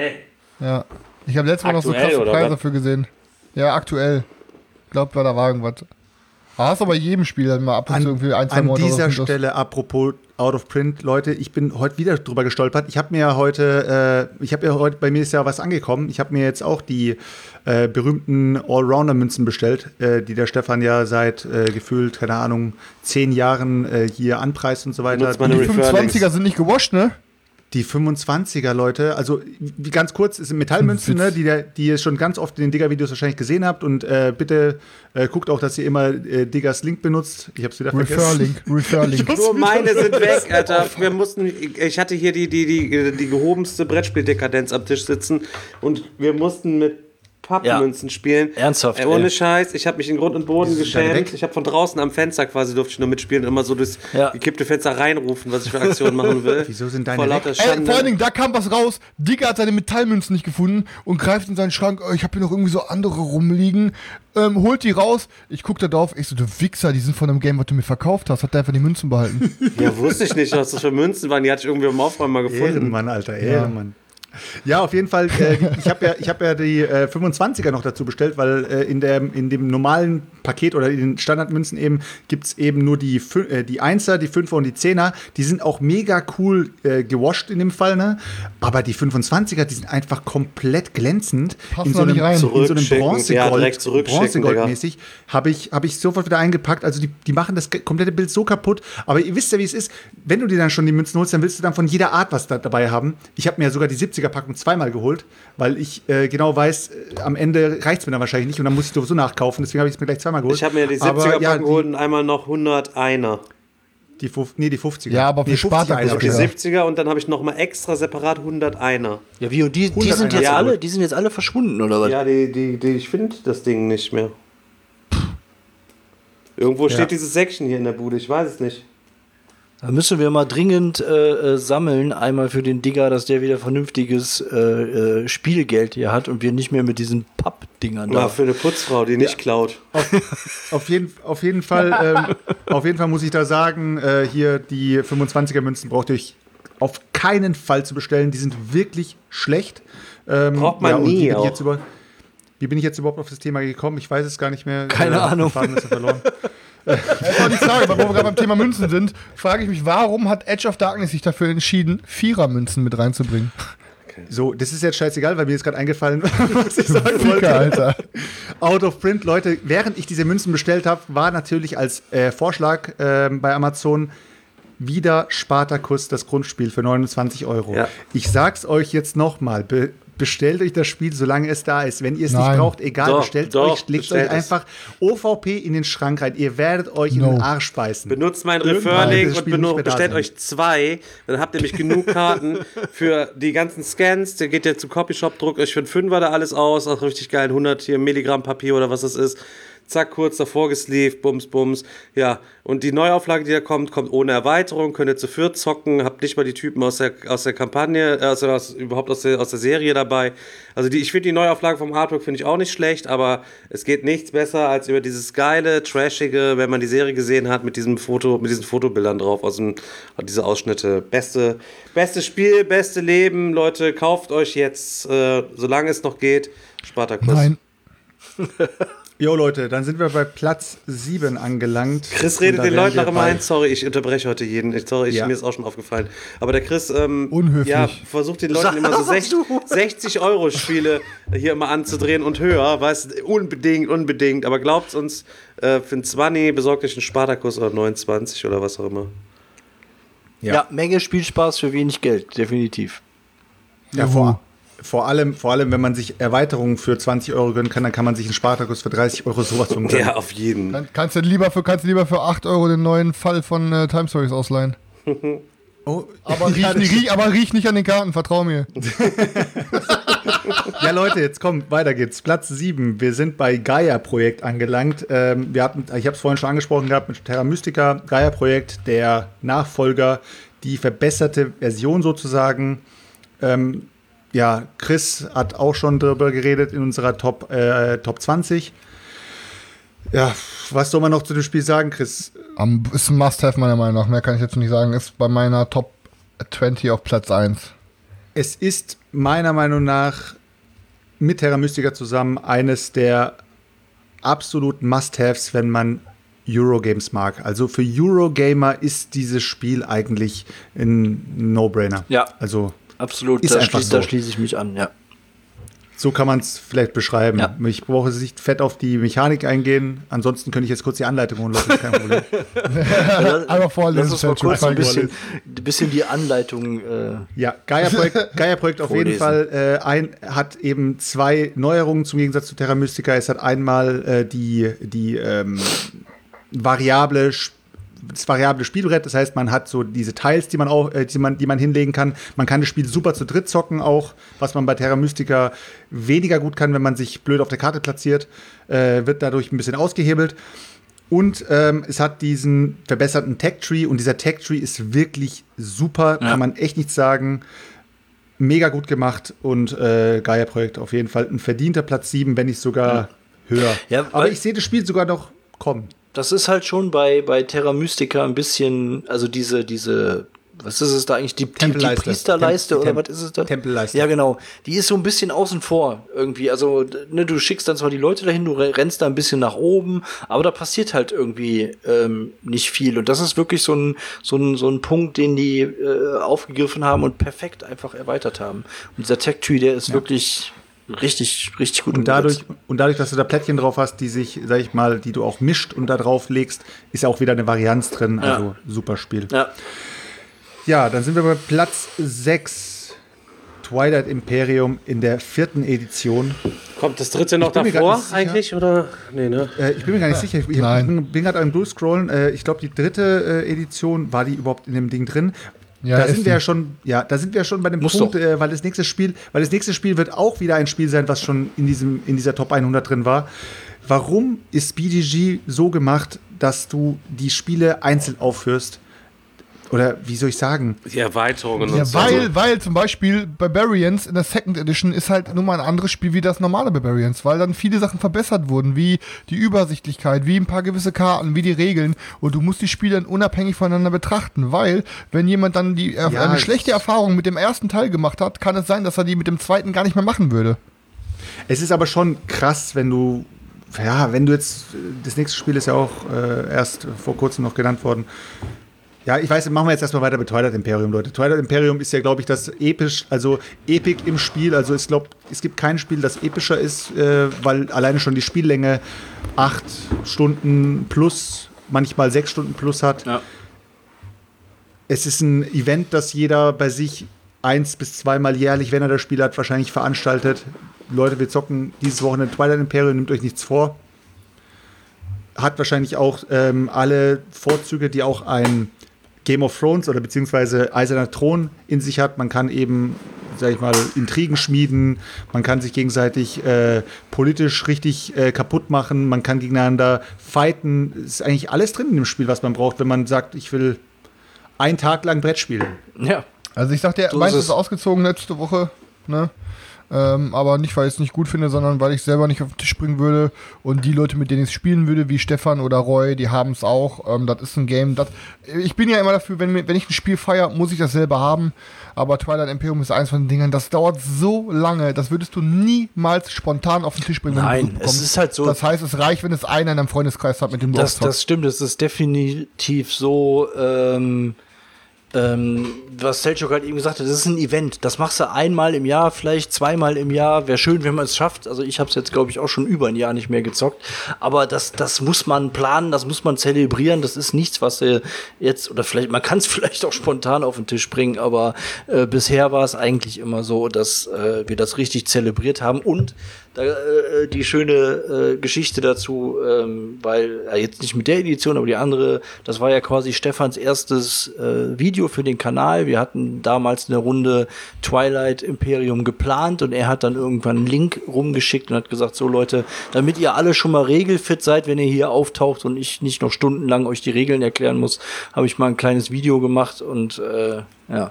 Ja. Ich habe letztes Mal noch so krasse Preise dafür gesehen. Ja, aktuell. Ich glaube, da war irgendwas. Hast du bei jedem Spiel dann mal ab und zu irgendwie ein, zwei Monate. An dieser Stelle, apropos out of print, Leute, ich bin heute wieder drüber gestolpert. Ich habe mir heute, bei mir ist ja was angekommen. Ich habe mir jetzt auch die berühmten Allrounder-Münzen bestellt, die der Stefan ja seit gefühlt, keine Ahnung, 10 Jahren hier anpreist und so weiter. Die 25er sind nicht gewascht, ne? Die 25er, Leute, also ganz kurz, es sind Metallmünzen, ne, die ihr schon ganz oft in den Digger-Videos wahrscheinlich gesehen habt und bitte guckt auch, dass ihr immer Diggers Link benutzt. Ich hab's wieder vergessen. Referlink. Nur meine sind weg, Alter. Ich hatte hier die gehobenste Brettspieldekadenz am Tisch sitzen und wir mussten mit Pappmünzen spielen. Ernsthaft? Ohne Scheiß, ich habe mich in Grund und Boden geschämt. Ich habe von draußen am Fenster quasi durfte ich nur mitspielen und immer so durchs gekippte Fenster reinrufen, was ich für Aktionen machen will. Wieso sind deine vor allen Dingen, da kam was raus. Digger hat seine Metallmünzen nicht gefunden und greift in seinen Schrank. Ich habe hier noch irgendwie so andere rumliegen. Holt die raus. Ich guck da drauf. Ich so, du Wichser, die sind von einem Game, was du mir verkauft hast. Hat der einfach die Münzen behalten. Ja, wusste ich nicht, was das für Münzen waren. Die hatte ich irgendwie im Aufräumen mal gefunden. Ehrenmann, Alter, Ehrenmann. Ja, auf jeden Fall. Ich hab ja die 25er noch dazu bestellt, weil in dem normalen Paket oder in den Standardmünzen eben gibt es eben nur die 1er, die 5er und die 10er. Die sind auch mega cool gewascht in dem Fall, ne? Aber die 25er, die sind einfach komplett glänzend. Passen in so einem Bronzegold-mäßig. Habe ich sofort wieder eingepackt. Also die machen das komplette Bild so kaputt. Aber ihr wisst ja, wie es ist. Wenn du dir dann schon die Münzen holst, dann willst du dann von jeder Art was dabei haben. Ich habe mir ja sogar die 70er-Packung zweimal geholt, weil ich genau weiß, am Ende reicht es mir dann wahrscheinlich nicht und dann muss ich sowieso nachkaufen. Deswegen habe ich es mir gleich zweimal geholt. Ich habe mir die 70er-Packung geholt und einmal noch 101er. Die 50er. Ja, aber für Spartacus. Die 70er und dann habe ich nochmal extra separat 101er. Ja, wie? Und die sind jetzt alle verschwunden, oder was? Ja, ich finde das Ding nicht mehr. Irgendwo steht dieses Säckchen hier in der Bude, ich weiß es nicht. Da müssen wir mal dringend sammeln, einmal für den Digger, dass der wieder vernünftiges Spielgeld hier hat und wir nicht mehr mit diesen Pappdingern da. Ja, für eine Putzfrau, die nicht klaut. Auf jeden Fall muss ich da sagen, hier die 25er Münzen braucht ihr euch auf keinen Fall zu bestellen. Die sind wirklich schlecht. Braucht man nie. Wie bin ich jetzt überhaupt auf das Thema gekommen? Ich weiß es gar nicht mehr. Keine Ahnung. Verloren. Das war die Frage, weil wo wir gerade beim Thema Münzen sind, frage ich mich, warum hat Edge of Darkness sich dafür entschieden, 4er-Münzen mit reinzubringen? Okay. So, das ist jetzt scheißegal, weil mir ist gerade eingefallen, was ich sagen wollte. Alter. Out of print, Leute, während ich diese Münzen bestellt habe, war natürlich als Vorschlag bei Amazon wieder Spartacus, das Grundspiel für 29 €. Ja. Ich sag's euch jetzt nochmal, bestellt euch das Spiel, solange es da ist. Wenn ihr es nicht braucht, egal, legt euch einfach OVP in den Schrank rein. Ihr werdet euch in den Arsch beißen. Benutzt mein Referral-Link und bestellt euch 2. Dann habt ihr nämlich genug Karten für die ganzen Scans. Der geht ja zum Copyshop, druckt euch für einen 5er da alles aus. Auch richtig geil, 100 hier Milligramm Papier oder was das ist. Zack, kurz davor gesleeved, bums. Ja, und die Neuauflage, die da kommt ohne Erweiterung. Könnt ihr zu viert zocken. Habt nicht mal die Typen aus der Kampagne, überhaupt aus der Serie dabei. Also ich finde die Neuauflage vom Artwork finde ich auch nicht schlecht, aber es geht nichts besser als über dieses geile, trashige, wenn man die Serie gesehen hat, mit diesen Fotobildern drauf, diese Ausschnitte. Beste Spiel, beste Leben, Leute, kauft euch jetzt, solange es noch geht, Spartacus. Nein. Jo Leute, dann sind wir bei Platz 7 angelangt. Chris redet den Leuten noch immer ein. Sorry, ich unterbreche heute jeden. Mir ist auch schon aufgefallen. Aber der Chris versucht den Leuten immer so 60-Euro-Spiele hier immer anzudrehen und höher. Weißt, unbedingt. Aber glaubt uns, für ein 20 besorgt euch einen Spartacus oder 29 oder was auch immer. Ja, Menge Spielspaß für wenig Geld, definitiv. Ja, vor allem, wenn man sich Erweiterungen für 20 Euro gönnen kann, dann kann man sich einen Spartacus für 30 Euro sowas gönnen. Ja, auf jeden. Kannst du lieber für 8 Euro den neuen Fall von Time Stories ausleihen. Aber riech nicht an den Karten, vertrau mir. Ja, Leute, jetzt kommt, weiter geht's. Platz 7. Wir sind bei Gaia-Projekt angelangt. Ich habe es vorhin schon angesprochen gehabt mit Terra Mystica. Gaia-Projekt, der Nachfolger, die verbesserte Version sozusagen. Chris hat auch schon darüber geredet in unserer Top 20. Ja, was soll man noch zu dem Spiel sagen, Chris? Ist ein Must-Have meiner Meinung nach. Mehr kann ich jetzt nicht sagen. Ist bei meiner Top 20 auf Platz 1. Es ist meiner Meinung nach mit Terra Mystica zusammen eines der absoluten Must-Haves, wenn man Eurogames mag. Also für Eurogamer ist dieses Spiel eigentlich ein No-Brainer. Ja. Also absolut, da schließe ich mich an, ja. So kann man es vielleicht beschreiben. Ja. Ich brauche nicht fett auf die Mechanik eingehen. Ansonsten könnte ich jetzt kurz die Anleitung holen, Leute. Kein Problem. Einfach vorlesen. Lass uns mal kurz ein bisschen die Anleitung Ja, Gaia-Projekt auf jeden Fall hat eben 2 Neuerungen zum Gegensatz zu Terra Mystica. Es hat einmal die variable Spielbrett, das heißt, man hat so diese Tiles, die man hinlegen kann. Man kann das Spiel super zu dritt zocken auch, was man bei Terra Mystica weniger gut kann, wenn man sich blöd auf der Karte platziert, wird dadurch ein bisschen ausgehebelt. Und es hat diesen verbesserten Tech-Tree und dieser Tech-Tree ist wirklich super, kann man echt nichts sagen. Mega gut gemacht und Gaia-Projekt auf jeden Fall ein verdienter Platz 7, wenn nicht sogar höher. Ja, aber ich sehe das Spiel sogar noch kommen. Das ist halt schon bei Terra Mystica ein bisschen, also diese, was ist es da eigentlich, die Priesterleiste oder was ist es da? Tempelleiste. Ja, genau. Die ist so ein bisschen außen vor irgendwie. Also, ne, du schickst dann zwar die Leute dahin, du rennst da ein bisschen nach oben, aber da passiert halt irgendwie nicht viel. Und das ist wirklich so ein Punkt, den die aufgegriffen haben und perfekt einfach erweitert haben. Und dieser Tech-Tree, der ist wirklich richtig gut. Und dadurch, dass du da Plättchen drauf hast, die sich, sag ich mal, die du auch mischt und da drauf legst, ist ja auch wieder eine Varianz drin. Also super Spiel. Ja, dann sind wir bei Platz 6. Twilight Imperium in der 4. Edition. Kommt das 3. noch davor eigentlich? Oder? Nee, ne? Ich bin mir gar nicht sicher. Ich bin gerade am Durchscrollen. Ich glaube, die 3. Edition, war die überhaupt in dem Ding drin? Ja, da sind wir ja schon bei dem Punkt, weil das nächste Spiel wird auch wieder ein Spiel sein, was schon in dieser Top 100 drin war. Warum ist BGG so gemacht, dass du die Spiele einzeln aufführst? Oder wie soll ich sagen? Die Erweiterungen und so. Weil zum Beispiel Barbarians in der Second Edition ist halt nun mal ein anderes Spiel wie das normale Barbarians, weil dann viele Sachen verbessert wurden, wie die Übersichtlichkeit, wie ein paar gewisse Karten, wie die Regeln, und du musst die Spiele dann unabhängig voneinander betrachten, weil wenn jemand dann eine schlechte Erfahrung mit dem ersten Teil gemacht hat, kann es sein, dass er die mit dem zweiten gar nicht mehr machen würde. Es ist aber schon krass, wenn du jetzt, das nächste Spiel ist ja auch erst vor kurzem noch genannt worden. Ja, ich weiß, machen wir jetzt erstmal weiter mit Twilight Imperium, Leute. Twilight Imperium ist ja, glaube ich, das Epic im Spiel. Also ich glaube, es gibt kein Spiel, das epischer ist, weil alleine schon die Spiellänge 8 Stunden plus, manchmal 6 Stunden plus hat. Ja. Es ist ein Event, das jeder bei sich 1 bis 2 Mal jährlich, wenn er das Spiel hat, wahrscheinlich veranstaltet. Leute, wir zocken dieses Wochenende Twilight Imperium, nehmt euch nichts vor. Hat wahrscheinlich auch alle Vorzüge, die auch ein Game of Thrones oder beziehungsweise Eiserner Thron in sich hat. Man kann eben, sag ich mal, Intrigen schmieden, man kann sich gegenseitig politisch richtig kaputt machen, man kann gegeneinander fighten. Es ist eigentlich alles drin in dem Spiel, was man braucht, wenn man sagt, ich will einen Tag lang Brett spielen. Ja. Also ich sagte, meins ist ausgezogen letzte Woche, ne? Aber nicht, weil ich es nicht gut finde, sondern weil ich es selber nicht auf den Tisch bringen würde. Und die Leute, mit denen ich es spielen würde, wie Stefan oder Roy, die haben es auch. Das ist ein Game, ich bin ja immer dafür, wenn ich ein Spiel feiere, muss ich das selber haben. Aber Twilight Imperium ist eins von den Dingern, das dauert so lange, das würdest du niemals spontan auf den Tisch bringen. Nein, es ist halt so. Das heißt, es reicht, wenn es einer in einem Freundeskreis hat, mit dem du das stimmt, es ist definitiv so, was Selchuk halt eben gesagt hat, das ist ein Event. Das machst du einmal im Jahr, vielleicht zweimal im Jahr. Wäre schön, wenn man es schafft. Also ich habe es jetzt, glaube ich, auch schon über ein Jahr nicht mehr gezockt. Aber das muss man planen, das muss man zelebrieren. Das ist nichts, was jetzt, oder vielleicht, man kann es vielleicht auch spontan auf den Tisch bringen, aber bisher war es eigentlich immer so, dass wir das richtig zelebriert haben. Und die schöne Geschichte dazu, weil jetzt nicht mit der Edition, aber die andere, das war ja quasi Stefans erstes Video für den Kanal. Wir hatten damals eine Runde Twilight Imperium geplant und er hat dann irgendwann einen Link rumgeschickt und hat gesagt, so Leute, damit ihr alle schon mal regelfit seid, wenn ihr hier auftaucht und ich nicht noch stundenlang euch die Regeln erklären muss, habe ich mal ein kleines Video gemacht und ja.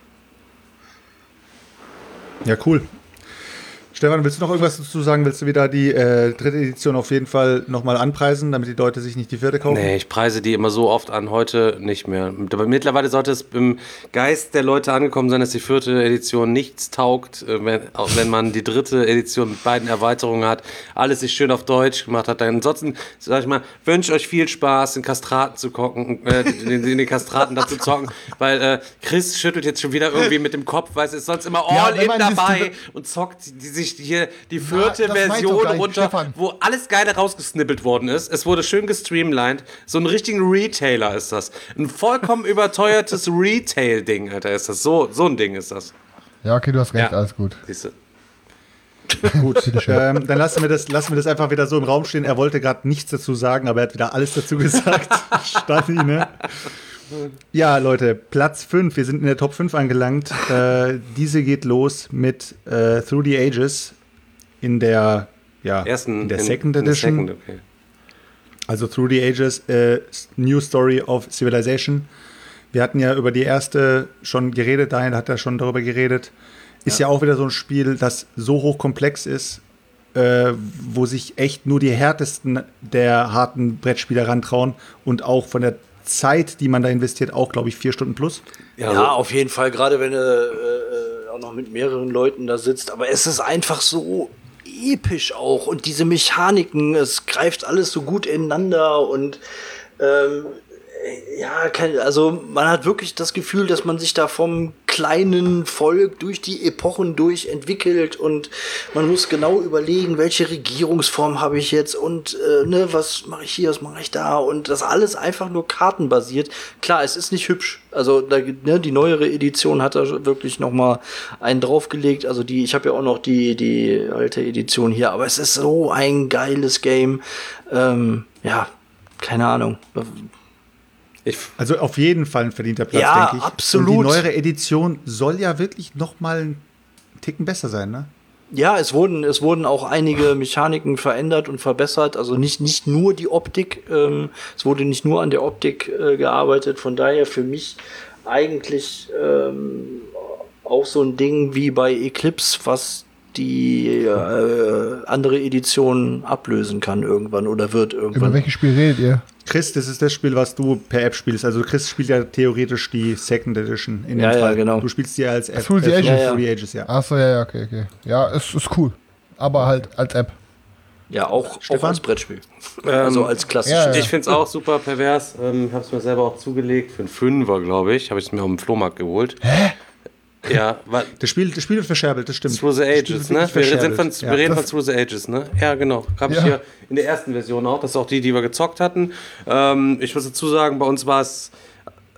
Ja, cool. Stefan, willst du noch irgendwas dazu sagen? Willst du wieder die dritte Edition auf jeden Fall nochmal anpreisen, damit die Leute sich nicht die vierte kaufen? Nee, ich preise die immer so oft an, heute nicht mehr. Aber mittlerweile sollte es im Geist der Leute angekommen sein, dass die vierte Edition nichts taugt, wenn man die dritte Edition mit beiden Erweiterungen hat, alles sich schön auf Deutsch gemacht hat. Ansonsten, sag ich mal, wünsche euch viel Spaß, den Kastraten zu gucken, den Kastraten da zu zocken, weil Chris schüttelt jetzt schon wieder irgendwie mit dem Kopf, weil es ist sonst immer all-in dabei und zockt sich hier die vierte Version runter, Stefan, wo alles Geile rausgesnippelt worden ist. Es wurde schön gestreamlined. So ein richtiger Retailer ist das. Ein vollkommen überteuertes Retail-Ding, Alter, ist das. So ein Ding ist das. Ja, okay, du hast recht, alles gut. Siehste. Gut, dann lassen wir das einfach wieder so im Raum stehen. Er wollte gerade nichts dazu sagen, aber er hat wieder alles dazu gesagt. Stani, ne? Ja, Leute, Platz 5. Wir sind in der Top 5 angelangt. Diese geht los mit Through the Ages in der Second Edition. Okay. Also Through the Ages, New Story of Civilization. Wir hatten ja über die erste schon geredet, Daniel hat ja schon darüber geredet. Ist ja auch wieder so ein Spiel, das so hochkomplex ist, wo sich echt nur die härtesten der harten Brettspieler rantrauen und auch von der Zeit, die man da investiert, auch, glaube ich, 4 Stunden plus. Ja, auf jeden Fall, gerade wenn du auch noch mit mehreren Leuten da sitzt. Aber es ist einfach so episch auch. Und diese Mechaniken, es greift alles so gut ineinander. Und also man hat wirklich das Gefühl, dass man sich da vom kleinen Volk durch die Epochen durch entwickelt und man muss genau überlegen, welche Regierungsform habe ich jetzt und was mache ich hier, was mache ich da und das alles einfach nur kartenbasiert. Klar, es ist nicht hübsch, also die neuere Edition hat da wirklich nochmal einen draufgelegt, also ich habe ja auch noch die alte Edition hier, aber es ist so ein geiles Game, keine Ahnung. Also auf jeden Fall ein verdienter Platz, denke ich. Ja, absolut. Und die neuere Edition soll ja wirklich noch mal einen Ticken besser sein, ne? Ja, es wurden auch einige Mechaniken verändert und verbessert. Also nicht nur die Optik. Es wurde nicht nur an der Optik gearbeitet. Von daher für mich eigentlich auch so ein Ding wie bei Eclipse, was die andere Edition ablösen kann irgendwann oder wird irgendwann. Über welches Spiel redet ihr? Chris, das ist das Spiel, was du per App spielst. Also Chris spielt ja theoretisch die Second Edition in dem Fall. Ja, genau. Du spielst die als App. Through the Ages, ja. Achso, ja, okay. Ja, es ist cool. Aber halt als App. Ja, auch als Brettspiel. Also als klassisches. Ja. Ich finde es auch super pervers. Habe es mir selber auch zugelegt. Für einen Fünfer, glaube ich. Habe ich es mir auf dem Flohmarkt geholt. Hä? Ja, das Spiel wird verscherbelt, das stimmt. Through the Ages, ne? Wir reden von Through the Ages, ne? Ja, genau. Habe ich hier in der ersten Version auch. Das ist auch die wir gezockt hatten. Ich muss dazu sagen, bei uns war es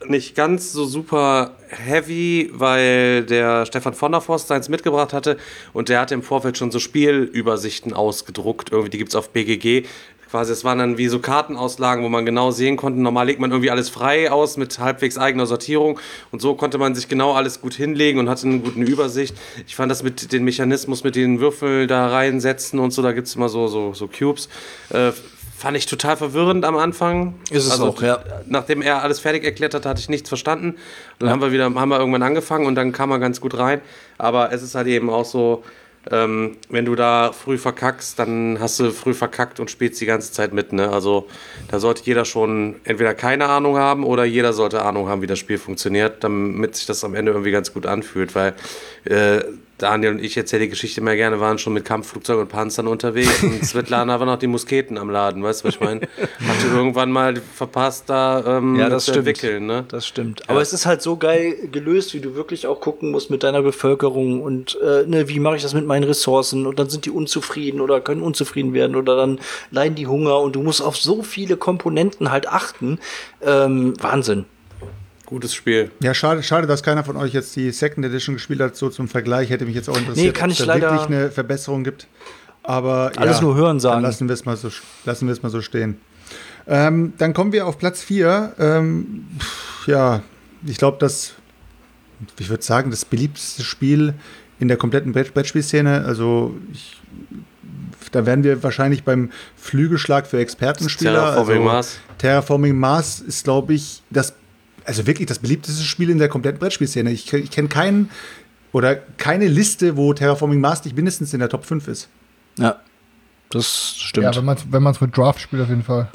nicht ganz so super heavy, weil der Stefan von der Forst seins mitgebracht hatte und der hatte im Vorfeld schon so Spielübersichten ausgedruckt. Irgendwie, die gibt's auf BGG. Quasi, es waren dann wie so Kartenauslagen, wo man genau sehen konnte. Normal legt man irgendwie alles frei aus mit halbwegs eigener Sortierung und so konnte man sich genau alles gut hinlegen und hatte eine gute Übersicht. Ich fand das mit dem Mechanismus, mit den Würfel da reinsetzen und so, da gibt's immer so Cubes, fand ich total verwirrend am Anfang. Ist es auch, ja. Nachdem er alles fertig erklärt hatte, hatte ich nichts verstanden. Dann haben wir irgendwann angefangen und dann kam er ganz gut rein. Aber es ist halt eben auch so, wenn du da früh verkackst, dann hast du früh verkackt und spielst die ganze Zeit mit, ne? Also da sollte jeder schon entweder keine Ahnung haben oder jeder sollte Ahnung haben, wie das Spiel funktioniert, damit sich das am Ende irgendwie ganz gut anfühlt, weil Daniel und ich erzähle die Geschichte immer gerne, waren schon mit Kampfflugzeugen und Panzern unterwegs und Svetlana war noch die Musketen am Laden, weißt du, was ich meine? Hatte irgendwann mal verpasst, da das zu entwickeln, ne? Das stimmt. Aber es ist halt so geil gelöst, wie du wirklich auch gucken musst mit deiner Bevölkerung und wie mache ich das mit meinen Ressourcen und dann sind die unzufrieden oder können unzufrieden werden oder dann leiden die Hunger und du musst auf so viele Komponenten halt achten. Wahnsinn. Gutes Spiel. Ja, schade, dass keiner von euch jetzt die Second Edition gespielt hat. So zum Vergleich hätte mich jetzt auch interessiert, kann ich ob es da leider wirklich eine Verbesserung gibt. Aber alles nur hören sagen. Dann lassen wir es mal so stehen. Dann kommen wir auf Platz 4. Ich glaube, ich würde sagen, das beliebteste Spiel in der kompletten Brettspielszene. Also da wären wir wahrscheinlich beim Flügelschlag für Expertenspieler. Terraforming Mars ist, glaube ich, wirklich das beliebteste Spiel in der kompletten Brettspielszene. Ich kenne keine Liste, wo Terraforming Mars nicht mindestens in der Top 5 ist. Ja, das stimmt. Ja, wenn man es mit Draft spielt, auf jeden Fall.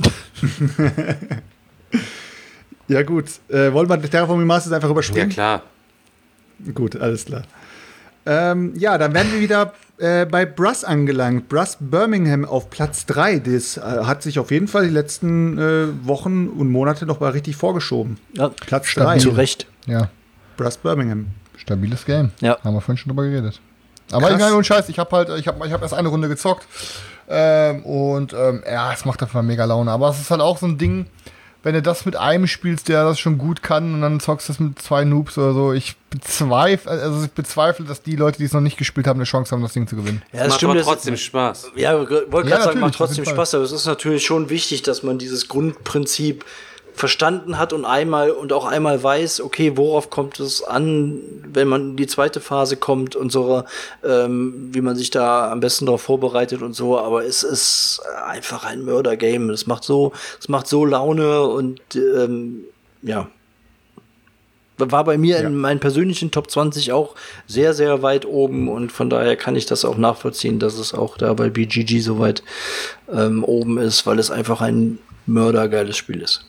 Ja, gut. Wollen wir Terraforming Mars jetzt einfach überspringen? Ja, klar. Gut, alles klar. Dann werden wir wieder bei Brass angelangt. Brass Birmingham auf Platz 3. Das hat sich auf jeden Fall die letzten Wochen und Monate noch mal richtig vorgeschoben. Ja, Platz 3. Zu Recht. Ja. Brass Birmingham. Stabiles Game. Ja. Haben wir vorhin schon drüber geredet. Aber egal, und Scheiß, ich habe erst eine Runde gezockt. Es macht einfach mega Laune. Aber es ist halt auch so ein Ding, wenn du das mit einem spielst, der das schon gut kann und dann zockst du das mit 2 Noobs oder so. Ich bezweifle, dass die Leute, die es noch nicht gespielt haben, eine Chance haben, das Ding zu gewinnen. Ja, das macht trotzdem Spaß. Ja, wollte gerade sagen, macht trotzdem Spaß, Fall. aber es ist natürlich schon wichtig, dass man dieses Grundprinzip verstanden hat und auch einmal weiß, okay, worauf kommt es an, wenn man in die zweite Phase kommt und so, wie man sich da am besten darauf vorbereitet und so, aber es ist einfach ein Mörder-Game. Es macht so Laune und war bei mir in meinen persönlichen Top 20 auch sehr, sehr weit oben und von daher kann ich das auch nachvollziehen, dass es auch da bei BGG so weit oben ist, weil es einfach ein mördergeiles Spiel ist.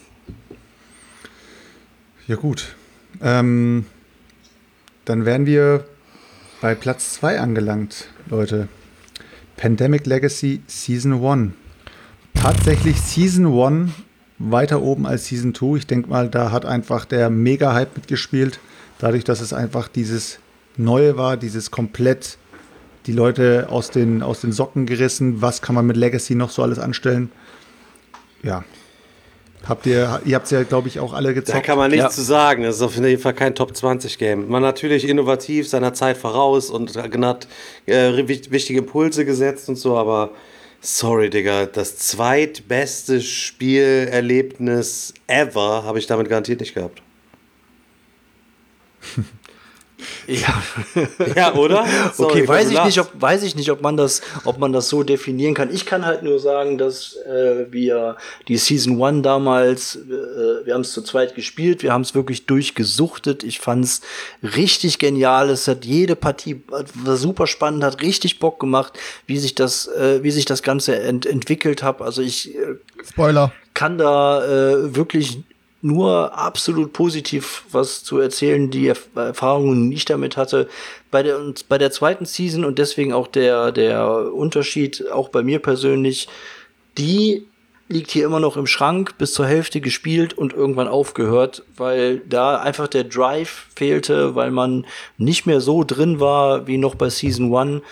Ja, gut. Dann wären wir bei Platz 2 angelangt, Leute. Pandemic Legacy Season 1. Tatsächlich Season 1 weiter oben als Season 2. Ich denke mal, da hat einfach der Mega-Hype mitgespielt. Dadurch, dass es einfach dieses Neue war, dieses komplett die Leute aus den Socken gerissen. Was kann man mit Legacy noch so alles anstellen? Ja. Ihr habt es ja, glaube ich, auch alle gezockt. Da kann man nichts zu sagen. Das ist auf jeden Fall kein Top-20-Game. Man natürlich innovativ, seiner Zeit voraus und hat wichtige Impulse gesetzt und so, aber sorry, Digga, das zweitbeste Spielerlebnis ever habe ich damit garantiert nicht gehabt. Ja. Ja, oder? Sorry, okay, weiß ich nicht, ob man das so definieren kann. Ich kann halt nur sagen, dass wir die Season 1 damals, wir haben es zu zweit gespielt, wir haben es wirklich durchgesuchtet. Ich fand's richtig genial. Es hat jede Partie war super spannend, hat richtig Bock gemacht, wie sich das Ganze entwickelt hat. Also ich Spoiler. Kann da wirklich nur absolut positiv was zu erzählen, die Erfahrungen nicht damit hatte. Bei der zweiten Season und deswegen auch der Unterschied, auch bei mir persönlich, die liegt hier immer noch im Schrank, bis zur Hälfte gespielt und irgendwann aufgehört, weil da einfach der Drive fehlte, weil man nicht mehr so drin war wie noch bei Season 1.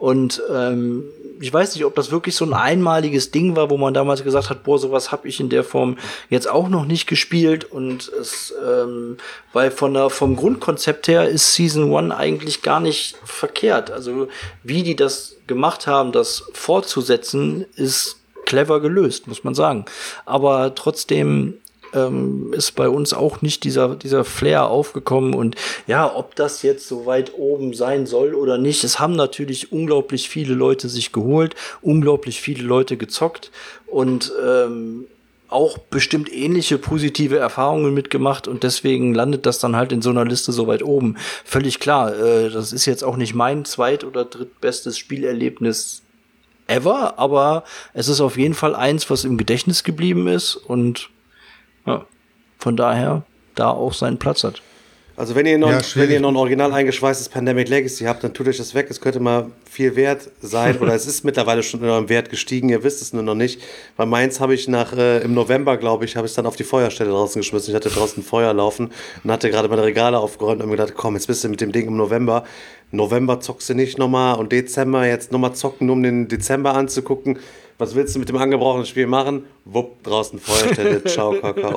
Und ich weiß nicht, ob das wirklich so ein einmaliges Ding war, wo man damals gesagt hat, boah, sowas habe ich in der Form jetzt auch noch nicht gespielt. Und es, weil vom Grundkonzept her ist Season 1 eigentlich gar nicht verkehrt. Also wie die das gemacht haben, das fortzusetzen, ist clever gelöst, muss man sagen. Aber trotzdem ist bei uns auch nicht dieser Flair aufgekommen. Und ja, ob das jetzt so weit oben sein soll oder nicht, es haben natürlich unglaublich viele Leute sich geholt, unglaublich viele Leute gezockt und auch bestimmt ähnliche positive Erfahrungen mitgemacht und deswegen landet das dann halt in so einer Liste so weit oben. Völlig klar, das ist jetzt auch nicht mein zweit- oder drittbestes Spielerlebnis ever, aber es ist auf jeden Fall eins, was im Gedächtnis geblieben ist und ja, von daher da auch seinen Platz hat. Also wenn ihr noch ein original eingeschweißtes Pandemic Legacy habt, dann tut euch das weg. Es könnte mal viel wert sein oder es ist mittlerweile schon in eurem Wert gestiegen. Ihr wisst es nur noch nicht. Weil meins habe ich im November, glaube ich, habe ich dann auf die Feuerstelle draußen geschmissen. Ich hatte draußen Feuer laufen und hatte gerade meine Regale aufgeräumt und mir gedacht, komm, jetzt bist du mit dem Ding im November. November zockst du nicht nochmal und Dezember jetzt nochmal zocken, um den Dezember anzugucken. Was willst du mit dem angebrochenen Spiel machen? Wupp, draußen Feuerstelle, ciao, Kakao.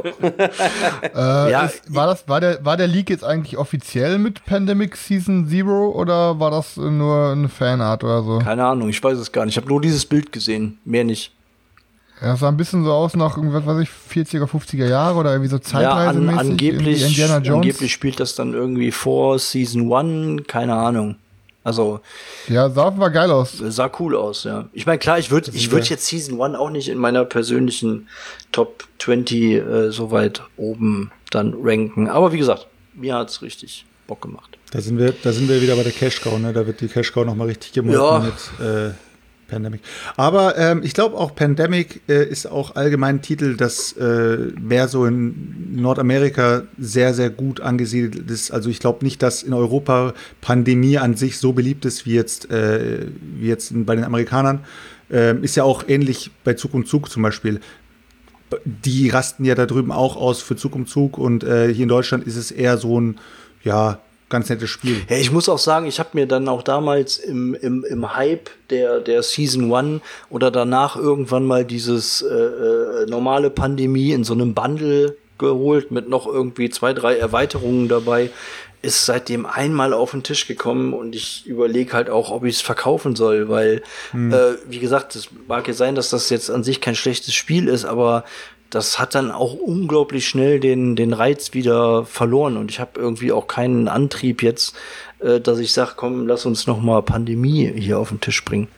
War der Leak jetzt eigentlich offiziell mit Pandemic Season Zero oder war das nur eine Fanart oder so? Keine Ahnung, ich weiß es gar nicht. Ich habe nur dieses Bild gesehen, mehr nicht. Ja, es sah ein bisschen so aus nach, was weiß ich, 40er, 50er Jahre oder irgendwie so zeitreisemäßig. Ja, angeblich spielt das dann irgendwie vor Season 1, keine Ahnung. Also ja, sah aber geil aus. Sah cool aus, ja. Ich meine, klar, ich würd jetzt Season 1 auch nicht in meiner persönlichen Top 20 so weit oben dann ranken. Aber wie gesagt, mir hat's richtig Bock gemacht. Da sind wir wieder bei der Cash Cow, ne? Da wird die Cash Cow nochmal richtig gemolken mit Pandemic. Aber ich glaube auch Pandemic ist auch allgemein ein Titel, das mehr so in Nordamerika sehr, sehr gut angesiedelt ist. Also ich glaube nicht, dass in Europa Pandemie an sich so beliebt ist wie jetzt bei den Amerikanern. Ist ja auch ähnlich bei Zug um Zug zum Beispiel. Die rasten ja da drüben auch aus für Zug um Zug und hier in Deutschland ist es eher so ein, ja, ganz nettes Spiel. Ja, ich muss auch sagen, ich habe mir dann auch damals im Hype der Season 1 oder danach irgendwann mal dieses normale Pandemie in so einem Bundle geholt mit noch irgendwie 2, 3 Erweiterungen dabei. Ist seitdem einmal auf den Tisch gekommen und ich überlege halt auch, ob ich es verkaufen soll, weil, wie gesagt, es mag ja sein, dass das jetzt an sich kein schlechtes Spiel ist, aber das hat dann auch unglaublich schnell den Reiz wieder verloren und ich habe irgendwie auch keinen Antrieb jetzt, dass ich sage, komm, lass uns noch mal Pandemie hier auf den Tisch bringen.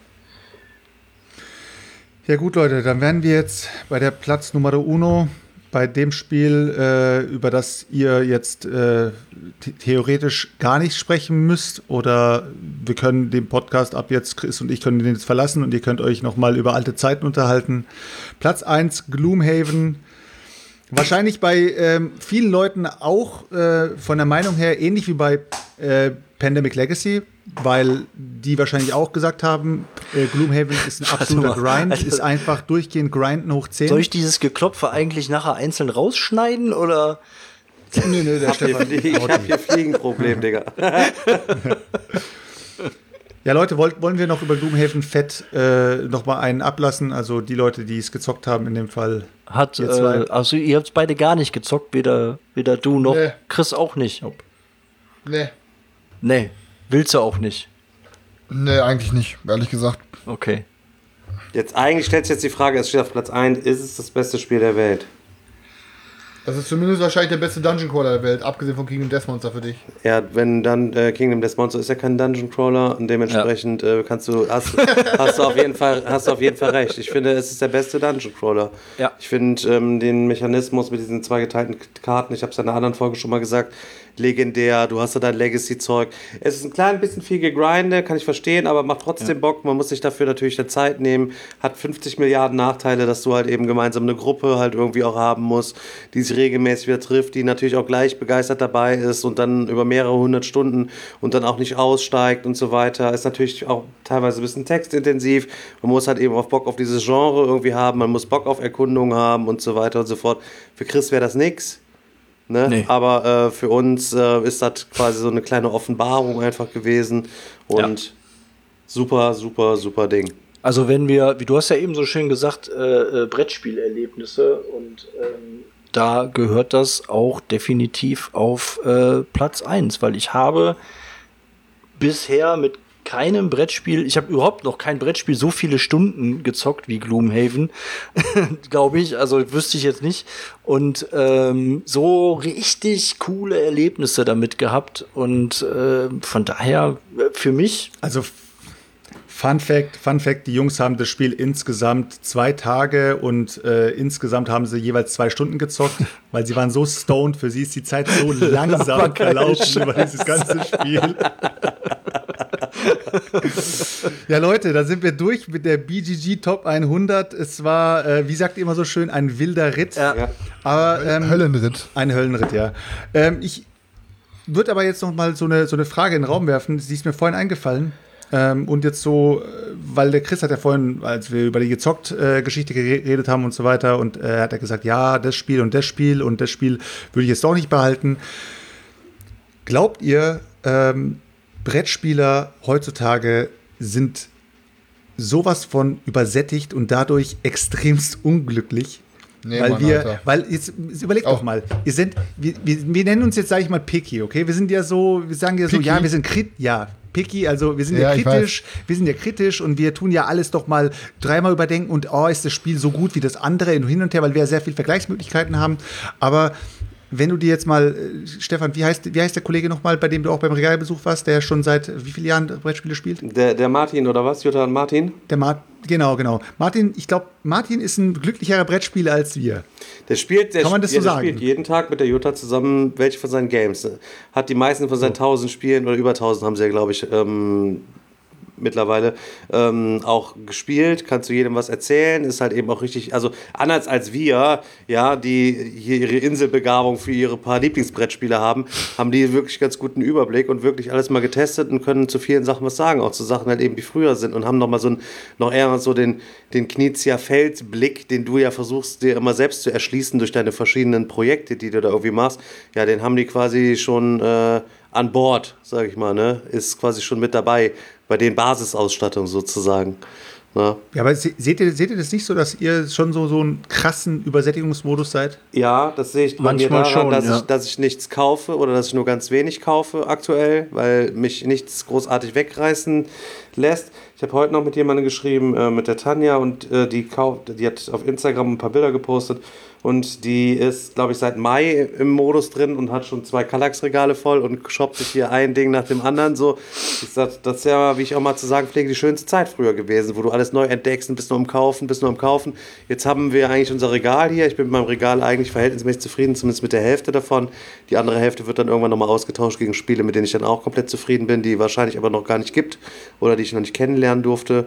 Ja gut, Leute, dann wären wir jetzt bei der Platz Numero Uno, bei dem Spiel, über das ihr jetzt theoretisch gar nicht sprechen müsst oder wir können den Podcast ab jetzt, Chris und ich können den jetzt verlassen und ihr könnt euch nochmal über alte Zeiten unterhalten. Platz 1, Gloomhaven. Wahrscheinlich bei vielen Leuten auch von der Meinung her ähnlich wie bei Pandemic Legacy, weil die wahrscheinlich auch gesagt haben, Gloomhaven ist ein absoluter Grind, ist einfach durchgehend grinden hoch 10. Soll ich dieses Geklopfe eigentlich nachher einzeln rausschneiden, oder? Nö, der Stefan. Ich hab hier Fliegenproblem, Digga. Ja, Leute, wollen wir noch über Gloomhaven fett noch mal einen ablassen? Also die Leute, die es gezockt haben in dem Fall. Also ihr habt es beide gar nicht gezockt, weder du noch Chris auch nicht. Nee. Willst du auch nicht? Nee, eigentlich nicht, ehrlich gesagt. Okay. Eigentlich stellt sich jetzt die Frage, es steht auf Platz 1, ist es das beste Spiel der Welt? Das ist zumindest wahrscheinlich der beste Dungeon Crawler der Welt, abgesehen von Kingdom Death Monster für dich. Ja, wenn dann Kingdom Death Monster ist ja kein Dungeon Crawler und dementsprechend hast du auf jeden Fall recht. Ich finde, es ist der beste Dungeon Crawler. Ja. Ich finde den Mechanismus mit diesen 2 geteilten Karten, ich habe es in einer anderen Folge schon mal gesagt, legendär, du hast ja dein Legacy-Zeug. Es ist ein klein bisschen viel gegrindet, kann ich verstehen, aber macht trotzdem Bock. Man muss sich dafür natürlich eine Zeit nehmen, hat 50 Milliarden Nachteile, dass du halt eben gemeinsam eine Gruppe halt irgendwie auch haben musst, die sich regelmäßig wieder trifft, die natürlich auch gleich begeistert dabei ist und dann über mehrere 100 Stunden und dann auch nicht aussteigt und so weiter. Ist natürlich auch teilweise ein bisschen textintensiv. Man muss halt eben auch Bock auf dieses Genre irgendwie haben, man muss Bock auf Erkundung haben und so weiter und so fort. Für Chris wäre das nix. Ne? Nee. Aber für uns ist das quasi so eine kleine Offenbarung einfach gewesen. Und Super, super, super Ding. Also wenn wir, wie du hast ja eben so schön gesagt, Brettspielerlebnisse und da gehört das auch definitiv auf Platz 1, weil ich habe bisher mit keinem Brettspiel, ich habe überhaupt noch kein Brettspiel so viele Stunden gezockt wie Gloomhaven, glaube ich, also wüsste ich jetzt nicht und so richtig coole Erlebnisse damit gehabt und von daher für mich, also Fun Fact, die Jungs haben das Spiel insgesamt 2 Tage und insgesamt haben sie jeweils 2 Stunden gezockt, weil sie waren so stoned, für sie ist die Zeit so langsam verlaufen über dieses ganze Spiel. Ja, Leute, da sind wir durch mit der BGG Top 100. Es war, wie sagt ihr immer so schön, ein wilder Ritt. Ja. Aber, Höllenritt. Ein Höllenritt, ja. Ich würde aber jetzt noch mal so eine Frage in den Raum werfen. Die ist mir vorhin eingefallen. Und jetzt so, weil der Chris hat ja vorhin, als wir über die Gezockt-Geschichte geredet haben und so weiter, und hat er gesagt, ja, das Spiel und das Spiel und das Spiel würde ich jetzt doch nicht behalten. Glaubt ihr, Brettspieler heutzutage sind sowas von übersättigt und dadurch extremst unglücklich? Nee, weil jetzt überlegt doch mal, wir nennen uns jetzt, sage ich mal, picky, okay? Wir sind ja so, wir sagen ja so, ja, wir sind picky, also wir sind ja kritisch und wir tun ja alles doch mal 3-mal überdenken und ist das Spiel so gut wie das andere hin und her, weil wir ja sehr viele Vergleichsmöglichkeiten haben, aber wenn du dir jetzt mal, Stefan, wie heißt der Kollege nochmal, bei dem du auch beim Regalbesuch warst, der schon seit wie vielen Jahren Brettspiele spielt? Der Martin, oder was? Jutta und Martin? Genau. Martin, ich glaube, Martin ist ein glücklicherer Brettspieler als wir. Kann man das so sagen? Der spielt jeden Tag mit der Jutta zusammen welche von seinen Games. Hat die meisten von seinen 1000 Spielen, oder über 1000 haben sie ja, glaube ich, mittlerweile auch gespielt, kann zu jedem was erzählen, ist halt eben auch richtig, also anders als wir, ja, die hier ihre Inselbegabung für ihre paar Lieblingsbrettspiele haben die wirklich ganz guten Überblick und wirklich alles mal getestet und können zu vielen Sachen was sagen, auch zu Sachen halt eben, die früher sind und haben noch eher so den Knizia-Feldblick, den du ja versuchst, dir immer selbst zu erschließen durch deine verschiedenen Projekte, die du da irgendwie machst, ja, den haben die quasi schon an Bord, sag ich mal, ne, ist quasi schon mit dabei, bei den Basisausstattungen sozusagen. Ja, aber seht ihr das nicht so, dass ihr schon so einen krassen Übersättigungsmodus seid? Ja, das sehe ich manchmal daran, schon, dass ich nichts kaufe oder dass ich nur ganz wenig kaufe aktuell, weil mich nichts großartig wegreißen lässt. Ich habe heute noch mit jemandem geschrieben, mit der Tanja, und die hat auf Instagram ein paar Bilder gepostet und die ist, glaube ich, seit Mai im Modus drin und hat schon 2 Kallax-Regale voll und shoppt sich hier ein Ding nach dem anderen. So, das ist ja, wie ich auch mal zu sagen pflege, die schönste Zeit früher gewesen, wo du alles neu entdeckst und bist nur am Kaufen. Jetzt haben wir eigentlich unser Regal hier. Ich bin mit meinem Regal eigentlich verhältnismäßig zufrieden, zumindest mit der Hälfte davon. Die andere Hälfte wird dann irgendwann nochmal ausgetauscht gegen Spiele, mit denen ich dann auch komplett zufrieden bin, die wahrscheinlich aber noch gar nicht gibt oder die ich noch nicht kennenlernen durfte.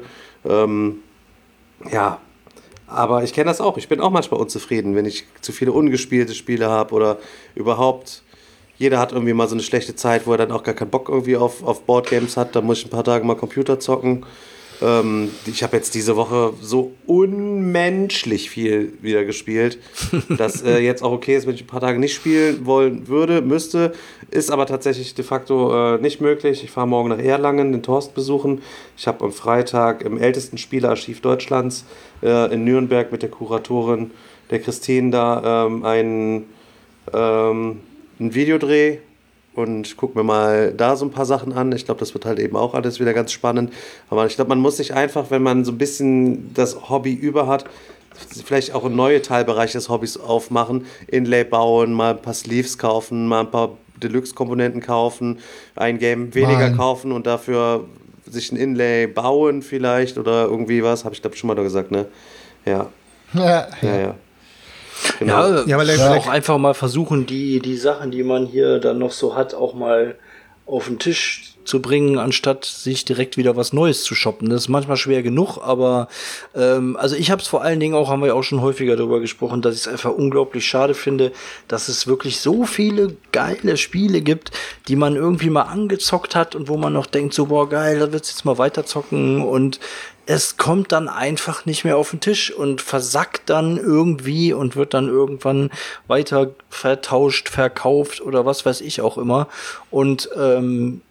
Ja, aber ich kenne das auch. Ich bin auch manchmal unzufrieden, wenn ich zu viele ungespielte Spiele habe oder überhaupt. Jeder hat irgendwie mal so eine schlechte Zeit, wo er dann auch gar keinen Bock irgendwie auf Boardgames hat. Da muss ich ein paar Tage mal Computer zocken. Ich habe jetzt diese Woche so unmenschlich viel wieder gespielt, dass jetzt auch okay ist, wenn ich ein paar Tage nicht spielen wollen müsste. Ist aber tatsächlich de facto nicht möglich. Ich fahre morgen nach Erlangen, den Thorsten besuchen. Ich habe am Freitag im ältesten Spielearchiv Deutschlands in Nürnberg mit der Kuratorin, der Christine, da einen Videodreh. Und guck mir mal da so ein paar Sachen an. Ich glaube, das wird halt eben auch alles wieder ganz spannend. Aber ich glaube, man muss sich einfach, wenn man so ein bisschen das Hobby über hat, vielleicht auch in neue Teilbereiche des Hobbys aufmachen. Inlay bauen, mal ein paar Sleeves kaufen, mal ein paar Deluxe-Komponenten kaufen, ein Game weniger kaufen und dafür sich ein Inlay bauen vielleicht oder irgendwie was. Habe ich, glaube ich, schon mal da gesagt, ne? Ja. Ja. Genau. Ja, weil auch einfach mal versuchen, die Sachen, die man hier dann noch so hat, auch mal auf den Tisch zu bringen, anstatt sich direkt wieder was Neues zu shoppen. Das ist manchmal schwer genug, aber also ich habe es vor allen Dingen auch, haben wir ja auch schon häufiger darüber gesprochen, dass ich es einfach unglaublich schade finde, dass es wirklich so viele geile Spiele gibt, die man irgendwie mal angezockt hat und wo man noch denkt, so boah geil, da wird's jetzt mal weiterzocken und es kommt dann einfach nicht mehr auf den Tisch und versackt dann irgendwie und wird dann irgendwann weiter vertauscht, verkauft oder was weiß ich auch immer. Und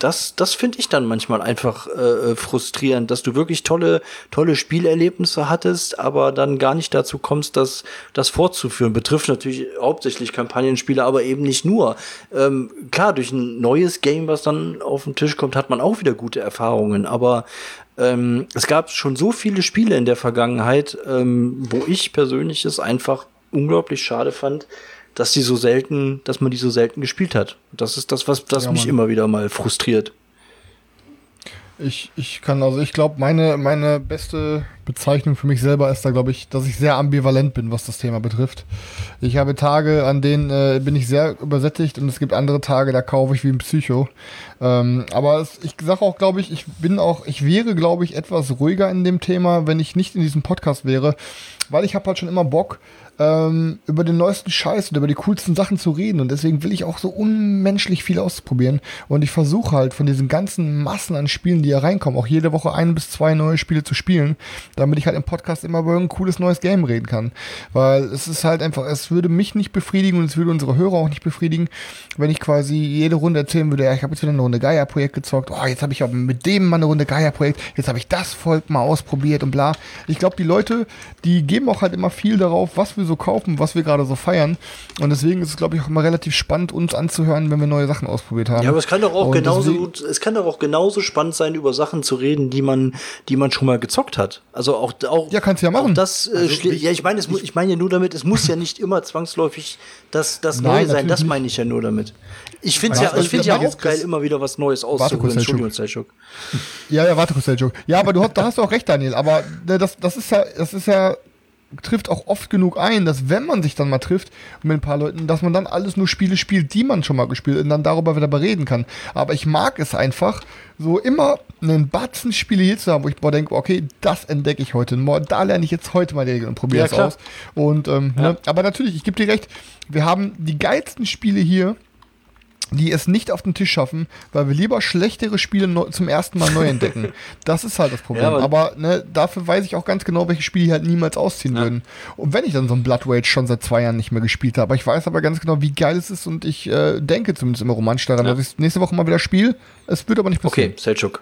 das finde ich dann manchmal einfach frustrierend, dass du wirklich tolle Spielerlebnisse hattest, aber dann gar nicht dazu kommst, das fortzuführen. Betrifft natürlich hauptsächlich Kampagnenspiele, aber eben nicht nur. Klar, durch ein neues Game, was dann auf den Tisch kommt, hat man auch wieder gute Erfahrungen, aber es gab schon so viele Spiele in der Vergangenheit, wo ich persönlich es einfach unglaublich schade fand, dass man die so selten gespielt hat. Das ist das, was mich immer wieder mal frustriert. Ich glaube, meine beste Bezeichnung für mich selber ist da, glaube ich, dass ich sehr ambivalent bin, was das Thema betrifft. Ich habe Tage, an denen bin ich sehr übersättigt und es gibt andere Tage, da kaufe ich wie ein Psycho. Aber ich sage auch, glaube ich, ich wäre, glaube ich, etwas ruhiger in dem Thema, wenn ich nicht in diesem Podcast wäre, weil ich habe halt schon immer Bock, über den neuesten Scheiß und über die coolsten Sachen zu reden und deswegen will ich auch so unmenschlich viel ausprobieren und ich versuche halt von diesen ganzen Massen an Spielen, die hier reinkommen, auch jede Woche 1 bis 2 neue Spiele zu spielen, damit ich halt im Podcast immer über ein cooles neues Game reden kann, weil es ist halt einfach, es würde mich nicht befriedigen und es würde unsere Hörer auch nicht befriedigen, wenn ich quasi jede Runde erzählen würde, ja, ich habe jetzt wieder eine Runde Gaia-Projekt gezockt, jetzt habe ich aber mit dem mal eine Runde Gaia-Projekt, jetzt habe ich das Volk mal ausprobiert und bla. Ich glaube, die Leute, die geben auch halt immer viel darauf, was wir so kaufen, was wir gerade so feiern. Und deswegen ist es, glaube ich, auch immer relativ spannend, uns anzuhören, wenn wir neue Sachen ausprobiert haben. Ja, aber es kann doch auch genauso spannend sein, über Sachen zu reden, die man schon mal gezockt hat. Also auch ja, kannst du ja machen. Ich meine ja nur damit, es muss ja nicht immer zwangsläufig das Neue sein. Das meine ich ja nur damit. Ich finde ja auch geil, immer wieder was Neues auszuholen. Entschuldigung, Selchuk. Ja, warte kurz, Selchuk. Ja, aber da hast du auch recht, Daniel. Aber das ist ja trifft auch oft genug ein, dass wenn man sich dann mal trifft mit ein paar Leuten, dass man dann alles nur Spiele spielt, die man schon mal gespielt und dann darüber wieder reden kann. Aber ich mag es einfach, so immer einen Batzen Spiele hier zu haben, wo ich denke, okay, das entdecke ich heute. Da lerne ich jetzt heute mal die Regeln und probiere es aus. Und, ne? Aber natürlich, ich gebe dir recht, wir haben die geilsten Spiele hier, die es nicht auf den Tisch schaffen, weil wir lieber schlechtere Spiele zum ersten Mal neu entdecken. Das ist halt das Problem. Ja, aber dafür weiß ich auch ganz genau, welche Spiele halt niemals ausziehen würden. Und wenn ich dann so ein Blood Rage schon seit 2 Jahren nicht mehr gespielt habe, ich weiß aber ganz genau, wie geil es ist und ich denke zumindest immer romantisch daran, dass ich es nächste Woche mal wieder spiele. Es wird aber nicht passieren. Okay, Selchuk.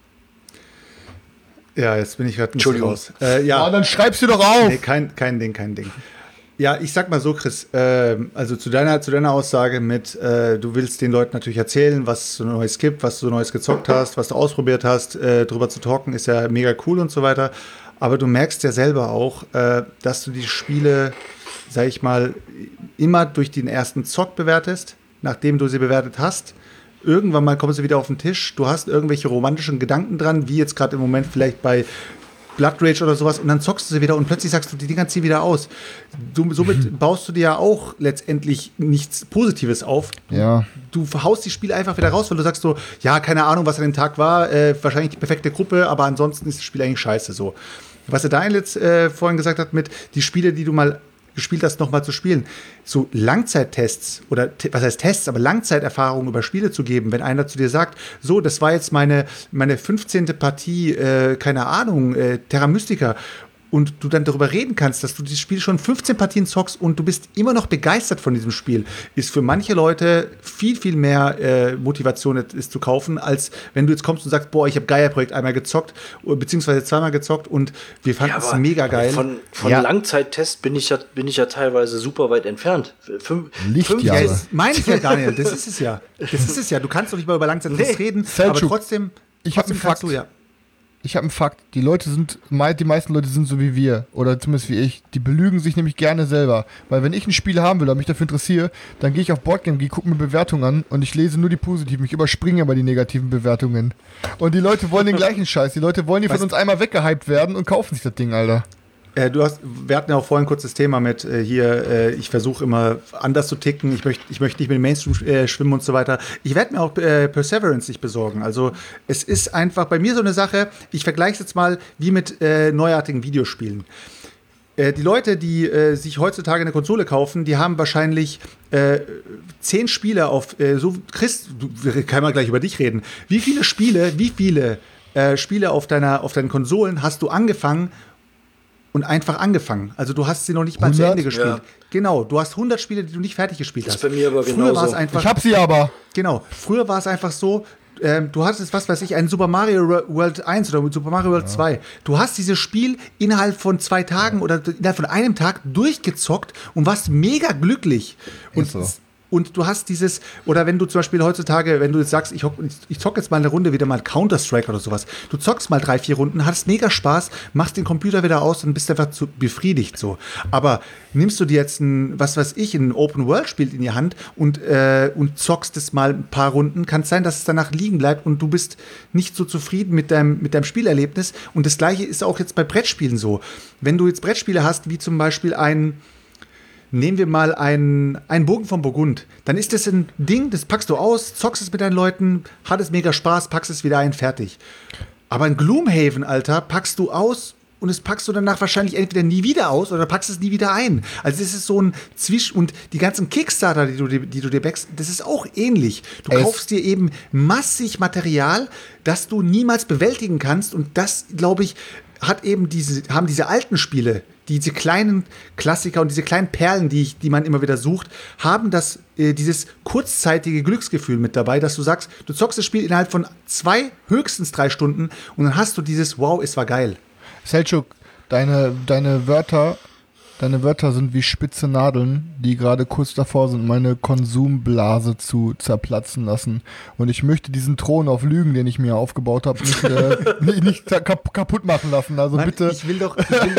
Ja, jetzt bin ich gerade nicht raus. Dann schreibst du doch auf. Nee, kein Ding. Ja, ich sag mal so, Chris, also zu deiner Aussage mit, du willst den Leuten natürlich erzählen, was es so Neues gibt, was du Neues gezockt hast, was du ausprobiert hast, drüber zu talken, ist ja mega cool und so weiter. Aber du merkst ja selber auch, dass du die Spiele, sag ich mal, immer durch den ersten Zock bewertest, nachdem du sie bewertet hast. Irgendwann mal kommen sie wieder auf den Tisch, du hast irgendwelche romantischen Gedanken dran, wie jetzt gerade im Moment vielleicht bei Blood Rage oder sowas und dann zockst du sie wieder und plötzlich sagst du, die Dinger ziehen wieder aus. Somit baust du dir ja auch letztendlich nichts Positives auf. Ja. Du haust die Spiele einfach wieder raus, weil du sagst so, ja, keine Ahnung, was an dem Tag war, wahrscheinlich die perfekte Gruppe, aber ansonsten ist das Spiel eigentlich scheiße so. Was der Daniel jetzt vorhin gesagt hat mit die Spiele, die du mal gespielt hast, nochmal zu spielen. So Langzeittests oder was heißt Tests, aber Langzeiterfahrungen über Spiele zu geben, wenn einer zu dir sagt, so, das war jetzt meine 15. Partie, keine Ahnung, Terra Mystica und du dann darüber reden kannst, dass du dieses Spiel schon 15 Partien zockst und du bist immer noch begeistert von diesem Spiel, ist für manche Leute viel, viel mehr Motivation, es zu kaufen, als wenn du jetzt kommst und sagst, boah, ich habe Gaia-Projekt einmal gezockt, beziehungsweise 2-mal gezockt und wir fanden es mega geil. Von Langzeittest bin ich ja teilweise super weit entfernt. 5 Lichtjahre. Ja, meine ich ja, Daniel, das ist es ja. Du kannst doch nicht mal über Langzeittests reden, aber trotzdem kannst du ja. Ich habe einen Fakt. Die meisten Leute sind so wie wir, oder zumindest wie ich. Die belügen sich nämlich gerne selber. Weil wenn ich ein Spiel haben will oder mich dafür interessiere, dann gehe ich auf Boardgame, gucke mir Bewertungen an und ich lese nur die positiven. Ich überspringe aber die negativen Bewertungen. Und die Leute wollen den gleichen Scheiß. Die Leute wollen von uns einmal weggehypt werden und kaufen sich das Ding, Alter. Wir hatten ja auch vorhin ein kurzes Thema mit ich versuche immer anders zu ticken, ich möchte nicht mit dem Mainstream schwimmen und so weiter. Ich werde mir auch Perseverance nicht besorgen. Also es ist einfach bei mir so eine Sache, ich vergleiche es jetzt mal wie mit neuartigen Videospielen. Die Leute, die sich heutzutage eine Konsole kaufen, die haben wahrscheinlich 10 Spiele auf, Chris, kann man gleich über dich reden. Wie viele Spiele auf deinen Konsolen hast du angefangen und einfach angefangen. Also du hast sie noch nicht mal zu Ende gespielt. Ja. Genau, du hast 100 Spiele, die du nicht fertig gespielt hast. Das ist bei mir aber genauso. Ich hab sie aber. Genau, früher war es einfach so, du hattest, was weiß ich, einen Super Mario World 1 oder Super Mario World 2. Du hast dieses Spiel innerhalb von 2 Tagen oder innerhalb von einem Tag durchgezockt und warst mega glücklich. Und du hast dieses, oder wenn du zum Beispiel heutzutage, wenn du jetzt sagst, ich zock jetzt mal eine Runde wieder mal Counter-Strike oder sowas, du zockst mal 3-4 Runden, hast mega Spaß, machst den Computer wieder aus und bist einfach befriedigt so. Aber nimmst du dir jetzt ein Open-World-Spiel in die Hand und zockst es mal ein paar Runden, kann es sein, dass es danach liegen bleibt und du bist nicht so zufrieden mit deinem Spielerlebnis. Und das Gleiche ist auch jetzt bei Brettspielen so. Wenn du jetzt Brettspiele hast, wie zum Beispiel nehmen wir mal einen Bogen von Burgund. Dann ist das ein Ding, das packst du aus, zockst es mit deinen Leuten, hat es mega Spaß, packst es wieder ein, fertig. Aber ein Gloomhaven, Alter, packst du aus und das packst du danach wahrscheinlich entweder nie wieder aus oder packst es nie wieder ein. Also es ist so ein und die ganzen Kickstarter, die du dir backst, das ist auch ähnlich. Du kaufst dir eben massig Material, das du niemals bewältigen kannst und das, glaube ich, haben diese alten Spiele, diese kleinen Klassiker und diese kleinen Perlen, die man immer wieder sucht, haben dieses kurzzeitige Glücksgefühl mit dabei, dass du sagst, du zockst das Spiel innerhalb von 2, höchstens 3 Stunden und dann hast du dieses wow, es war geil. Selçuk, deine Wörter sind wie spitze Nadeln, die gerade kurz davor sind, meine Konsumblase zu zerplatzen lassen. Und ich möchte diesen Thron auf Lügen, den ich mir aufgebaut habe, nicht kaputt machen lassen. Also Mann, bitte. Ich will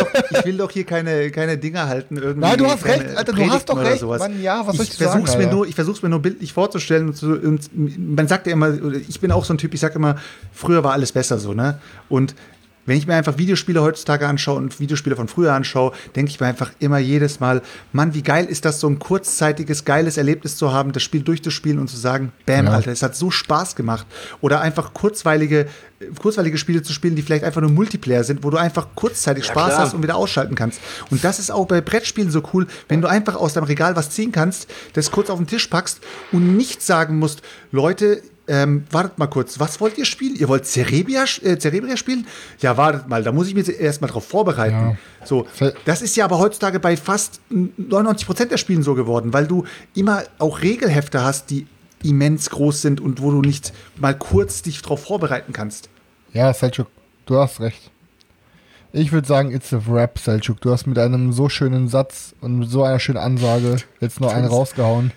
doch hier keine Dinger halten. Irgendwie. Nein, du hast recht, Alter, du hast doch recht. Mann, ja, was soll ich sagen? Ich versuch's mir nur bildlich vorzustellen. Und man sagt ja immer, ich bin auch so ein Typ, ich sag immer, früher war alles besser so, ne? Und wenn ich mir einfach Videospiele heutzutage anschaue und Videospiele von früher anschaue, denke ich mir einfach immer jedes Mal, Mann, wie geil ist das, so ein kurzzeitiges, geiles Erlebnis zu haben, das Spiel durchzuspielen und zu sagen, bam, ja. Alter, es hat so Spaß gemacht. Oder einfach kurzweilige Spiele zu spielen, die vielleicht einfach nur Multiplayer sind, wo du einfach kurzzeitig Spaß hast und wieder ausschalten kannst. Und das ist auch bei Brettspielen so cool, wenn du einfach aus deinem Regal was ziehen kannst, das kurz auf den Tisch packst und nicht sagen musst, Leute, wartet mal kurz, was wollt ihr spielen? Ihr wollt Cerebria spielen? Ja, wartet mal, da muss ich mich erst mal drauf vorbereiten. Ja. So, das ist ja aber heutzutage bei fast 99% der Spielen so geworden, weil du immer auch Regelhefte hast, die immens groß sind und wo du nicht mal kurz dich drauf vorbereiten kannst. Ja, Selçuk, du hast recht. Ich würde sagen, it's a wrap, Selçuk. Du hast mit einem so schönen Satz und mit so einer schönen Ansage jetzt noch einen rausgehauen.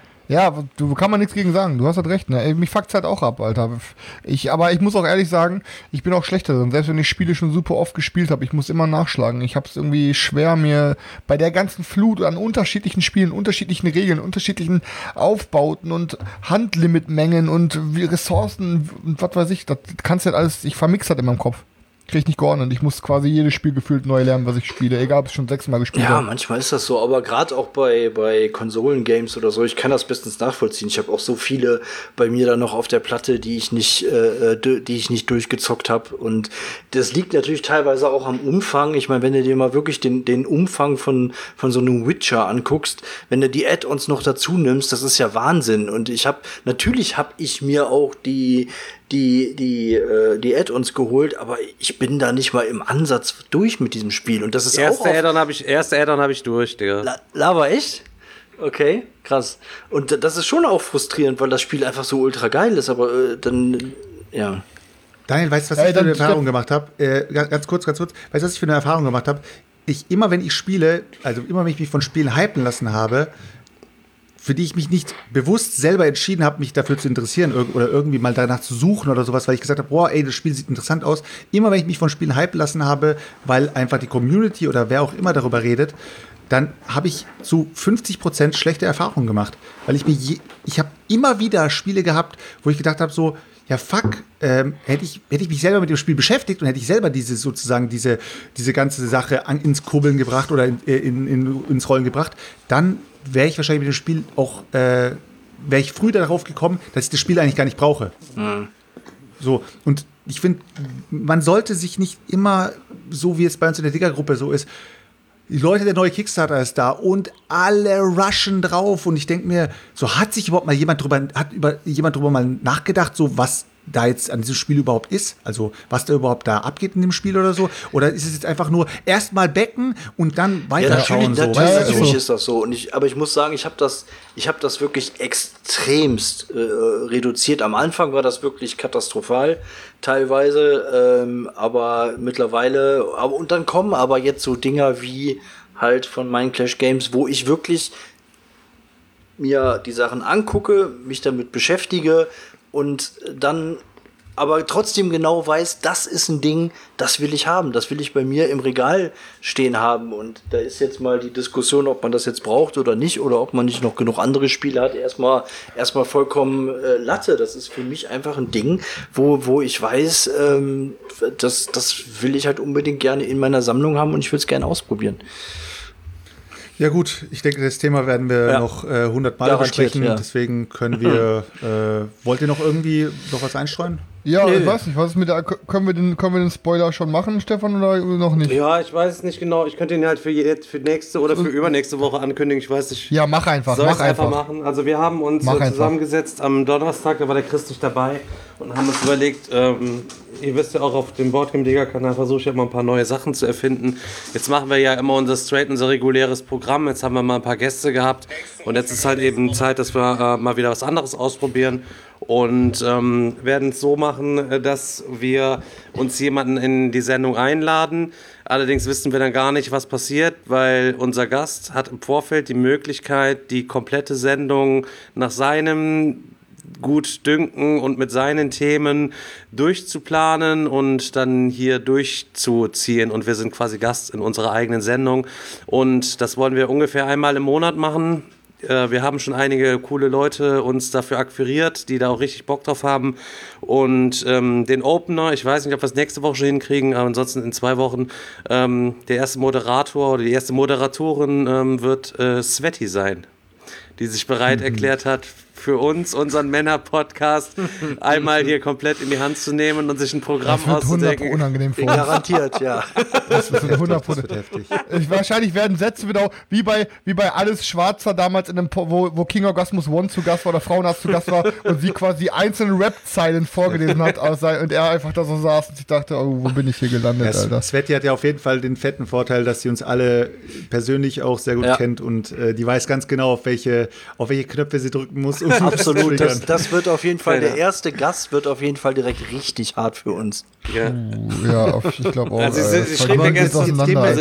Ja, kann man nichts gegen sagen. Du hast halt recht, ne? Mich fuckt's halt auch ab, Alter. Aber ich muss auch ehrlich sagen, ich bin auch schlechter drin. Selbst wenn ich Spiele schon super oft gespielt habe, ich muss immer nachschlagen. Ich hab's irgendwie schwer, mir bei der ganzen Flut an unterschiedlichen Spielen, unterschiedlichen Regeln, unterschiedlichen Aufbauten und Handlimitmengen und Ressourcen und was weiß ich, das kannst du halt alles, ich vermix halt in meinem Kopf. Krieg ich nicht geordnet. Ich muss quasi jedes Spiel gefühlt neu lernen, was ich spiele. Egal, ob ich schon 6-mal gespielt habe. Ja, manchmal ist das so. Aber gerade auch bei Konsolengames oder so, ich kann das bestens nachvollziehen. Ich habe auch so viele bei mir da noch auf der Platte, die ich nicht durchgezockt habe. Und das liegt natürlich teilweise auch am Umfang. Ich meine, wenn du dir mal wirklich den Umfang von so einem Witcher anguckst, wenn du die Add-ons noch dazu nimmst, das ist ja Wahnsinn. Und natürlich habe ich mir auch die Add-ons geholt, aber ich bin da nicht mal im Ansatz durch mit diesem Spiel. Und das ist erste Add-on habe ich durch, Digga. Lava, echt? Okay, krass. Und das ist schon auch frustrierend, weil das Spiel einfach so ultra geil ist, aber dann, ja. Daniel, weißt du, was ich für eine Erfahrung gemacht habe? Ganz kurz. Weißt du, was ich für eine Erfahrung gemacht habe? Immer wenn ich spiele, also immer wenn ich mich von Spielen hypen lassen habe, für die ich mich nicht bewusst selber entschieden habe, mich dafür zu interessieren oder irgendwie mal danach zu suchen oder sowas, weil ich gesagt habe, boah, ey, das Spiel sieht interessant aus. Immer wenn ich mich von Spielen hypen lassen habe, weil einfach die Community oder wer auch immer darüber redet, dann habe ich zu 50% schlechte Erfahrungen gemacht. Weil ich habe immer wieder Spiele gehabt, wo ich gedacht habe, so, ja fuck, hätte ich mich selber mit dem Spiel beschäftigt und hätte ich selber diese ganze Sache ins Kurbeln gebracht oder ins Rollen gebracht, dann wäre ich wahrscheinlich mit dem Spiel auch, wäre ich früh darauf gekommen, dass ich das Spiel eigentlich gar nicht brauche. Mhm. So, und ich finde, man sollte sich nicht immer, so wie es bei uns in der Digger-Gruppe so ist, die Leute, der neue Kickstarter ist da und alle rushen drauf und ich denke mir, so hat jemand drüber mal nachgedacht, so was da jetzt an diesem Spiel überhaupt ist? Also was da überhaupt da abgeht in dem Spiel oder so? Oder ist es jetzt einfach nur erstmal becken und dann weiterschauen? Natürlich ist das so. Aber ich muss sagen, ich habe das wirklich extremst reduziert. Am Anfang war das wirklich katastrophal, teilweise, aber mittlerweile, und dann kommen aber jetzt so Dinger wie halt von meinen Clash Games, wo ich wirklich mir die Sachen angucke, mich damit beschäftige und dann aber trotzdem genau weiß, das ist ein Ding, das will ich haben, das will ich bei mir im Regal stehen haben. Und da ist jetzt mal die Diskussion, ob man das jetzt braucht oder nicht, oder ob man nicht noch genug andere Spiele hat, erstmal vollkommen Latte. Das ist für mich einfach ein Ding, wo ich weiß, das will ich halt unbedingt gerne in meiner Sammlung haben und ich will es gerne ausprobieren. Ja gut, ich denke, das Thema werden wir noch 100 Mal besprechen, deswegen können wir, wollt ihr noch was einstreuen? Ja, ich weiß nicht, was ist mit der, können wir den Spoiler schon machen, Stefan, oder noch nicht? Ja, ich weiß es nicht genau, ich könnte ihn halt für nächste oder für übernächste Woche ankündigen, ich weiß nicht. Ja, mach einfach, machen. Also wir haben uns zusammengesetzt am Donnerstag, da war der Chris nicht dabei und haben uns überlegt, ihr wisst ja auch, auf dem Boardgame-Liga-Kanal versuche ich ja immer ein paar neue Sachen zu erfinden. Jetzt machen wir ja immer unser reguläres Programm. Jetzt haben wir mal ein paar Gäste gehabt. Und jetzt ist halt eben Zeit, dass wir mal wieder was anderes ausprobieren. Und werden es so machen, dass wir uns jemanden in die Sendung einladen. Allerdings wissen wir dann gar nicht, was passiert, weil unser Gast hat im Vorfeld die Möglichkeit, die komplette Sendung nach seinem Gutdünken und mit seinen Themen durchzuplanen und dann hier durchzuziehen. Und wir sind quasi Gast in unserer eigenen Sendung. Und das wollen wir ungefähr einmal im Monat machen. Wir haben schon einige coole Leute uns dafür akquiriert, die da auch richtig Bock drauf haben. Und den Opener, ich weiß nicht, ob wir es nächste Woche schon hinkriegen, aber ansonsten in 2 Wochen, der erste Moderator oder die erste Moderatorin wird Sveti sein, die sich bereit erklärt hat, für uns, unseren Männer-Podcast, einmal hier komplett in die Hand zu nehmen und sich ein Programm auszudenken. Das wird 100% unangenehm für uns. Garantiert, ja. Das wird 100% heftig. Wahrscheinlich werden Sätze wieder wie bei Alles Schwarzer damals in dem wo King Orgasmus One zu Gast war oder Frauenarzt zu Gast war und sie quasi einzelne Rap-Zeilen vorgelesen hat und er einfach da so saß und sich dachte, oh, wo bin ich hier gelandet, Alter. Sveti hat ja auf jeden Fall den fetten Vorteil, dass sie uns alle persönlich auch sehr gut kennt und die weiß ganz genau, auf welche Knöpfe sie drücken muss. Absolut, das wird auf jeden Fall, der erste Gast wird auf jeden Fall direkt richtig hart für uns. Ja, ich glaube auch. Also sie schrieb mir gestern,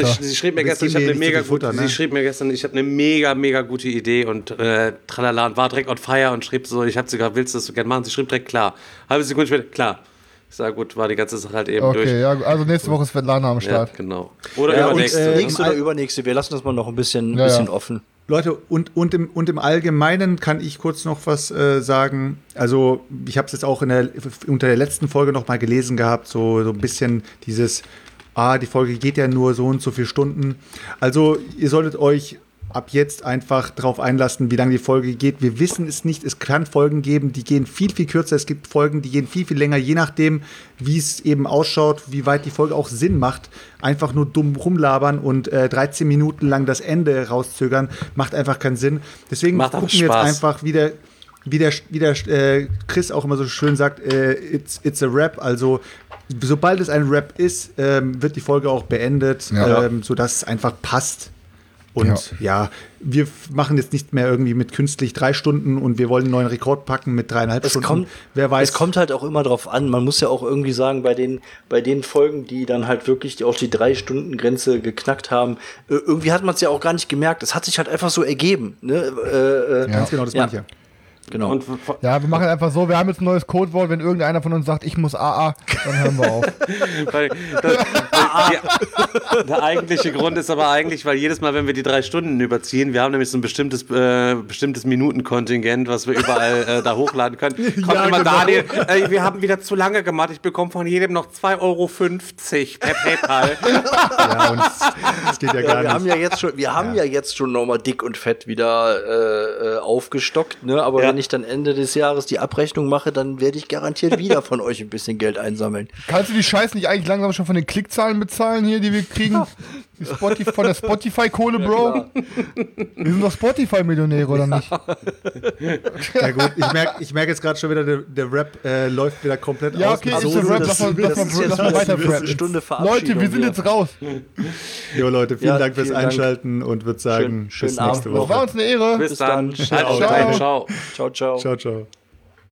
ich habe eine mega gute Idee und tralala und war direkt on fire und schrieb so, ich habe sie gerade, willst du das so gerne machen? Sie schrieb direkt klar. Halbe Sekunde später, klar. Ich sage, gut, war die ganze Sache halt eben durch. Okay, ja, also nächste Woche ist Svetlana am Start. Ja, genau. Oder übernächste. Nächste oder übernächste, wir lassen das mal noch ein bisschen offen. Leute, und im Allgemeinen kann ich kurz noch was sagen. Also ich habe es jetzt auch unter der letzten Folge noch mal gelesen gehabt, so ein bisschen dieses, die Folge geht ja nur so und so viele Stunden. Also ihr solltet euch ab jetzt einfach drauf einlassen, wie lange die Folge geht. Wir wissen es nicht. Es kann Folgen geben, die gehen viel, viel kürzer. Es gibt Folgen, die gehen viel, viel länger, je nachdem, wie es eben ausschaut, wie weit die Folge auch Sinn macht. Einfach nur dumm rumlabern und 13 Minuten lang das Ende rauszögern, macht einfach keinen Sinn. Deswegen gucken wir jetzt einfach, wie der Chris auch immer so schön sagt, it's a Rap. Also sobald es ein Rap ist, wird die Folge auch beendet, sodass es einfach passt. Und wir machen jetzt nicht mehr irgendwie mit künstlich 3 Stunden und wir wollen einen neuen Rekord packen mit 3,5 Stunden. Wer weiß. Es kommt halt auch immer drauf an. Man muss ja auch irgendwie sagen, bei den Folgen, die dann halt wirklich auch die 3-Stunden-Grenze geknackt haben, irgendwie hat man es ja auch gar nicht gemerkt. Es hat sich halt einfach so ergeben. Ne? Ganz genau, das meine ich ja. Genau. Und wir machen einfach so, wir haben jetzt ein neues Codewort, wenn irgendeiner von uns sagt, ich muss AA, dann hören wir auf. Der eigentliche Grund ist aber eigentlich, weil jedes Mal, wenn wir die 3 Stunden überziehen, wir haben nämlich so ein bestimmtes Minutenkontingent, was wir überall da hochladen können, kommt immer Daniel, wir haben wieder zu lange gemacht, ich bekomme von jedem noch 2,50 € per PayPal. Ja, und das geht ja gar nicht. Wir haben ja jetzt schon nochmal dick und fett wieder aufgestockt, ne? Aber wenn ich dann Ende des Jahres die Abrechnung mache, dann werde ich garantiert wieder von euch ein bisschen Geld einsammeln. Kannst du die Scheiße nicht eigentlich langsam schon von den Klickzahlen bezahlen hier, die wir kriegen? Von der Spotify-Kohle, Bro. Ja, wir sind doch Spotify-Millionäre, oder nicht? Ja gut, ich merke jetzt gerade schon wieder, der Rap läuft wieder komplett aus. Ja, okay, ist der Rap, lass mal weiter rappen. Leute, wir sind jetzt raus. Jo, Leute, vielen Dank fürs Einschalten und würde sagen, schönen bis nächste Abend. Woche. War uns eine Ehre. Bis dann. Ciao. Ciao, ciao. Ciao, ciao.